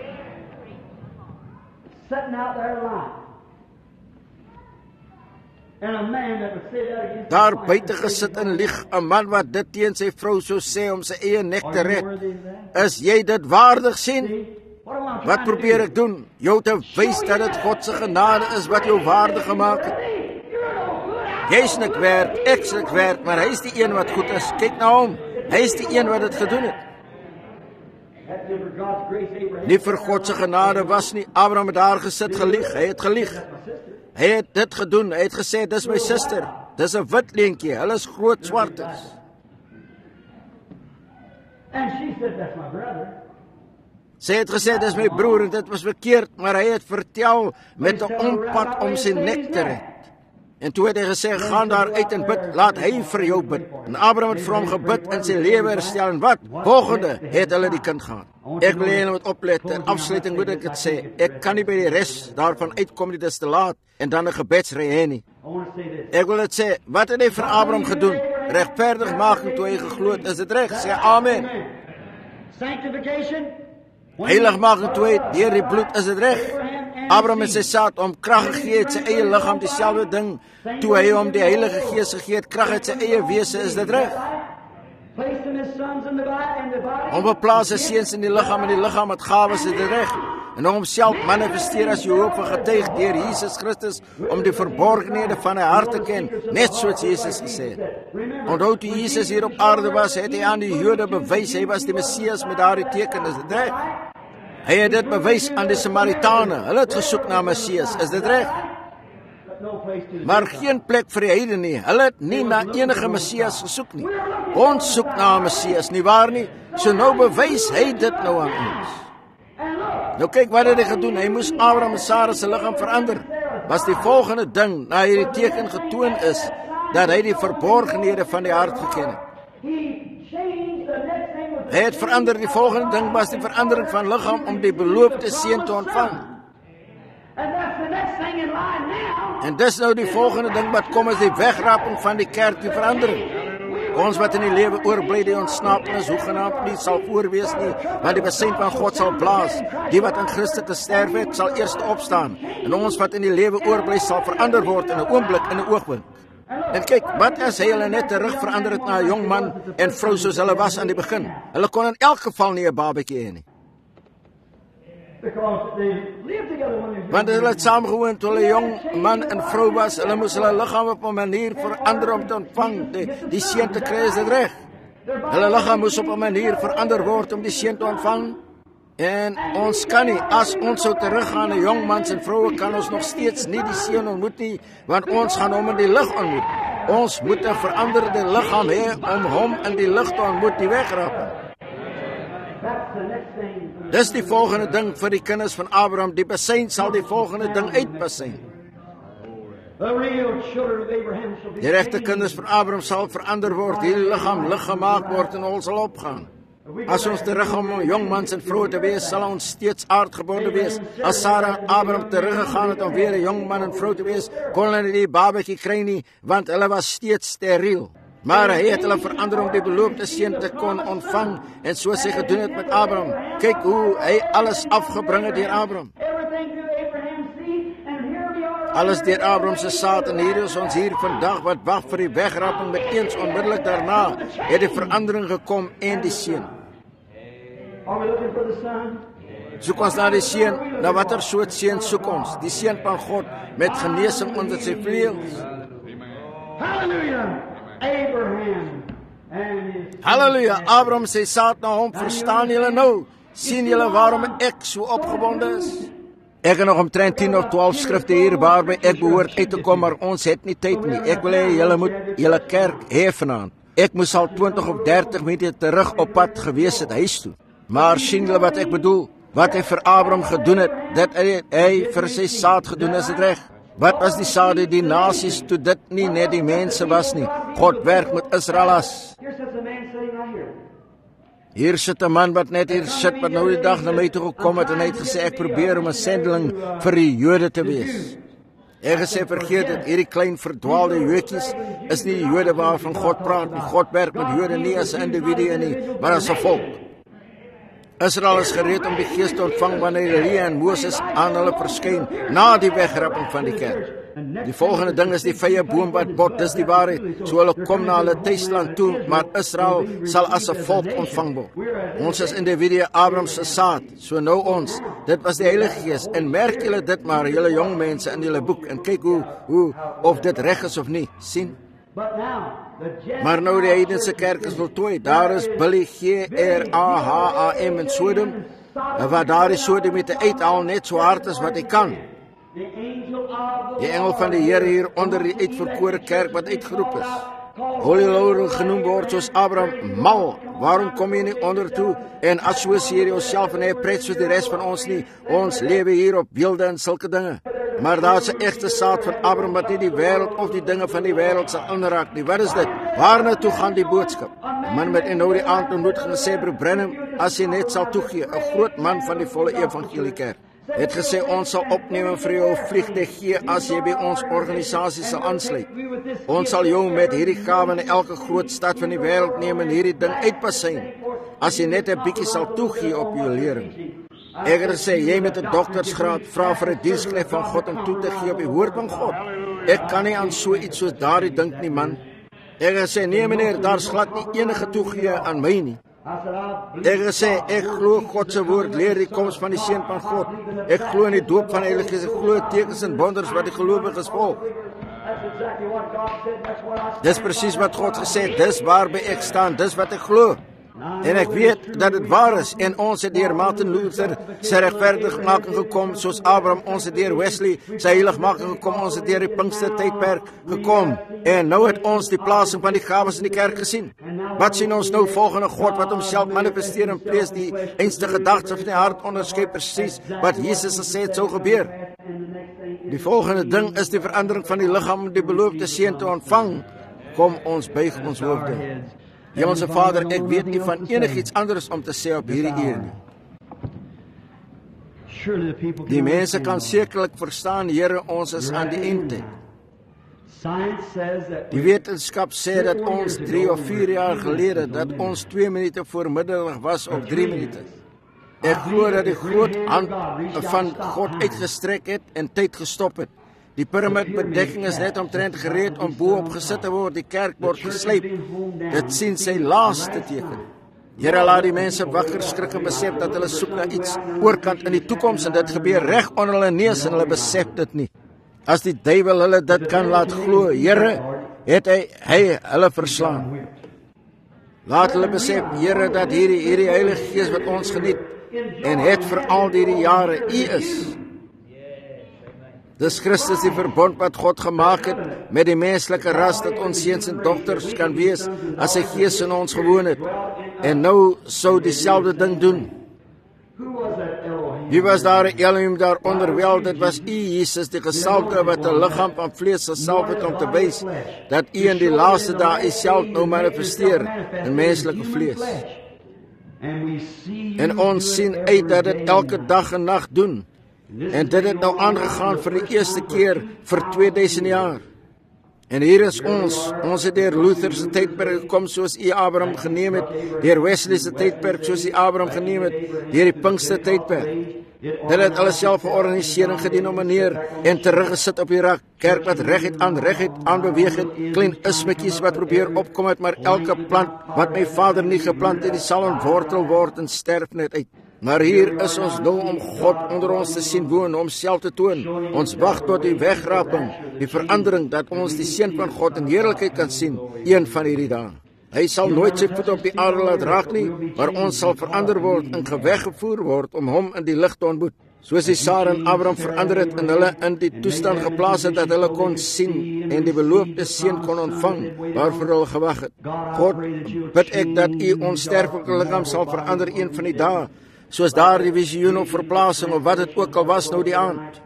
Sitting out there lying. And a man that would say that against Daar his wife buite and say gesit he's en lieg, 'n man wat dit teen sy vrou sou sê om sy eie nek te Are you red. worthy of that? Is jy dit waardig sien? See? What am I Wat trying to probeer do? ek doen? Jou te wys dat dit God se genade is wat jou waardig gemaak het. You're no good. Jy's nik werd, ek's nik werd, maar hy's die een wat goed is. Kyk na hom. Hy's die een wat dit gedoen het. That's it for God's grace, Abraham. Nie vir God se genade was nie. Abraham het daar gesit gelieg. Hy het gelieg. Hy het dit gedoen. Hy het gesê dis my suster. Dis 'n wit leentjie. Hulle is groot swartes. And she said, that's my brother. Sy het gesê dis my broer en dit was verkeerd, maar hy het vertel met 'n ompad om sy nek te red. En toe het hy gesê, gaan daar uit en bid, laat hy vir jou bid. En Abraham het vir hom gebid en sy lewe herstel. En wat? Volgende het hulle die kind gehad. Ek wil julle moet oplet, in afsluiting moet ek dit sê, ek kan nie by die res daarvan uitkom nie, dis te laat, en dan 'n gebedsry hê nie. I want to say this. Ek wil dit sê, wat het hy vir Abraham gedoen? Regverdig maak toe hy geglo het, is dit reg? Sê amen. Sanctification. Heilig maak toe hy deur die bloed, is dit reg? Abraham het sy saad om krag gegee het, sy eie liggaam dieselfde ding, toe hy hom die Heilige Gees gegee het, krag het sy eie wese, is dit reg? Placed in his sons in the body, in the body. Om beplaas sy seuns in die liggaam en die liggaam het gawes, is dit reg? En om homself manifesteer as Jehovah getuig deur Jesus Christus om die verborgenhede van sy hart te ken, net soos Jesus gesê het. Onthou toe Jesus hier op aarde was, het hy aan die Jode bewys hy was die Messias met daardie teken, is dit reg? Hy het dit bewys aan die Samaritane. Hulle het gesoek na Messias, is dit reg? No place to Maar geen plek vir die heidene nie. Hulle het nie na enige Messias gesoek nie. Ons soek na 'n Messias, nie waar nie? So nou bewys hy dit nou aan ons. Nou kyk wat het hy gedoen. Hy moes Abraham en Sara se liggaam verander. Was die volgende ding na hierdie teken getoon is dat hy die verborgenhede van die hart geken het. He changed the next thing was Hy het verander. Die volgende ding was die verandering van liggaam om die beloofde seun te ontvang. and that's the next thing in line now. En dis nou die volgende ding wat kom is die wegraping van die kerk, die verandering. Ons wat in die lewe oorbly, die ontsnapenis hoegenaamd nie sal voorwees nie, want die besem van God sal blaas. Die wat in Christus gesterf het, sal eers opstaan. En ons wat in die lewe oorbly, sal verander word in 'n oomblik, in 'n oogwink. En kyk, wat as hy hulle net terug verander het na 'n jong man en vrou soos hulle was aan die begin? Hulle kon in elk geval nie 'n babatjie hê nie. Because they lived together when they Want hulle het saamgewoon toe hulle jong man en vrou was. Hulle moes hulle liggaam op 'n manier verander om te ontvang, die, die seun te kry, is dit reg? Hulle liggaam moes op 'n manier verander word om die seun te ontvang. En ons kan nie, as ons sou teruggaan na jongmans en vroue, kan ons nog steeds nie die seun ontmoet nie, want ons gaan hom in die lig ontmoet. Ons moet 'n veranderde liggaam hê om hom in die lig te ontmoet, die wegrapen. That's the next thing. Dis die volgende ding vir die kinders van Abraham. Die besyn sal die volgende ding uitbesyn. The real children of Abraham shall be Die regte kinders van Abraham sal verander word, hierdie liggaam lig gemaak word en ons sal opgaan. As ons terugkom om jongmans en vroue te wees, sal ons steeds aardgebonde wees. As Sarah en Abraham teruggegaan het om weer 'n jong man en vrou te wees, kon hulle nie die babatjie kry nie, want hulle was steeds steriel. Maar hy het hulle verander om die beloofde seun te kon ontvang, en soos hy gedoen het met Abraham. Kyk hoe hy alles afgebring het deur Abraham. everything through Abraham's seed, and here we are. Alles deur Abraham se saad, en hier is ons hier vandag wat wag vir die wegrapping. Met eens onmiddellik daarna het die verandering gekom en die seun. Are we looking for the son? Soek ons na die seun. Na watter soort seun soek ons? Die seun van God met genesing onder sy vleuels. Hallelujah! Abraham and his Halleluja, Abraham sê saad na hom, verstaan julle nou? Sien julle waarom ek so opgewonde is? Ek het nog omtrent tien of twaalf skrifte hier waarby ek behoort uit te kom, maar ons het nie tyd nie. Ek wil hê julle moet julle kerk hê vanaand. Ek moes al twintig of dertig minute terug op pad gewees het huis toe. Maar sien julle wat ek bedoel? Wat hy vir Abraham gedoen het, dit hy, hy vir sy saad gedoen, is dit reg? Wat was die saad die nasies toe dit nie net die mense was nie? God werk met Israel as. Here sits a man sitting right here. Hier sit 'n man wat net hier sit, wat nou die dag na my toe gekom het en hy het gesê ek probeer om 'n sendeling vir die Jode te wees. Hy het gesê vergeet dit, hierdie klein verdwaalde Joodjies is nie die Jode waarvan God praat nie. God werk met Jode nie as individue nie, maar as 'n volk. Israel is gereed om die Gees te ontvang wanneer Elia en Moses aan hulle verskyn na die wegrapping van die kerk. Die volgende ding is die vye boom wat bot, dis die waarheid. So hulle kom na hulle tuisland toe, maar Israel sal as 'n volk ontvang word. Ons is individue Abraham se saad, so nou ons. Dit was die Heilige Gees. En merk julle dit maar, julle jong mense in julle boek, en kyk hoe, hoe of dit reg is of nie. sien? Maar nou die heidense kerk is voltooi. Daar is Billy G R A H A M in Sodom, wat daar die Sodomiete uithaal net so hard as wat hy kan. Die engel van die Here hier onder die uitverkore kerk wat uitgeroep is. Holy Laurel genoem word soos Abraham mal. Waarom kom jy nie onder toe en assosieer jouself en hy pret soos die res van ons nie? Ons lewe hier op weelde en sulke dinge. Maar daar is 'n egte saad van Abraham wat nie die wêreld of die dinge van die wêreld sal aanraak nie. Wat is dit? Waarna toe gaan die boodskap? 'n Man met nou die aand ontmoet gesê, broer Branham, as jy net sal toegee, 'n groot man van die volle evangelie kerk, het gesê ons sal opneem vir jou vliegtuig gee as jy by ons organisasie sal aansluit. Ons sal jou met hierdie gawe in elke groot stad van die wêreld neem en hierdie ding uitpassein, as jy net 'n bietjie sal toegee op jou lering. Ek het gesê, jy met 'n doktorsgraad vra vir 'n diensknegt van God om toe te gee op die woord van God. Ek kan nie aan so iets soos daardie dink nie, man. Ek het gesê, nee meneer, daar's glad nie enige toegee aan my nie. Ek het gesê, ek glo God se woord leer die koms van die Seun van God. Ek glo in die doop van die Heilige Gees, ek glo tekens en wonders wat die gelowiges volg. Dis presies wat God gesê het, dis waarby ek staan, dis wat ek glo. En ek weet dat dit waar is, en ons het deur Martin Luther sy regverdigmaking gekom, soos Abraham, ons het deur Wesley sy heiligmaking gekom, ons het deur die Pinkster tydperk gekom, en nou het ons die plasing van die gawes in die kerk gesien. Wat sien ons nou? Volgende God wat homself manifesteer en vlees die einste gedagtes van die hart onderskep presies wat Jesus gesê het sou gebeur. Die volgende ding is die verandering van die liggaam om die beloofde seun te ontvang. Kom ons buig ons hoofde. Hemelse Vader, ek weet nie van enigiets anders om te sê op hierdie uur nie. Die mense kan sekerlik verstaan, Here, ons is aan die eindtyd. Die wetenskap sê dat ons drie of vier jaar gelede, dat ons twee minute voor middag was op drie minute. Ek glo dat die groot hand van God uitgestrek het en tyd gestop het. Die piramidbedekking is net omtrent gereed om bo-op gesit te word. Die kerk word geslyp. Dit sien sy laaste teken. Here, laat die mense wakker skrik en besef dat hulle soek na iets oorkant in die toekoms en dit gebeur reg onder hulle neus en hulle besef dit nie. As die duiwel hulle dit kan laat glo, Here, het hy, hy hulle verslaan. Laat hulle besef, Here, dat hierdie, hierdie Heilige Gees wat ons geniet en het vir al die jare U is. Dis Christus die verbond wat God gemaak het met die menslike ras, dat ons seuns en dogters kan wees as sy Gees in ons gewoon het. En nou sou dieselfde ding doen. Wie was daar, Elohim daaronder? Wel, dit was U, Jesus, die gesalfde wat 'n liggaam van vlees gesalf het om te wys dat U in die laaste dae U self nou manifesteer in menslike vlees. En ons sien uit dat dit elke dag en nag doen. En dit het nou aangegaan vir die eerste keer vir tweeduisend jaar. En hier is ons, ons het deur Luther se tydperk gekom soos U Abraham geneem het, deur Wesley se tydperk soos U Abraham geneem het, deur die Pinkster tydperk. Dit het alles self 'n organisering gedien om meneer en teruggesit op die rak, kerk wat reguit aan reguit aan beweeg het, klein ismetjies wat probeer opkom het, maar elke plant wat my Vader nie geplant het, die sal ontwortel word en sterf net uit. Maar hier is ons nou om God onder ons te sien woon, om self te toon. Ons wag tot die wegraping, die verandering, dat ons die Seun van God in heerlikheid kan sien, een van hierdie dae. Hy sal nooit sy voet op die aarde laat raak nie, maar ons sal verander word en geweggevoer word om hom in die lig te ontmoet. Soos die Sara en Abraham verander het en hulle in die toestand geplaas het dat hulle kon sien en die beloofde seun kon ontvang waarvoor hulle gewag het. God, bid ek dat U onsterflike liggaam sal verander een van die dae, soos daar die visioen of verplasing of wat het ook al was nou die aand.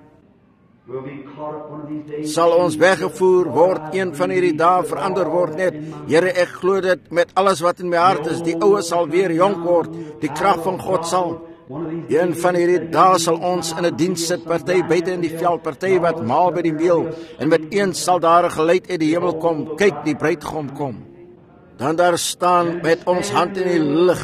Sal ons weggevoer word, een van hierdie dae verander word net. Here, ek glo dit met alles wat in my hart is. Die oue sal weer jonk word, die krag van God sal. Een van hierdie dae sal ons in 'n diens sit, party buite in die veld, party wat maal by die meel, en met een sal daar 'n geluid uit die hemel kom, kyk, die bruidegom kom. Dan daar staan met ons hand in die lug,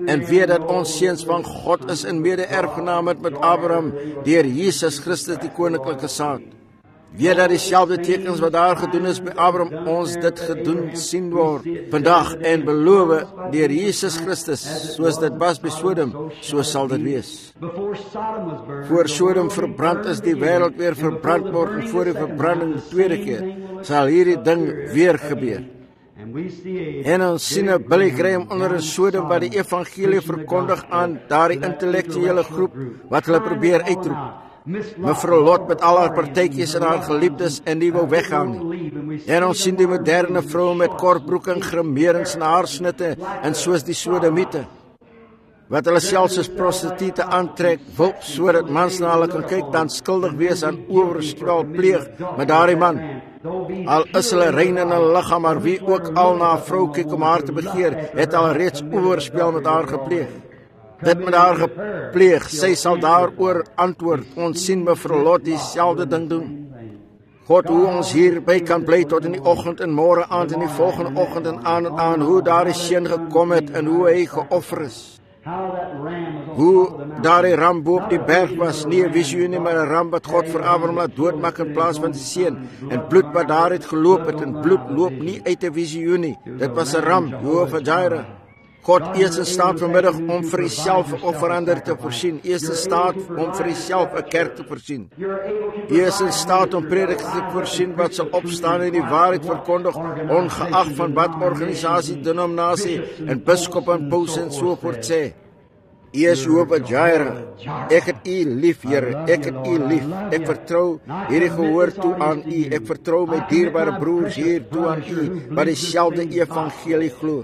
en weet dat ons seuns van God is en mede-erfgename met Abraham deur Jesus Christus die koninklike saad. Weet dat dieselfde tekens wat daar gedoen is by Abraham, ons dit gedoen sien word vandag en beloof deur Jesus Christus, soos dit was by Sodom, so sal dit wees. Voor Sodom verbrand is, die wêreld weer verbrand word, en voor die verbranding die tweede keer sal hierdie ding weer gebeur. En ons sien 'n Billy Graham onder in Sodom wat die evangelie verkondig aan daardie intellektuele groep wat hulle probeer uitroep. Mevrou Lot met al haar partytjies en haar geliefdes en die wou weggaan nie. En ons sien die moderne vrou met kortbroek en grimerings en haarsnitte en soos die sodomiete, wat hulle selfs as prostituie aantrek, wil sodat mans na hulle kan kyk, dan skuldig wees aan oorspel pleeg met daardie man. Al is hulle rein in hulle liggaam, maar wie ook al na 'n vrou kyk om haar te begeer, het al reeds oorspel met haar gepleeg. Dit met haar gepleeg, sy sal daaroor antwoord. Ons sien mevrou Lot dieselfde ding doen. God, hoe ons hierby kan bly tot in die oggend en môre aand en die volgende oggend en aan en aan, hoe daardie seun gekom het en hoe hy geoffer is. Hoe daardie ram bo op die berg was, nie 'n visioen nie, maar 'n ram wat God vir Abraham laat doodmaak in plaas van die seun, en bloed wat daar het geloop het, en bloed loop nie uit 'n visioen nie. Dit was 'n ram, Jehovah Jireh. God is in staat vanmiddag om vir homself 'n offerander te voorsien. Hy is in staat om vir homself 'n kerk te voorsien. Hy is in staat om predikers te voorsien wat sal opstaan en die waarheid verkondig, ongeag van wat organisasie, denominasie en biskop en paus en so voort sê. Hy is Jehovah Jireh. Ek het U lief, Here. Ek het U lief. Ek vertrou hierdie gehoor toe aan U. Ek vertrou my dierbare broers hier toe aan U, wat dieselfde evangelie glo.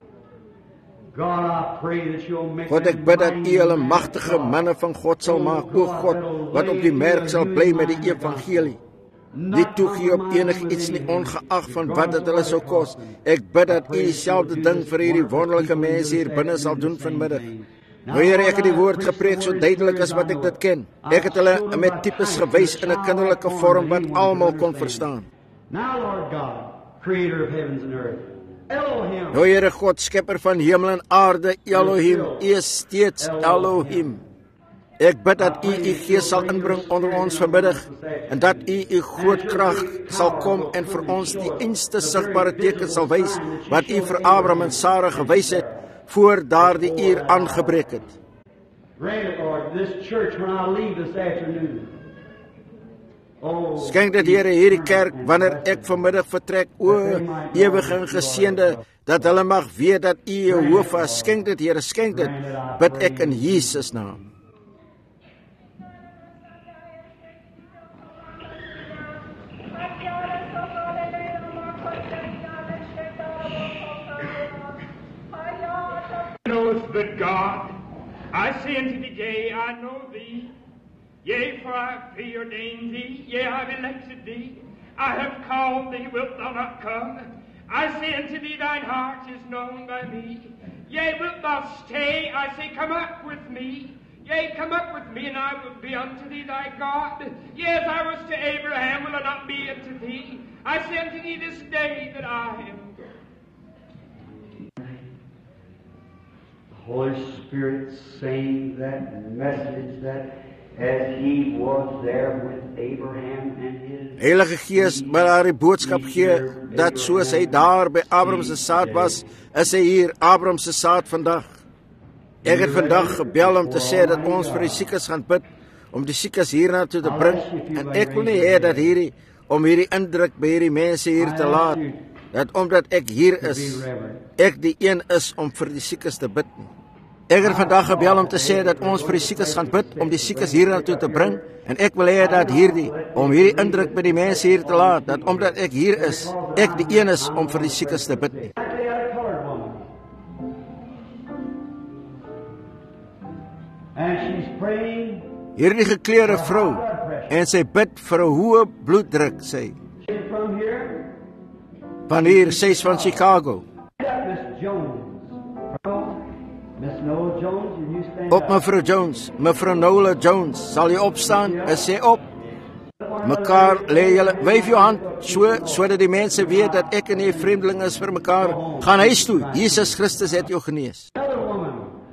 God, ek bid dat U hulle magtige manne van God sal maak, o God, wat op die merk sal bly met die evangelie. Nie toegee op enig iets nie, ongeag van wat dit hulle sou kos. Ek bid dat U dieselfde ding vir hierdie wonderlike mense hier binne sal doen vanmiddag. Nou Here, ek het die woord gepreek so duidelik as wat ek dit ken. Ek het hulle met tipes gewys in 'n kinderlike vorm wat almal kon verstaan. Now, Lord God, creator of heavens and earth, Elohim. Nou Here God, skepper van hemel en aarde, Elohim, U is steeds Elohim. Ek bid dat U U Gees sal inbring onder ons vanmiddag, en dat U U groot krag sal kom en vir ons die einste sigbare teken sal wys, wat U vir Abraham en Sara gewys het, voor daardie uur aangebreek het. Skenk dit, Here, hierdie kerk, wanneer ek vanmiddag vertrek, o ewige en geseënde, dat hulle mag weet dat U Jehovah, skenk dit, Here, skenk dit, bid ek in Jesus naam. But God, I say unto thee, yea, I know thee. Yea, for I have preordained thee. Yea, I have elected thee. I have called thee, wilt thou not come? I say unto thee, thine heart is known by me. Yea, wilt thou stay? I say, come up with me. Yea, come up with me, and I will be unto thee thy God. Yea, as I was to Abraham, will I not be unto thee? I say unto thee this day that I am. Holy Spirit saying that message that as He was there with Abraham and his... Heilige Gees, wil haar die boodskap gee, dat soos hy daar by Abraham se saad was, is hy hier Abraham se saad vandag. Ek het vandag gebel om te sê dat ons vir die siekes gaan bid, om die siekes hierna toe te bring, en ek wil nie hê dat hierdie, om hierdie indruk by hierdie mense hier te laat, dat omdat ek hier is, ek die een is om vir die siekes te bid nie. Ek het vandag gebel om te sê dat ons vir die siekes gaan bid, om die siekes hier naartoe te bring, en ek wil hê dat hierdie, om hierdie indruk by die mense hier te laat, dat omdat ek hier is, ek die een is om vir die siekes te bid nie. Hierdie gekleurde vrou, en sy bid vir 'n hoë bloeddruk, sê. Van hier, sy is van Chicago. Op mevrou Jones, mevrou Nola Jones, sal jy opstaan, is sy op. Mekaar lê julle, wyf jou hand, so, so dat die mense weet dat ek en jy vreemdeling is vir mekaar. Gaan huis toe, Jesus Christus het jou genees.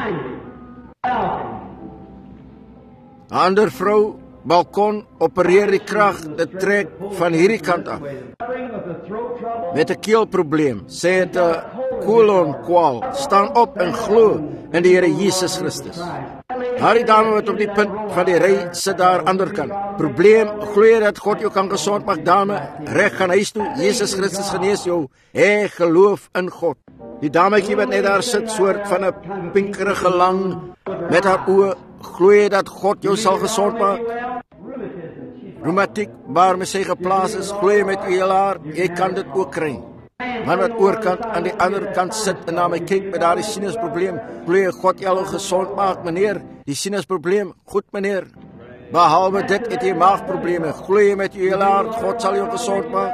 Ander vrou, balkon, opereer die krag, dit trek van hierdie kant af. Met 'n keelprobleem, sê het 'n kolonkwaal, staan op en glo in die Here Jesus Christus. Harry dame wat op die punt van die ry sit daar ander kant. Probleem, glo dat God jou kan gesond maak, dame, reg gaan huis toe, Jesus Christus genees jou, hê geloof in God. Die dametjie wat net daar sit, soort van 'n pinkerige lang, met haar oë, glo dat God jou sal gesond maak. Rheumatiek, waarmee sy geplaas is, glo met u hele hart, jy kan dit ook kry. Man wat oorkant aan die ander kant sit en na my kyk met daardie sinusprobleem, glo God jou gesond maak, meneer, die sinusprobleem, goed meneer. Behalwe dit het jy maagprobleme, glo met u hele hart, God sal jou gesond maak.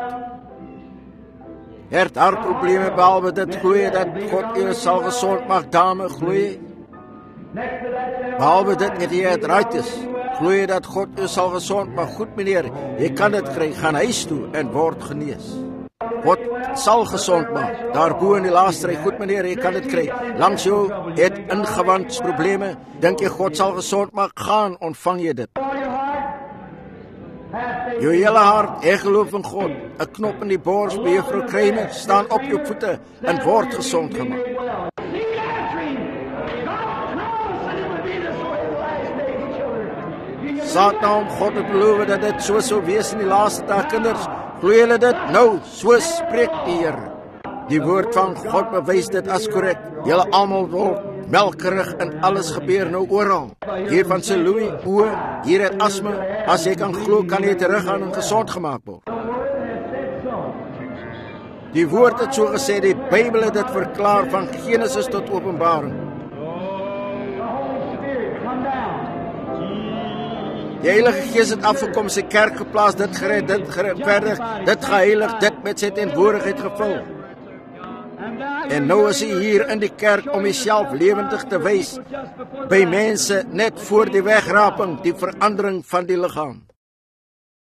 Het hartprobleme, behalwe dit, glo dat God jou sal gesond maak, dame, glo. Behalwe dit het jy arthritis, glo dat God jou sal gesond maak, goed meneer, jy kan dit kry, gaan huis toe en word genees. God sal gesond maak. Daarbo in die laaste ry, goed meneer, jy kan dit kry. Langs jou het ingewandsprobleme, dink jy God sal gesond maak, gaan, ontvang jy dit. Jou hele hart, ek geloof in God, 'n knop in die bors by juffrou Kreiner, staan op jou voete en word gesond gemaak. Satan om God te beloof dat dit so sou wees in die laaste dae, kinders. Glo julle dit? Nou, so spreek die Here. Die woord van God bewys dit as korrek. Julle almal word melkerig en alles gebeur nou oral. Hier van Sir Louis, oor, hier het asma. As jy kan glo, kan jy teruggaan en gesond gemaak word. Die woord het so gesê, die Bybel het dit verklaar van Genesis tot Openbaring. Die Heilige Gees het afgekom, sy kerk geplaas, dit gered, dit geregverdig, dit geheilig, dit met sy teenwoordigheid gevul. En nou is hy hier in die kerk om homself lewendig te wys by mense net voor die wegraping, die verandering van die liggaam.